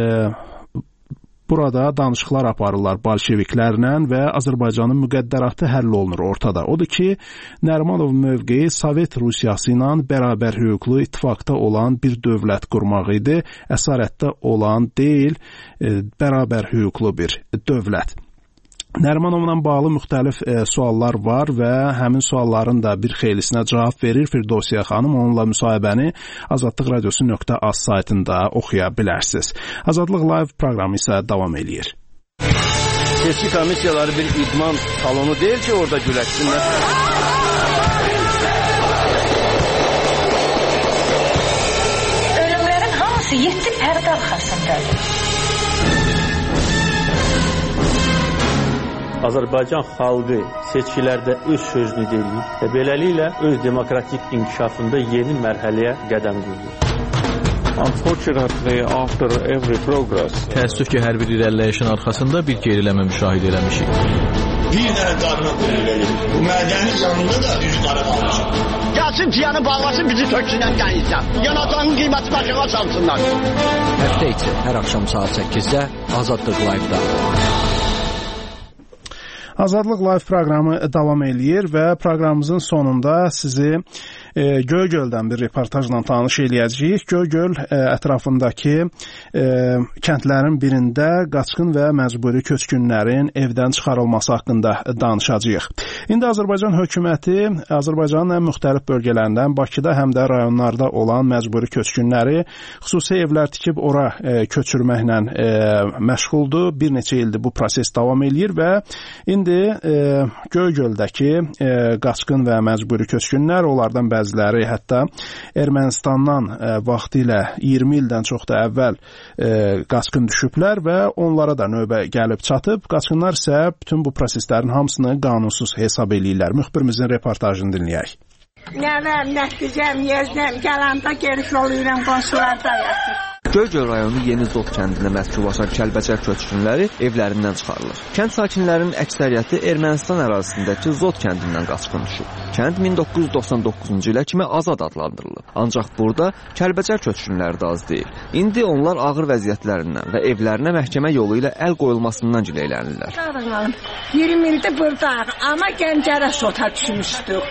burada danışıqlar aparırlar bolşeviklərlə və Azərbaycanın müqəddəratı həll olunur ortada. Odur ki, Nərimanov mövqeyi Sovet Rusiyası ilə bərabər hüquqlu ittifaqda olan bir dövlət qurmaq idi. Əsarətdə olan deyil, bərabər hüquqlu bir dövlət. Nərimanovla bağlı müxtəlif suallar var və həmin sualların da bir xeylisinə cavab verir Firdovsiyə xanım. Onunla müsahibəni Azadlıq Radiosu.az saytında oxuya bilərsiniz. Azadlıq Live proqramı isə davam eləyir. Seçki komissiyaları bir idman salonu deyil ki, orada güləşsinlər. Ölümlərin hamısı 7 pərdə arxasındadır. Azərbaycan xalqı seçkilərdə öz sözünü deyir və beləliklə öz demokratik inkişafında yeni mərhələyə qədəm qoyur. Təəssüf ki, hər bir irəliləyişin arxasında bir geriləmə müşahidə eləmişik. Bir dənə qarına qoyulur. Bu mədənin yanında da üz qara qalmışıq. Gəlsin tiyanı bağlasın, bizi töksünən qəyizdən. Yanacağın qiyməti başına salsınlar. Həftə içi hər axşam saat 8-də Azadlıq Live-da. Azadlıq Live proqramı davam eləyir və proqramımızın sonunda sizi Göygöldən bir reportajla tanış eləyəcəyik. Göygöl ətrafındakı kəndlərin birində qaçqın və məcburi köçkünlərin evdən çıxarılması haqqında danışacağıq. İndi Azərbaycan hökuməti Azərbaycanın ən müxtəlif bölgələrindən Bakıda həm də rayonlarda olan məcburi köçkünləri xüsusi evlər tikib ora köçürməklə məşğuldur. Bir neçə ildir bu proses davam eləyir və indi Göygöldəki qaçqın və məcburi köçkünlər, onlardan bəziləri hətta Ermənistandan vaxtilə 20 ildən çox da əvvəl qaçqın düşüblər və onlara da növbə gəlib çatıb. Qaçqınlar isə bütün bu proseslərin hamısını qanunsuz hesab eləyirlər. Müxbirimizin reportajını dinləyək. Nəvəm, nəticəm, yeznəm, gələndə geri yoluyla qonşularda yatır. Göygöl rayonu Yeni Zot kəndində məskunlaşan Kəlbəcər köçkünləri evlərindən çıxarılır. Kənd sakinlərinin əksəriyyəti Ermənistan ərazisindəki Zot kəndindən qaçqın düşüb. Kənd 1999-cu ilə kimi azad adlandırılıb. Ancaq burada Kəlbəcər köçkünləri də az deyil. İndi onlar ağır vəziyyətlərindən və evlərinə məhkəmə yolu ilə əl qoyulmasından gileylənirlər. 20 ildir buradayıq, amma Gəncərə Zota düşmüşdük.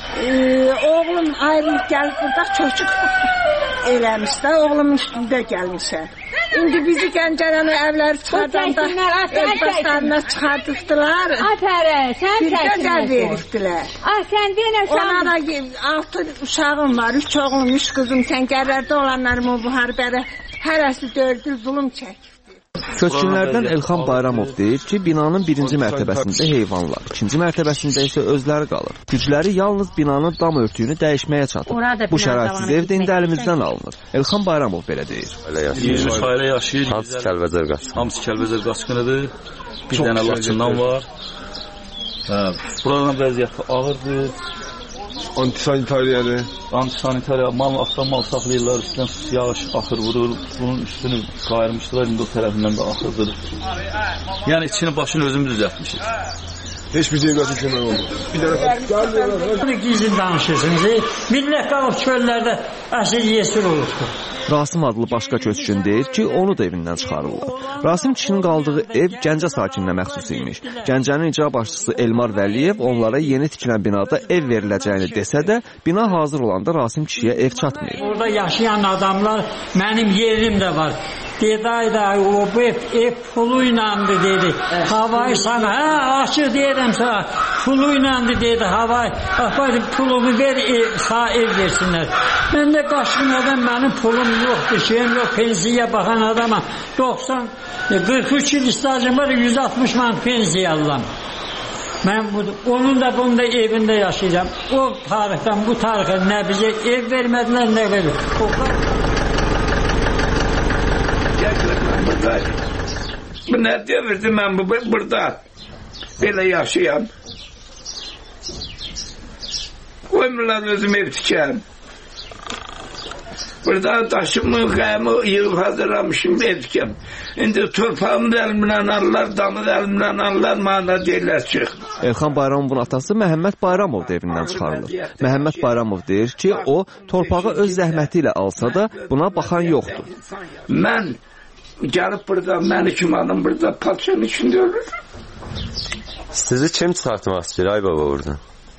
Oğlum ayrılıb gəlib burada çocuk eləmişdə, oğlumun üstündə gəlmişəm. İndi bizi Gəncərənin evləri çıxardanda özbaşlarına çıxardıqdılar. Bir gözəl veribdilər. Ona da 6 uşağım var, 3 oğlum, 3 qızım. Səngərlərdə olanlarım o müharibədə hərəsi 4 il zulüm çəkib. Köçkünlərdən Elxan Bayramov deyir ki, binanın birinci mərtəbəsində heyvanlar, ikinci mərtəbəsində isə özləri qalır. Gücləri yalnız binanın dam örtüyünü dəyişməyə çatır. Bu şəraitsiz ev də indi əlimizdən alınır. Elxan Bayramov belə deyir. 23 ailə yaşayır. Hamısı Kəlbəcər qaçqını. Hamısı Kəlbəcər qaçqınıdır. Bir dənə Laçından var. Buradan vəziyyəti ağırdır. Antisanitariyadır. Antisanitariya, mal saxlayırlar, üstündən yağış axır vurur, bunun üstünü qayırmışdılar, indi o tərəfindən də axırdır. Yəni içini başını özümüz düzəltmişik. Heç bir şey götürmək olmur. Gizli danışırsınız, millət qalıb çöllərdə əsir yesir olurdu. Rasim adlı başqa köçkün deyir ki, onu da evindən çıxarırlar. Rasim kişinin qaldığı ev Gəncə sakininə məxsus imiş. Gəncənin icra başçısı Elmar Vəliyev onlara yeni tikilən binada ev veriləcəyini desə də, bina hazır olanda Rasim kişiyə ev çatmayıb. Orada yaşayan adamlar, mənim yerim də var. Dedi, ayda o ev pulu inandı dedi. Havayı sana, açıq deyirəm sana, pulu inandı dedi havayı. Pulumu ver, sağ ev versinlər. Mən də qaçqın adam, mənim pulum yoxdur, şeyim yox, pensiya baxan adama 43 il istajım var, 160 man pensiya alıram. Mən onun da bunun da evində yaşayacağım. O tarixdən bu tarixə nə bizə ev vermədilər, nə verir. Bu nə devirdi mən burada belə yaşayam. Qoymurlar özüm ev tikəm. Burada daşımı, qayımı yığıb hazırlamışım ev tikəm. İndi torpağımı da əlimdən alırlar, damı da əlimdən alırlar, mənə deyirlər çıx. Elxan Bayramovun atası Məhəmməd Bayramov da evindən çıxarılır. Məhəmməd Bayramov deyir ki, o torpağı öz zəhməti ilə alsa da buna baxan yoxdur. Mən gəlib burada, məni kim alım burada, patronun içində ölür. Sizi kim çıxartmaq istəyir, ay baba oradan?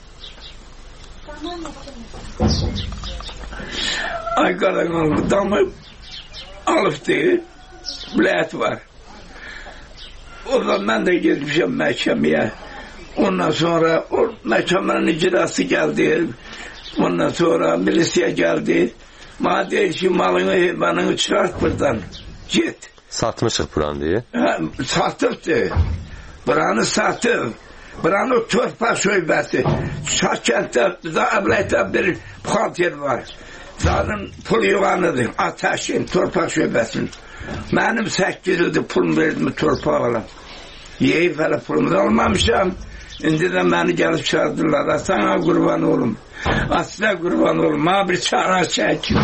Ay Qaraqanlı damı alıb deyir, bilət var. Oradan mən də gezmişəm məhkəməyə. Ondan sonra o məhkəmənin icrası gəldi. Ondan sonra milisiya gəldi. Mənə deyir ki, malını, heyvanını çıxart buradan. Git. Satmışıq buranı deyir. Satıbdır. Buranı satıb. Buranı torpaq şöbəsi. Şahkənddə, Əbləkdə bir buxalter var. Zaten pul yuvanıdır. Ateşin, torpaq şöbəsinin. Mənim 8 ildir pulum verdim torpaq alam. Yeyib hələ pulumu da almamışam. İndi də məni gəlib çağırdılar. Sana qurban olum. Asla qurban olum. Mənə bir çağıra çəkim.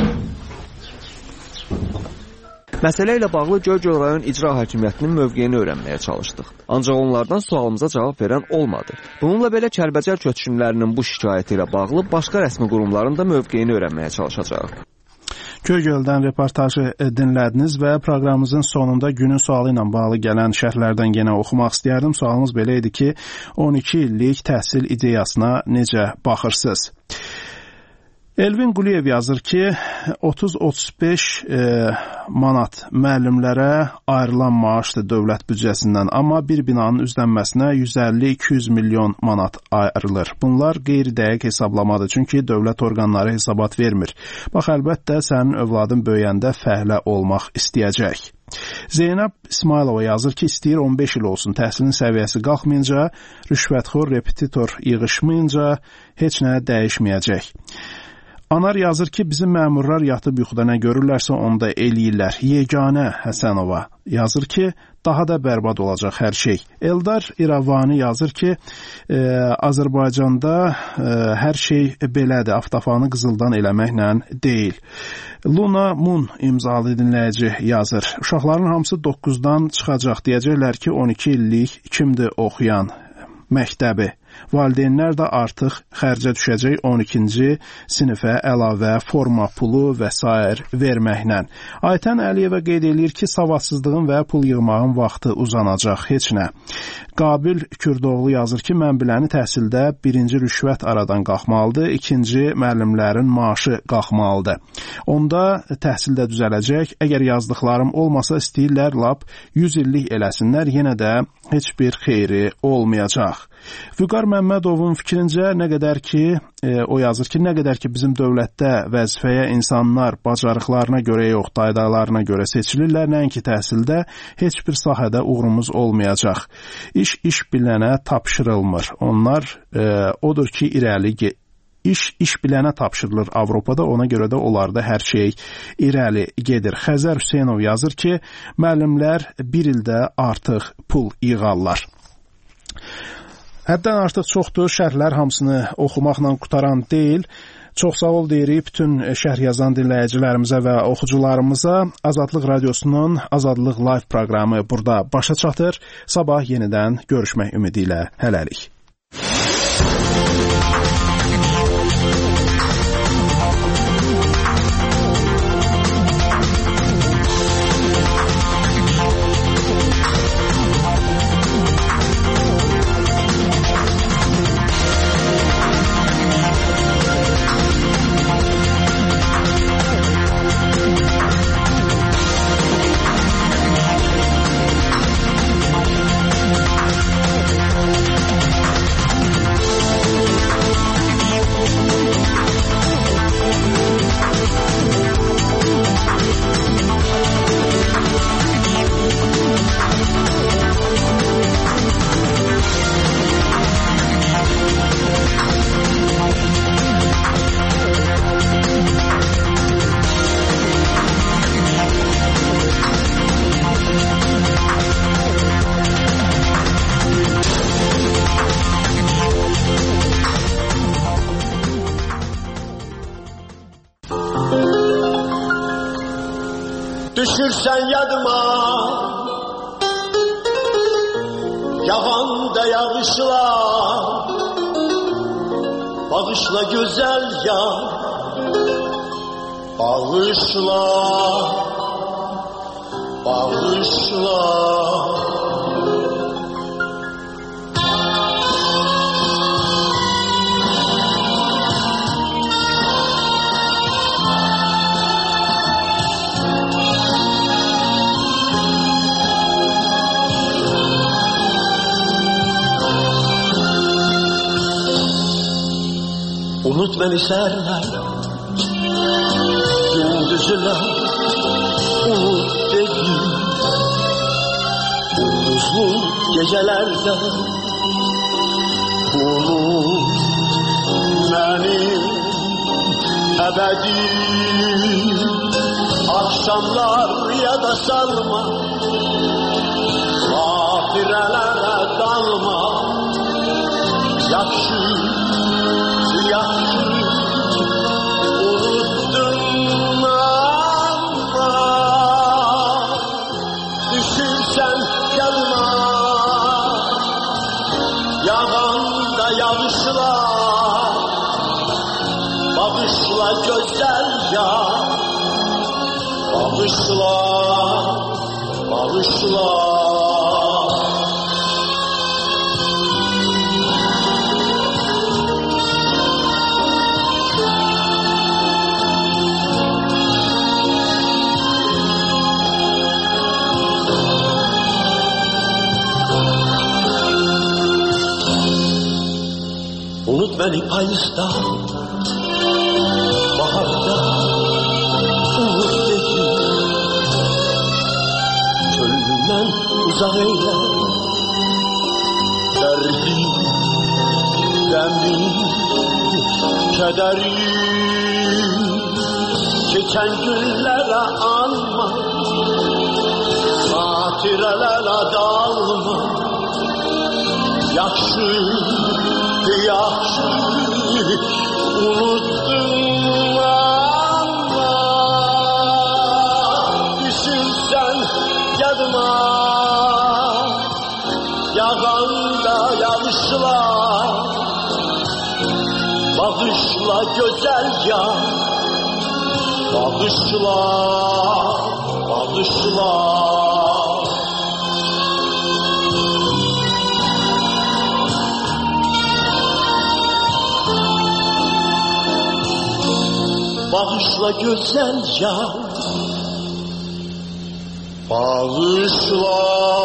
Məsələ ilə bağlı Göygöl rayon icra hakimiyyətinin mövqeyini öyrənməyə çalışdıq. Ancaq onlardan sualımıza cavab verən olmadı. Bununla belə Kəlbəcər köçkünlərinin bu şikayəti ilə bağlı başqa rəsmi qurumların da mövqeyini öyrənməyə çalışacağıq. Göygöldən reportajı dinlədiniz və proqramımızın sonunda günün sualı ilə bağlı gələn şərhlərdən yenə oxumaq istəyərdim. Sualımız belə idi ki, 12 illik təhsil ideyasına necə baxırsınız? Elvin Quliyev yazır ki, 30-35 manat müəllimlərə ayrılan maaşdır dövlət büdcəsindən, amma bir binanın üzlənməsinə 150-200 milyon manat ayrılır. Bunlar qeyri-dəqiq hesablamadır, çünki dövlət orqanları hesabat vermir. Bax, əlbəttə, sənin övladın böyüyəndə fəhlə olmaq istəyəcək. Zeynəb İsmailova yazır ki, istəyir 15 il olsun, təhsilin səviyyəsi qalxmayınca, rüşvətxor, repetitor yığışmayınca heç nə dəyişməyəcək. Anar yazır ki, bizim məmurlar yatıb yuxuda nə görürlərsə onu da eləyirlər. Yeganə Həsənova yazır ki, daha da bərbad olacaq hər şey. Eldar İravani yazır ki, Azərbaycanda hər şey belədir, avtofanı qızıldan eləməklə deyil. Luna Mun imzalı dinləyici yazır. Uşaqların hamısı 9-dan çıxacaq, deyəcəklər ki, 12 illik kimdir oxuyan məktəbi. Valideynlər də artıq xərcə düşəcək 12-ci sinifə əlavə forma pulu və s. verməklə. Aytən Əliyevə qeyd edir ki, savadsızlığın və pul yığmağın vaxtı uzanacaq, heç nə. Qabil Kürdoğlu yazır ki, mən biləni təhsildə birinci rüşvət aradan qalxmalıdır, ikinci müəllimlərin maaşı qalxmalıdır. Onda təhsil də düzələcək. Əgər yazdıqlarım olmasa istəyirlər lap 100 illik eləsinlər, yenə də heç bir xeyri olmayacaq. Vüqar Məmmədovun fikrincə nə qədər ki, o yazır ki, nə qədər ki bizim dövlətdə vəzifəyə insanlar bacarıqlarına görə yox, daydalarına görə seçilirlər, nəinki təhsildə heç bir sahədə uğurumuz olmayacaq. İş bilənə tapşırılmır. Onlar odur ki, İş bilənə tapşırılır Avropada, ona görə də onlarda hər şey irəli gedir. Xəzər Hüseynov yazır ki, müəllimlər bir ildə artıq pul yığarlar. Həddən artıq çoxdur, şərhlər hamısını oxumaqla qutaran deyil. Çox sağ ol deyirik bütün şərh yazan dinləyicilərimizə və oxucularımıza. Azadlıq Radiosunun Azadlıq Live proqramı burada başa çatır. Sabah yenidən görüşmək ümidi ilə hələlik. Düşürsen yadıma yağanda yağışlar, bağışla güzel yar, bağışla, bağışla. Unut beni serler, gündüzler, unut dedi. Gündüzlü gecelerde, unut beni ebedi. Akşamlar ya da salma, gafirelere dalma. Yakşı unuttun ama düşürsen yanıma yağanda yağışlar, bağışla güzel yar, bağışla, bağışla. Unut beni payızda, baharda, unut dedi. Çölümden uzak eyle, derdim, demin, kederim. Geçen günlere anma, hatirelere dalma. Yaxşı, yaxşı, unuttun ama düşünsen yadıma, yağanda yağışlar, bağışla güzel yağ, bağışla, bağışla. Bağışla güzel yar, bağışla,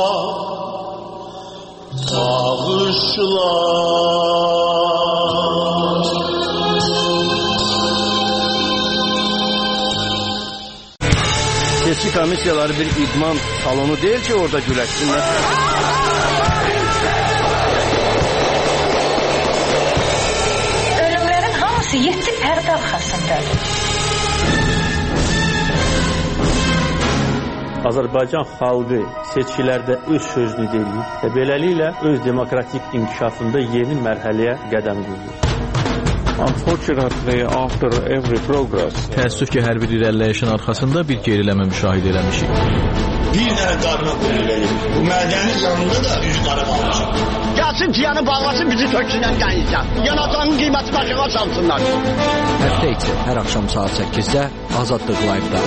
bağışla. Seçki komissiyaları bir idman salonu değil ki orada güləşsinlər. Ölümlərin hamısı 7 pərdə arxasındadır. Azərbaycan xalqı seçkilərdə öz sözünü deyir və beləliklə öz demokratik inkişafında yeni mərhələyə qədəm qoyur. Unfortunately, after every progress, təəssüf ki, hər bir irəliləyişin arxasında bir geriləmə müşahidə eləmişik. Bir dənə qarına qoyulur. Bu mədənin yanında da üç qara qalmışam. Gəlsin tiyanı bağlasın, bizi töksünən qənizdən. Yanacağın qiyməti başına çalsınlar. Həftə içi hər axşam saat 8-də Azadlıq Live-da.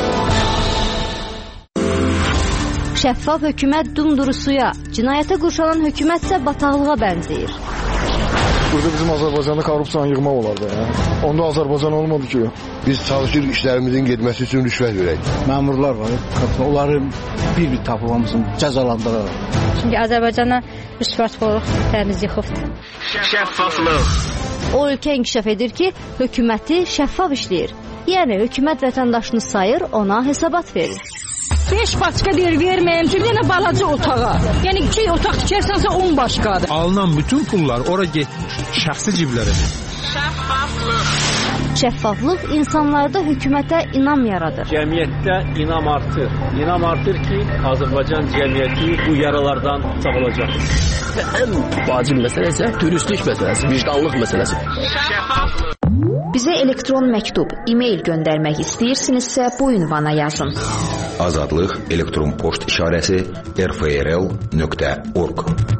Şəffaf hökumət dumduru suya, cinayətə qurşanan hökumət isə bataqlığa bənzəyir. Burada bizim Azərbaycanda korrupsiyanı yığmaq olardı. Onda Azərbaycan olmadı ki. Biz çalışır işlərimizin getməsi üçün rüşvət verək. Məmurlar var, onları bir-bir tapılmasın, cəzalandıraraq. Çünki Azərbaycana rüşvətxorluq təmiz yıxıbdır. Şəffaflıq. O ölkə inkişaf edir ki, hökuməti şəffaf işləyir. Yəni hökumət vətəndaşını sayır, ona hesabat verir. 5 başqa deyir verməyəm ki, yenə balaca otağa. Yəni 2 otaq tikərsənsə 10 başqadır. Alınan bütün pullar ora getmiş, şəxsi ciblərə. Şəffaflıq insanlarda hökumətə inam yaradır. Cəmiyyətdə inam artır. İnam artır ki, Azərbaycan cəmiyyəti bu yaralardan sağılacaq. Ən vacib məsələ isə dürüstlük məsələsi, vicdanlıq məsələsi. Bizə elektron məktub, e-mail göndərmək istəyirsinizsə bu ünvana yazın. Azadlıq elektron poçt işarəsi rfrl.org.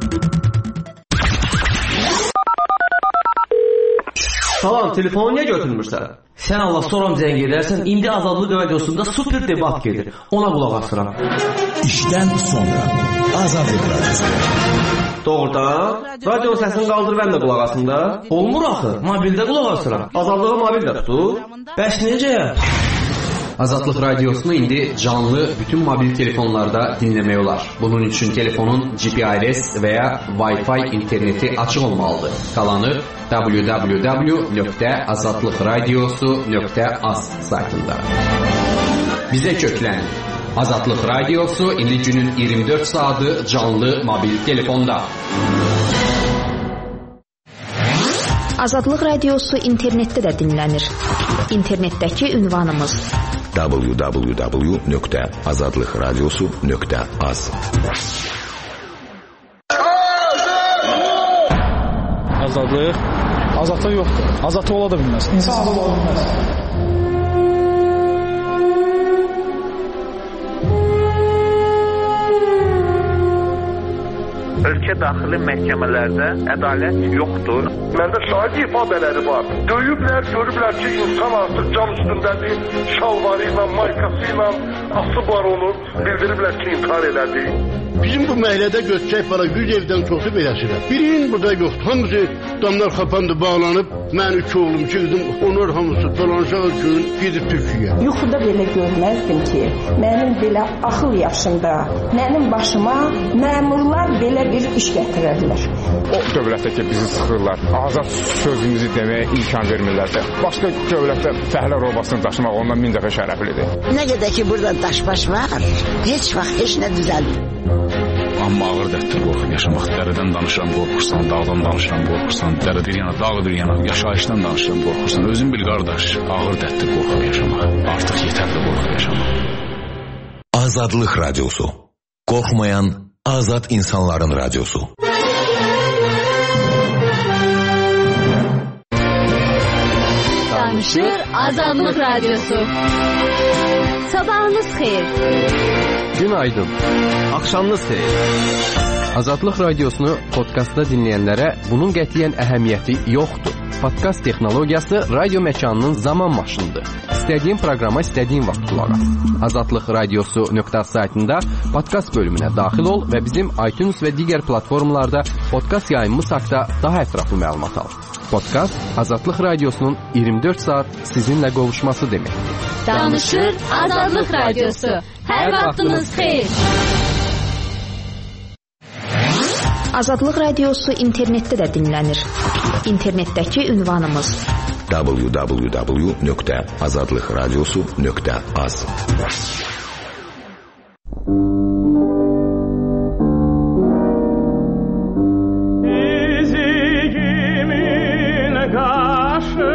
Salam, telefonu niyə götürmürsən? Sən Allah soram zəng edərsən, indi Azadlıq radiosunda super debat gedir. Ona qulaq asıram. İşdən sonra Azadlıq radiosu. Doğrudan? Radio səsini qaldır, mən də qulaq asım da. Olmur axı, mobildə qulaq asıram. Azadlığı mobildə tutur. Bəs necə? Azadlıq radiosunu indi canlı bütün mobil telefonlarda dinləmək olar. Bunun üçün telefonun GPRS və ya Wi-Fi interneti açıq olmalıdır. Qalanı www.azadlıqradiosu.az saytında. Bizə köklən. Azadlıq radiosu indi günün 24 saatı canlı mobil telefonda. Azadlıq radiosu internetdə də dinlənir. İnternetdəki ünvanımız www.azadlıqradiosu.az. Azadlıq? Azadlıq yoxdur. Azadlıq ola da bilməz. İnsan azad ola bilməz. Ölkə daxili məhkəmələrdə ədalət yoxdur. Məndə şahid ifadələri var. Döyüblər, görüblər ki, insan artıq cam üstündədir, şalvarı ilə, maykası ilə asıb var onu, bildiriblər ki, intihar elədi. Bizim bu məhəllədə götürək bana 100 evdən çoxu beləşirə. Birinin burada yoxdur. Hamısı damlar xapandı, bağlanıb. Mən 2 oğlum, 2 qızım, onlar hamısı dolanışağı gün gedib Türkiyə. Yuxuda belə görməzdim ki, mənim belə axıl yaşında, mənim başıma məmurlar belə bir iş gətirərlər. O dövlətdə ki, bizi sıxırlar. Azad sözümüzü deməyə imkan vermirlər. Başqa dövlətdə fəhlə robasını daşımaq ondan min dəfə şərəflidir. Nə qədər ki, burada daş-baş var, heç vaxt heç nə düzəlmir. Amma ağır dərddir qorxub yaşamaq. Dərədən danışıram, qorxursan, dağdan danışıram, qorxursan, dərə bir yana, dağ bir yana, yaşayışdan danışıram, qorxursan. Özün bil qardaş, ağır dərddir qorxub yaşamaq. Artıq yetərli qorxub yaşamaq. Azadlıq Radyosu. Qorxmayan azad insanların radyosu. Danışır Azadlıq Radyosu. Sabahınız xeyir. Günaydın. Axşamınız xeyir. Azadlıq Radiosunu podkastda dinləyənlərə bunun qətiyyən əhəmiyyəti yoxdur. Podkast texnologiyası radio məkanının zaman maşınıdır. İstədiyin proqrama istədiyin vaxt qulaq as. Azadlıq Radiosu.az saytında podkast bölümünə daxil ol və bizim iTunes və digər platformalarda podkast yayımımız haqqında daha ətraflı məlumat al. Podkast Azadlıq Radiosunun 24 saat sizinlə qovuşması deməkdir. Danışır Azadlıq Radiosu. Hər vaxtınız xeyir. Azadlıq Radiosu internetdə də dinlənir. İnternetdəki ünvanımız www.azadlıqradiosu.az. İzigimin qaşı